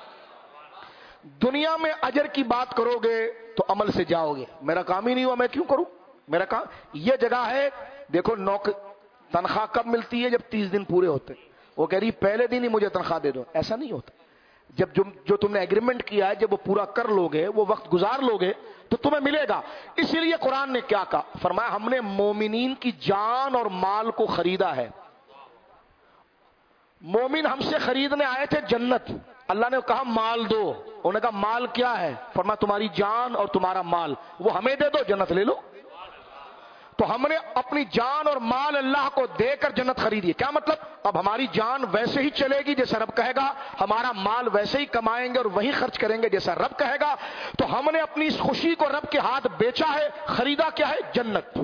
دنیا میں اجر کی بات کرو گے تو عمل سے جاؤ گے، میرا کام ہی نہیں ہوا میں کیوں کروں، میرا کام. یہ جگہ ہے، دیکھو نوک تنخواہ کب ملتی ہے؟ جب تیس دن پورے ہوتے. وہ کہہ رہی پہلے دن ہی مجھے تنخواہ دے دو، ایسا نہیں ہوتا. جب جو, جو تم نے ایگریمنٹ کیا ہے جب وہ پورا کر لو گے، وہ وقت گزار لو گے تو تمہیں ملے گا. اسی لیے قرآن نے کیا کہا؟ فرمایا ہم نے مومنین کی جان اور مال کو خریدا ہے. مومن ہم سے خریدنے آئے تھے جنت، اللہ نے کہا مال دو. انہوں نے کہا مال کیا ہے؟ فرمایا تمہاری جان اور تمہارا مال، وہ ہمیں دے دو، جنت لے لو. تو ہم نے اپنی جان اور مال اللہ کو دے کر جنت خریدی. کیا مطلب؟ اب ہماری جان ویسے ہی چلے گی جیسا رب کہے گا، ہمارا مال ویسے ہی کمائیں گے اور وہی خرچ کریں گے جیسا رب کہے گا. تو ہم نے اپنی اس خوشی کو رب کے ہاتھ بیچا ہے، خریدا کیا ہے؟ جنت.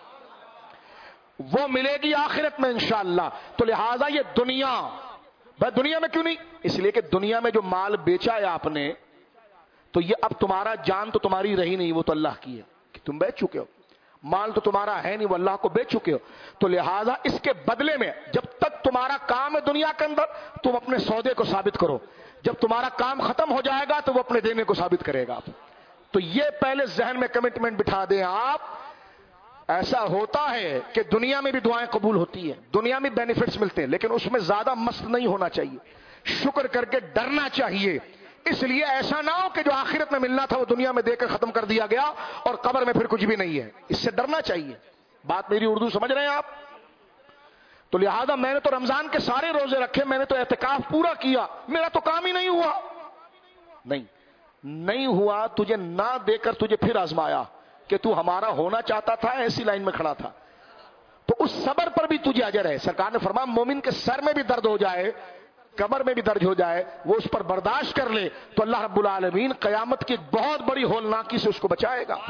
وہ ملے گی آخرت میں انشاءاللہ. تو لہذا یہ دنیا، بھائی دنیا میں کیوں نہیں؟ اس لیے کہ دنیا میں جو مال بیچا ہے آپ نے، تو یہ اب تمہارا جان تو تمہاری رہی نہیں، وہ تو اللہ کی ہے کہ تم بیچ چکے ہو. مال تو تمہارا ہے نہیں، وہ اللہ کو بیچ چکے ہو. تو لہذا اس کے بدلے میں جب تک تمہارا کام ہے دنیا کے اندر، تم اپنے سودے کو ثابت کرو. جب تمہارا کام ختم ہو جائے گا تو وہ اپنے دینے کو ثابت کرے گا. تو یہ پہلے ذہن میں کمٹمنٹ بٹھا دیں آپ. ایسا ہوتا ہے کہ دنیا میں بھی دعائیں قبول ہوتی ہیں، دنیا میں بینیفٹس ملتے ہیں، لیکن اس میں زیادہ مست نہیں ہونا چاہیے. شکر کر کے ڈرنا چاہیے. اس لیے ایسا نہ ہو کہ جو آخرت میں ملنا تھا وہ دنیا میں دے کر ختم کر دیا گیا اور قبر میں پھر کچھ بھی نہیں ہے. اس سے ڈرنا چاہیے. بات میری اردو سمجھ رہے ہیں آپ؟ تو لہذا میں نے تو رمضان کے سارے روزے رکھے، میں نے تو اعتکاف پورا کیا، میرا تو کام ہی نہیں ہوا. نہیں نہیں ہوا، تجھے نہ دے کر تجھے پھر آزمایا کہ تو ہمارا ہونا چاہتا تھا، ایسی لائن میں کھڑا تھا. تو اس صبر پر بھی تجھے اجر ہے. سرکار نے فرمایا مومن کے سر میں بھی درد ہو جائے، قبر میں بھی درد ہو جائے، وہ اس پر برداشت کر لے تو اللہ رب العالمین قیامت کی ایک بہت بڑی ہولناکی سے اس کو بچائے گا.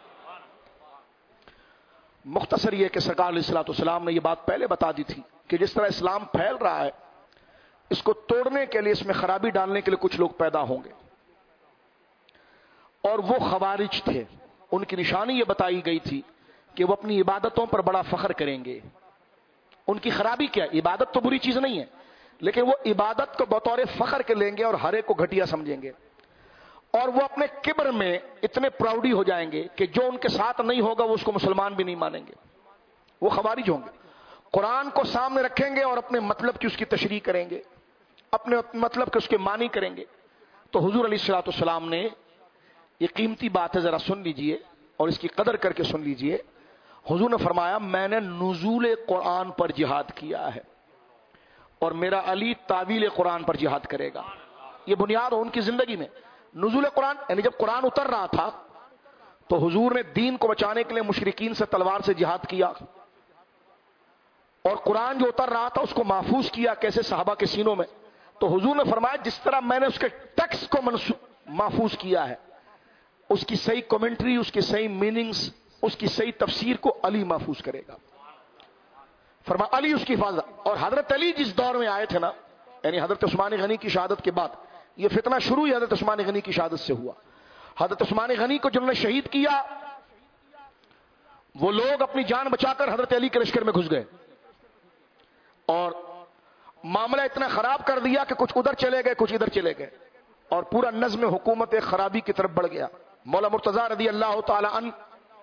مختصر یہ کہ سرکار علیہ الصلوۃ والسلام نے یہ بات پہلے بتا دی تھی کہ جس طرح اسلام پھیل رہا ہے، اس کو توڑنے کے لیے، اس میں خرابی ڈالنے کے لیے کچھ لوگ پیدا ہوں گے. اور وہ خوارج تھے. ان کی نشانی یہ بتائی گئی تھی کہ وہ اپنی عبادتوں پر بڑا فخر کریں گے. ان کی خرابی کیا ہے؟ عبادت تو بری چیز نہیں ہے، لیکن وہ عبادت کو بطور فخر کے لیں گے اور ہر ایک کو گھٹیا سمجھیں گے. اور وہ اپنے کبر میں اتنے پراؤڈی ہو جائیں گے کہ جو ان کے ساتھ نہیں ہوگا وہ اس کو مسلمان بھی نہیں مانیں گے. وہ خوارج ہوں گے. قرآن کو سامنے رکھیں گے اور اپنے مطلب کی اس کی تشریح کریں گے، اپنے مطلب کے اس کے معنی کریں گے. تو حضور علیہ الصلوۃ والسلام نے، یہ قیمتی بات ہے، ذرا سن لیجئے اور اس کی قدر کر کے سن لیجئے. حضور نے فرمایا میں نے نزول قرآن پر جہاد کیا ہے اور میرا علی تعویل قرآن پر جہاد کرے گا. یہ بنیاد ہو ان کی زندگی میں. نزول قرآن یعنی جب قرآن اتر رہا تھا تو حضور نے دین کو بچانے کے لیے مشرکین سے تلوار سے جہاد کیا، اور قرآن جو اتر رہا تھا اس کو محفوظ کیا. کیسے؟ صحابہ کے سینوں میں. تو حضور نے فرمایا جس طرح میں نے اس کے ٹیکسٹ کو محفوظ کیا ہے، اس کی صحیح کمنٹری، اس کی صحیح میننگز، اس کی صحیح تفسیر کو علی محفوظ کرے گا. فرمایا علی اس کی حفاظت. اور حضرت علی جس دور میں آئے تھے نا، یعنی حضرت عثمان غنی کی شہادت کے بعد، یہ فتنہ شروع ہی حضرت عثمان غنی کی شہادت سے ہوا. حضرت عثمان غنی کو جنہوں نے شہید کیا وہ لوگ اپنی جان بچا کر حضرت علی کے لشکر میں گھس گئے اور معاملہ اتنا خراب کر دیا کہ کچھ ادھر چلے گئے کچھ ادھر چلے گئے اور پورا نظم حکومت ایک خرابی کی طرف بڑھ گیا. مولا مرتضیٰ رضی اللہ تعالی عنہ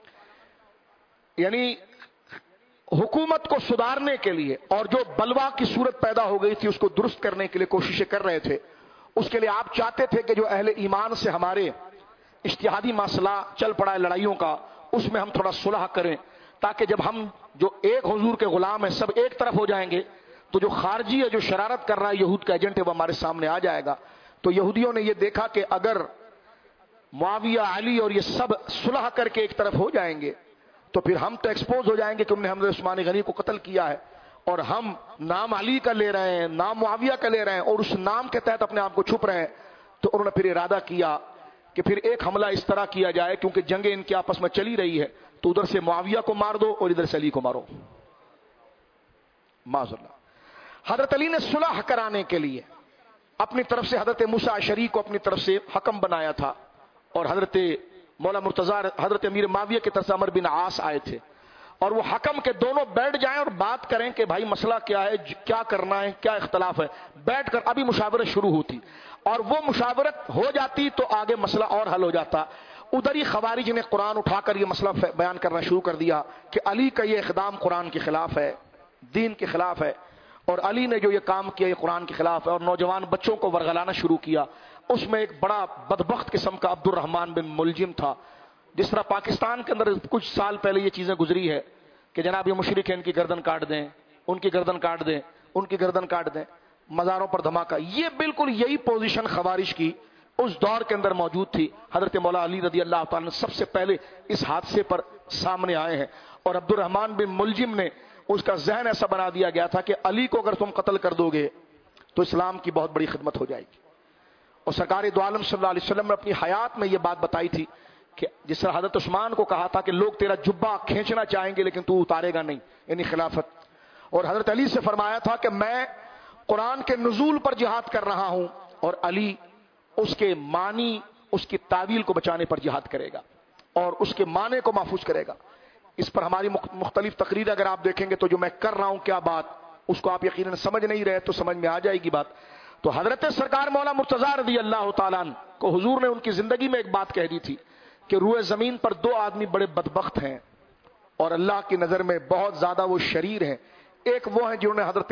یعنی حکومت کو سدھارنے کے لیے اور جو بلوا کی صورت پیدا ہو گئی تھی اس کو درست کرنے کے لیے کوششیں کر رہے تھے. اس کے لیے آپ چاہتے تھے کہ جو اہل ایمان سے ہمارے اجتہادی مسئلہ چل پڑا ہے لڑائیوں کا اس میں ہم تھوڑا صلح کریں تاکہ جب ہم جو ایک حضور کے غلام ہیں سب ایک طرف ہو جائیں گے تو جو خارجی ہے جو شرارت کر رہا ہے یہود کا ایجنٹ ہے وہ ہمارے سامنے آ جائے گا. تو یہودیوں نے یہ دیکھا کہ اگر معاویہ علی اور یہ سب صلح کر کے ایک طرف ہو جائیں گے تو پھر ہم تو ایکسپوز ہو جائیں گے کہ ہم نے حضرت عثمان غنی کو قتل کیا ہے اور ہم نام علی کا لے رہے ہیں نام معاویہ کا لے رہے ہیں اور اس نام کے تحت اپنے آپ کو چھپ رہے ہیں. تو انہوں نے پھر ارادہ کیا کہ پھر ایک حملہ اس طرح کیا جائے کیونکہ جنگیں ان کے آپس میں چلی رہی ہے تو ادھر سے معاویہ کو مار دو اور ادھر سے علی کو مارو. معاذ اللہ. حضرت علی نے صلح کرانے کے لیے اپنی طرف سے حضرت موسیٰ اشعری کو اپنی طرف سے حکم بنایا تھا اور حضرت مولا مرتضیٰ حضرت امیر معاویہ کی طرف سے عمرو بن عاص آئے تھے اور وہ حکم کے دونوں بیٹھ جائیں اور بات کریں کہ بھائی مسئلہ کیا ہے کیا کرنا ہے کیا اختلاف ہے. بیٹھ کر ابھی مشاورت شروع ہوتی اور وہ مشاورت ہو جاتی تو آگے مسئلہ اور حل ہو جاتا. ادھر ہی خوارج نے قرآن اٹھا کر یہ مسئلہ بیان کرنا شروع کر دیا کہ علی کا یہ اقدام قرآن کے خلاف ہے دین کے خلاف ہے اور علی نے جو یہ کام کیا یہ قرآن کے خلاف ہے اور نوجوان بچوں کو ورغلانا شروع کیا. اس میں ایک بڑا بدبخت قسم کا عبد الرحمن بن ملجم تھا. جس طرح پاکستان کے اندر کچھ سال پہلے یہ چیزیں گزری ہے کہ جناب یہ مشرک ہیں ان کی گردن کاٹ دیں ان کی گردن کاٹ دیں ان کی گردن کاٹ دیں مزاروں پر دھماکہ. یہ بالکل یہی پوزیشن خوارج کی اس دور کے اندر موجود تھی. حضرت مولا علی رضی اللہ تعالیٰ سب سے پہلے اس حادثے پر سامنے آئے ہیں اور عبد الرحمن بن ملجم نے اس کا ذہن ایسا بنا دیا گیا تھا کہ علی کو اگر تم قتل کر دو گے تو اسلام کی بہت بڑی خدمت ہو جائے گی. اور سرکار دو عالم صلی اللہ علیہ وسلم نے اپنی حیات میں یہ بات بتائی تھی کہ جس طرح حضرت عثمان کو کہا تھا کہ لوگ تیرا جبہ کھینچنا چاہیں گے لیکن تو اتارے گا نہیں یعنی خلافت. اور حضرت علی سے فرمایا تھا کہ میں قرآن کے نزول پر جہاد کر رہا ہوں اور علی اس کے معنی اس کی تعویل کو بچانے پر جہاد کرے گا اور اس کے معنی کو محفوظ کرے گا. اس پر ہماری مختلف تقریریں اگر آپ دیکھیں گے تو جو میں کر رہا ہوں کیا بات اس کو آپ یقیناً سمجھ نہیں رہے تو سمجھ میں آ جائے گی بات. تو حضرت سرکار مولا مرتضیٰ رضی اللہ تعالیٰ عنہ کو حضور نے ان کی زندگی میں ایک بات کہہ دی تھی کہ روئے زمین پر دو آدمی بڑے بدبخت ہیں اور اللہ کی نظر میں بہت زیادہ وہ شریر ہیں. ایک وہ ہیں جنہوں نے حضرت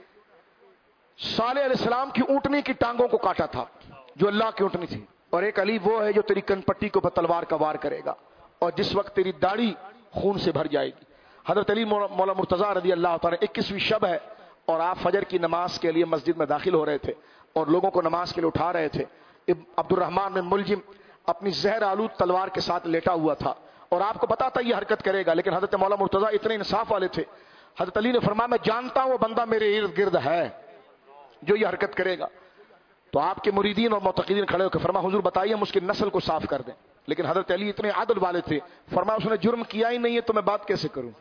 صالح علیہ السلام کی اونٹنی کی ٹانگوں کو کاٹا تھا جو اللہ کی اونٹنی تھی اور ایک علی وہ ہے جو تیری کن پٹی کو تلوار کا وار کرے گا اور جس وقت تیری داڑھی خون سے بھر جائے گی. حضرت علی مولا مرتضیٰ رضی اللہ تعالیٰ اکیسویں شب ہے اور آپ فجر کی نماز کے لیے مسجد میں داخل ہو رہے تھے اور لوگوں کو نماز کے لیے اٹھا رہے تھے. عبد الرحمن بن ملجم اپنی زہر آلود تلوار کے ساتھ لیٹا ہوا تھا اور آپ کو پتا تھا یہ حرکت کرے گا لیکن حضرت مولا مرتضیٰ اتنے انصاف والے تھے. حضرت علی نے فرمایا میں جانتا ہوں وہ بندہ میرے ارد گرد ہے جو یہ حرکت کرے گا. تو آپ کے مریدین اور معتقدین کھڑے ہو کے فرمایا حضور بتائیے ہم اس کی نسل کو صاف کر دیں. لیکن حضرت علی اتنے عادل والے تھے فرمایا اس نے جرم کیا ہی نہیں ہے تو میں بات کیسے کروں.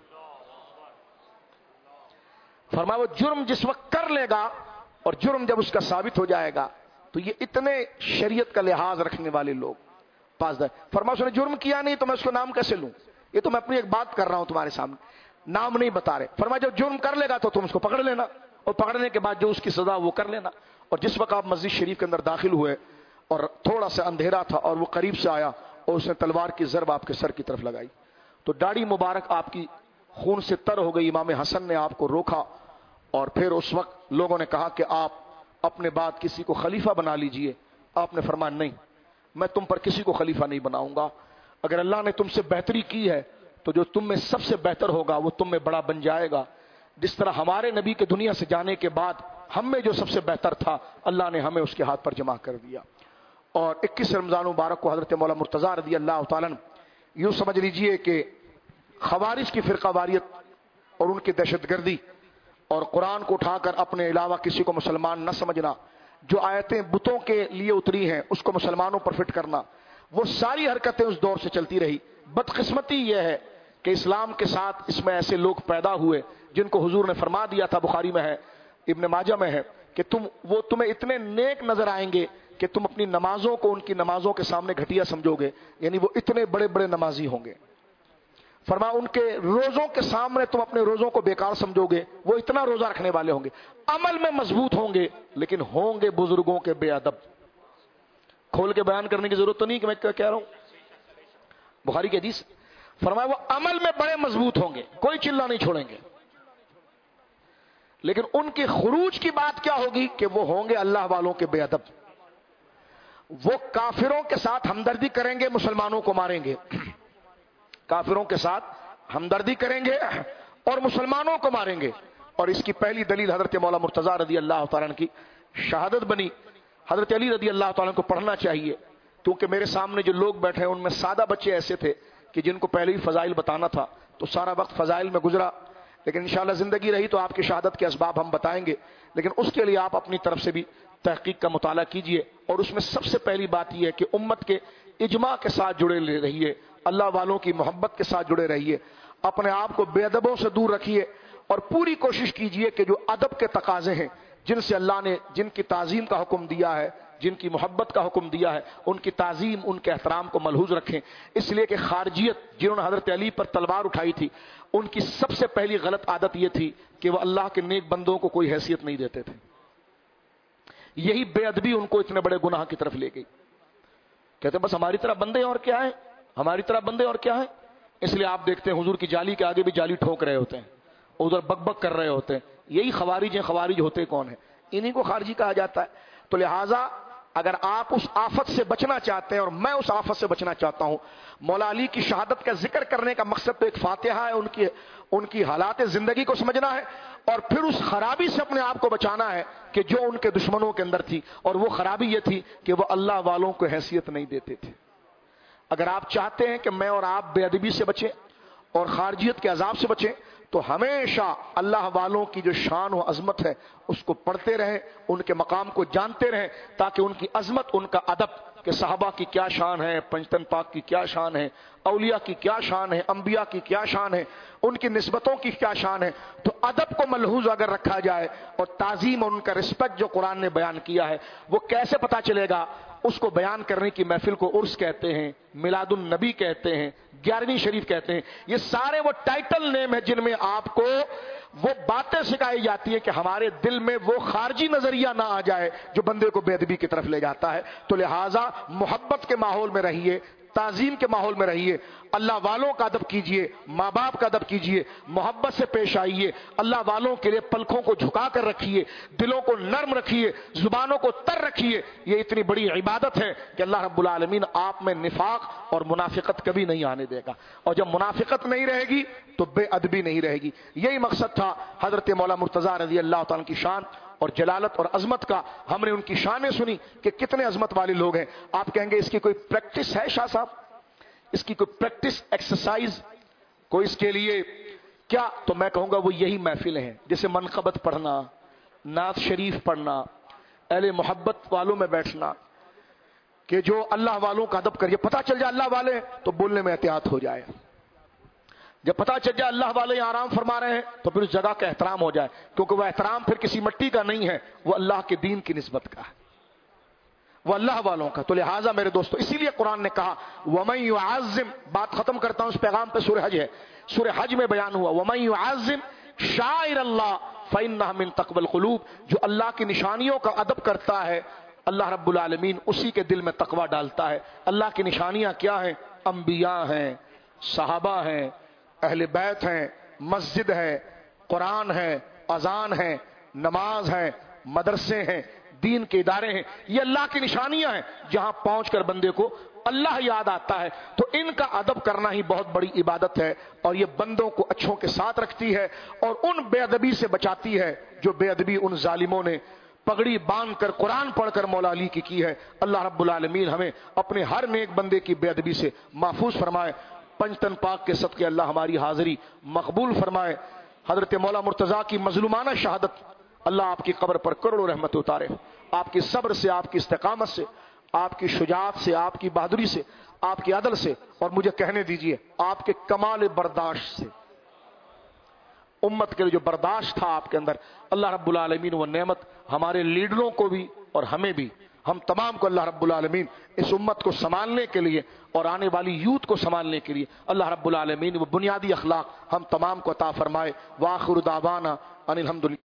فرمایا وہ جرم جس وقت کر لے گا اور جرم جب اس کا ثابت ہو جائے گا تو یہ اتنے شریعت کا لحاظ رکھنے والے لوگ پاس دائیں. فرمایا اس نے جرم کیا نہیں تو میں اس کو نام کیسے لوں. یہ تو میں اپنی ایک بات کر رہا ہوں تمہارے سامنے نام نہیں بتا رہے. فرمایا جب جرم کر لے گا تو تم اس کو پکڑ لینا اور پکڑنے کے بعد جو اس کی سزا وہ کر لینا. اور جس وقت آپ مسجد شریف کے اندر داخل ہوئے اور تھوڑا سا اندھیرا تھا اور وہ قریب سے آیا اور اس نے تلوار کی ضرب آپ کے سر کی طرف لگائی تو داڑھی مبارک آپ کی خون سے تر ہو گئی. امام حسن نے آپ کو روکا اور پھر اس وقت لوگوں نے کہا کہ آپ اپنے بعد کسی کو خلیفہ بنا لیجئے. آپ نے فرمایا نہیں میں تم پر کسی کو خلیفہ نہیں بناؤں گا. اگر اللہ نے تم سے بہتری کی ہے تو جو تم میں سب سے بہتر ہوگا وہ تم میں بڑا بن جائے گا. جس طرح ہمارے نبی کے دنیا سے جانے کے بعد ہم میں جو سب سے بہتر تھا اللہ نے ہمیں اس کے ہاتھ پر جمع کر دیا. اور اکیس رمضان مبارک کو حضرت مولا مرتضیٰ رضی اللہ تعالیٰ یوں سمجھ لیجئے کہ خوارج کی فرقہ واریت اور ان کی دہشت گردی اور قرآن کو اٹھا کر اپنے علاوہ کسی کو مسلمان نہ سمجھنا, جو آیتیں بتوں کے لیے اتری ہیں اس کو مسلمانوں پر فٹ کرنا, وہ ساری حرکتیں اس دور سے چلتی رہی. بدقسمتی یہ ہے کہ اسلام کے ساتھ اس میں ایسے لوگ پیدا ہوئے جن کو حضور نے فرما دیا تھا, بخاری میں ہے ابن ماجہ میں ہے, کہ تم وہ تمہیں اتنے نیک نظر آئیں گے کہ تم اپنی نمازوں کو ان کی نمازوں کے سامنے گھٹیا سمجھو گے، یعنی وہ اتنے بڑے بڑے نمازی ہوں گے۔ فرمایا ان کے روزوں کے سامنے تم اپنے روزوں کو بیکار سمجھو گے، وہ اتنا روزہ رکھنے والے ہوں گے، عمل میں مضبوط ہوں گے لیکن ہوں گے بزرگوں کے بے ادب۔ کھول کے بیان کرنے کی ضرورت تو نہیں کہ میں کیا کہہ رہا ہوں، بخاری کی حدیث۔ فرمایا وہ عمل میں بڑے مضبوط ہوں گے، کوئی چلہ نہیں چھوڑیں گے، لیکن ان کے خروج کی بات کیا ہوگی کہ وہ ہوں گے اللہ والوں کے بے ادب۔ وہ کافروں کے ساتھ ہمدردی کریں گے، مسلمانوں کو ماریں گے، کافروں کے ساتھ ہمدردی کریں گے اور مسلمانوں کو ماریں گے۔ اور اس کی پہلی دلیل حضرت مولا مرتضیٰ رضی اللہ تعالیٰ عنہ کی شہادت بنی۔ حضرت علی رضی اللہ تعالیٰ عنہ کو پڑھنا چاہیے، کیونکہ میرے سامنے جو لوگ بیٹھے ہیں ان میں سادہ بچے ایسے تھے کہ جن کو پہلے ہی فضائل بتانا تھا، تو سارا وقت فضائل میں گزرا، لیکن انشاءاللہ زندگی رہی تو آپ کی شہادت کے اسباب ہم بتائیں گے، لیکن اس کے لیے آپ اپنی طرف سے بھی تحقیق کا مطالعہ کیجئے۔ اور اس میں سب سے پہلی بات یہ ہے کہ امت کے اجماع کے ساتھ جڑے رہیے، اللہ والوں کی محبت کے ساتھ جڑے رہیے، اپنے آپ کو بے ادبوں سے دور رکھیے، اور پوری کوشش کیجئے کہ جو ادب کے تقاضے ہیں، جن سے اللہ نے جن کی تعظیم کا حکم دیا ہے، جن کی محبت کا حکم دیا ہے، ان کی تعظیم، ان کے احترام کو ملحوظ رکھیں۔ اس لیے کہ خارجیت جنہوں نے حضرت علی پر تلوار اٹھائی تھی، ان کی سب سے پہلی غلط عادت یہ تھی کہ وہ اللہ کے نیک بندوں کو کوئی حیثیت نہیں دیتے تھے۔ یہی بے ادبی ان کو اتنے بڑے گناہ کی طرف لے گئی۔ کہتے ہیں بس ہماری طرح بندے اور کیا ہے، ہماری طرح بندے اور کیا ہے۔ اس لیے آپ دیکھتے ہیں حضور کی جالی کے آگے بھی جالی ٹھوک رہے ہوتے ہیں، ادھر بک بک کر رہے ہوتے ہیں۔ یہی خوارج ہیں۔ خوارج ہوتے کون ہیں؟ انہی کو خارجی کہا جاتا ہے۔ تو لہٰذا اگر آپ اس آفت سے بچنا چاہتے ہیں، اور میں اس آفت سے بچنا چاہتا ہوں، مولا علی کی شہادت کا ذکر کرنے کا مقصد تو ایک فاتحہ ہے، ان کی ان کی حالات زندگی کو سمجھنا ہے، اور پھر اس خرابی سے اپنے آپ کو بچانا ہے کہ جو ان کے دشمنوں کے اندر تھی، اور وہ خرابی یہ تھی کہ وہ اللہ والوں کو حیثیت نہیں دیتے تھے۔ اگر آپ چاہتے ہیں کہ میں اور آپ بے ادبی سے بچیں اور خارجیت کے عذاب سے بچیں، تو ہمیشہ اللہ والوں کی جو شان و عظمت ہے اس کو پڑھتے رہیں، ان کے مقام کو جانتے رہیں، تاکہ ان کی عظمت، ان کا ادب، کہ صحابہ کی کیا شان ہے، پنجتن پاک کی کیا شان ہے، اولیاء کی کیا شان ہے، انبیاء کی کیا شان ہے، ان کی نسبتوں کی کیا شان ہے، تو ادب کو ملحوظ اگر رکھا جائے اور تعظیم اور ان کا رسپیکٹ جو قرآن نے بیان کیا ہے، وہ کیسے پتا چلے گا؟ اس کو بیان کرنے کی محفل کو عرس کہتے ہیں، میلاد النبی کہتے ہیں، گیارہویں شریف کہتے ہیں۔ یہ سارے وہ ٹائٹل نیم ہیں جن میں آپ کو وہ باتیں سکھائی جاتی ہیں کہ ہمارے دل میں وہ خارجی نظریہ نہ آ جائے جو بندے کو بے ادبی کی طرف لے جاتا ہے۔ تو لہٰذا محبت کے ماحول میں رہیے، تعظیم کے ماحول میں رہیے، اللہ والوں کا ادب کیجئے، ماں باپ کا ادب کیجئے، محبت سے پیش آئیے، اللہ والوں کے لیے پلکوں کو جھکا کر رکھیے، دلوں کو نرم رکھیے، زبانوں کو تر رکھیے۔ یہ اتنی بڑی عبادت ہے کہ اللہ رب العالمین آپ میں نفاق اور منافقت کبھی نہیں آنے دے گا، اور جب منافقت نہیں رہے گی تو بے ادبی نہیں رہے گی۔ یہی مقصد تھا حضرت مولا مرتضیٰ رضی اللہ تعالیٰ کی شان اور جلالت اور عظمت کا۔ ہم نے ان کی شانیں سنی کہ کتنے عظمت والے لوگ ہیں۔ آپ کہیں گے اس کی کوئی پریکٹس ہے شاہ صاحب، اس کی کوئی پریکٹس، ایکسرسائز کوئی اس کے لیے کیا؟ تو میں کہوں گا وہ یہی محفلیں ہیں، جیسے منقبت پڑھنا، نعت شریف پڑھنا، اہل محبت والوں میں بیٹھنا، کہ جو اللہ والوں کا ادب کریے، پتہ چل جائے اللہ والے تو بولنے میں احتیاط ہو جائے، جب پتہ چل جائے اللہ والے یہاں آرام فرما رہے ہیں تو پھر اس جگہ کا احترام ہو جائے، کیونکہ وہ احترام پھر کسی مٹی کا نہیں ہے، وہ اللہ کے دین کی نسبت کا ہے، وہ اللہ والوں کا۔ تو لہٰذا میرے دوستو، اسی لیے قرآن نے کہا وَمَن يُعَظِّمْ، بات ختم کرتا ہوں اس پیغام پہ، سورہ حج ہے، سورہ حج میں بیان ہوا وَمَن يُعَظِّمْ شَعَائِرَ اللَّهِ فَإِنَّهَا مِن تَقْوَى الْقُلُوبِ، جو اللہ کی نشانیوں کا ادب کرتا ہے، اللہ رب العالمین اسی کے دل میں تقوی ڈالتا ہے۔ اللہ کی نشانیاں کیا ہیں؟ انبیاء ہیں، صحابہ ہیں، اہل بیت ہیں، مسجد ہے، قرآن ہے، اذان ہے، نماز ہے، مدرسے ہیں، دین کے ادارے ہیں، یہ اللہ کی نشانیاں ہیں جہاں پہنچ کر بندے کو اللہ یاد آتا ہے۔ تو ان کا ادب کرنا ہی بہت بڑی عبادت ہے، اور یہ بندوں کو اچھوں کے ساتھ رکھتی ہے اور ان بے ادبی سے بچاتی ہے جو بے ادبی ان ظالموں نے پگڑی باندھ کر قرآن پڑھ کر مولا علی کی کی ہے۔ اللہ رب العالمین ہمیں اپنے ہر نیک بندے کی بے ادبی سے محفوظ فرمائے۔ پنجتن پاک کے صدقے اللہ ہماری حاضری مقبول فرمائے۔ حضرت مولا مرتضیٰ کی مظلومانہ شہادت، اللہ آپ کی قبر پر کروڑوں رحمت اتارے، آپ کی صبر سے، آپ کی استقامت سے، آپ کی شجاعت سے، آپ کی بہادری سے، آپ کی عدل سے، اور مجھے کہنے دیجئے آپ کے کمال برداشت سے، امت کے لیے جو برداشت تھا آپ کے اندر، اللہ رب العالمین وہ نعمت ہمارے لیڈروں کو بھی اور ہمیں بھی ہم تمام کو اللہ رب العالمین اس امت کو سنبھالنے کے لیے اور آنے والی یوتھ کو سنبھالنے کے لیے اللہ رب العالمین وہ بنیادی اخلاق ہم تمام کو عطا فرمائے۔ وآخر دعوانا ان الحمدللہ۔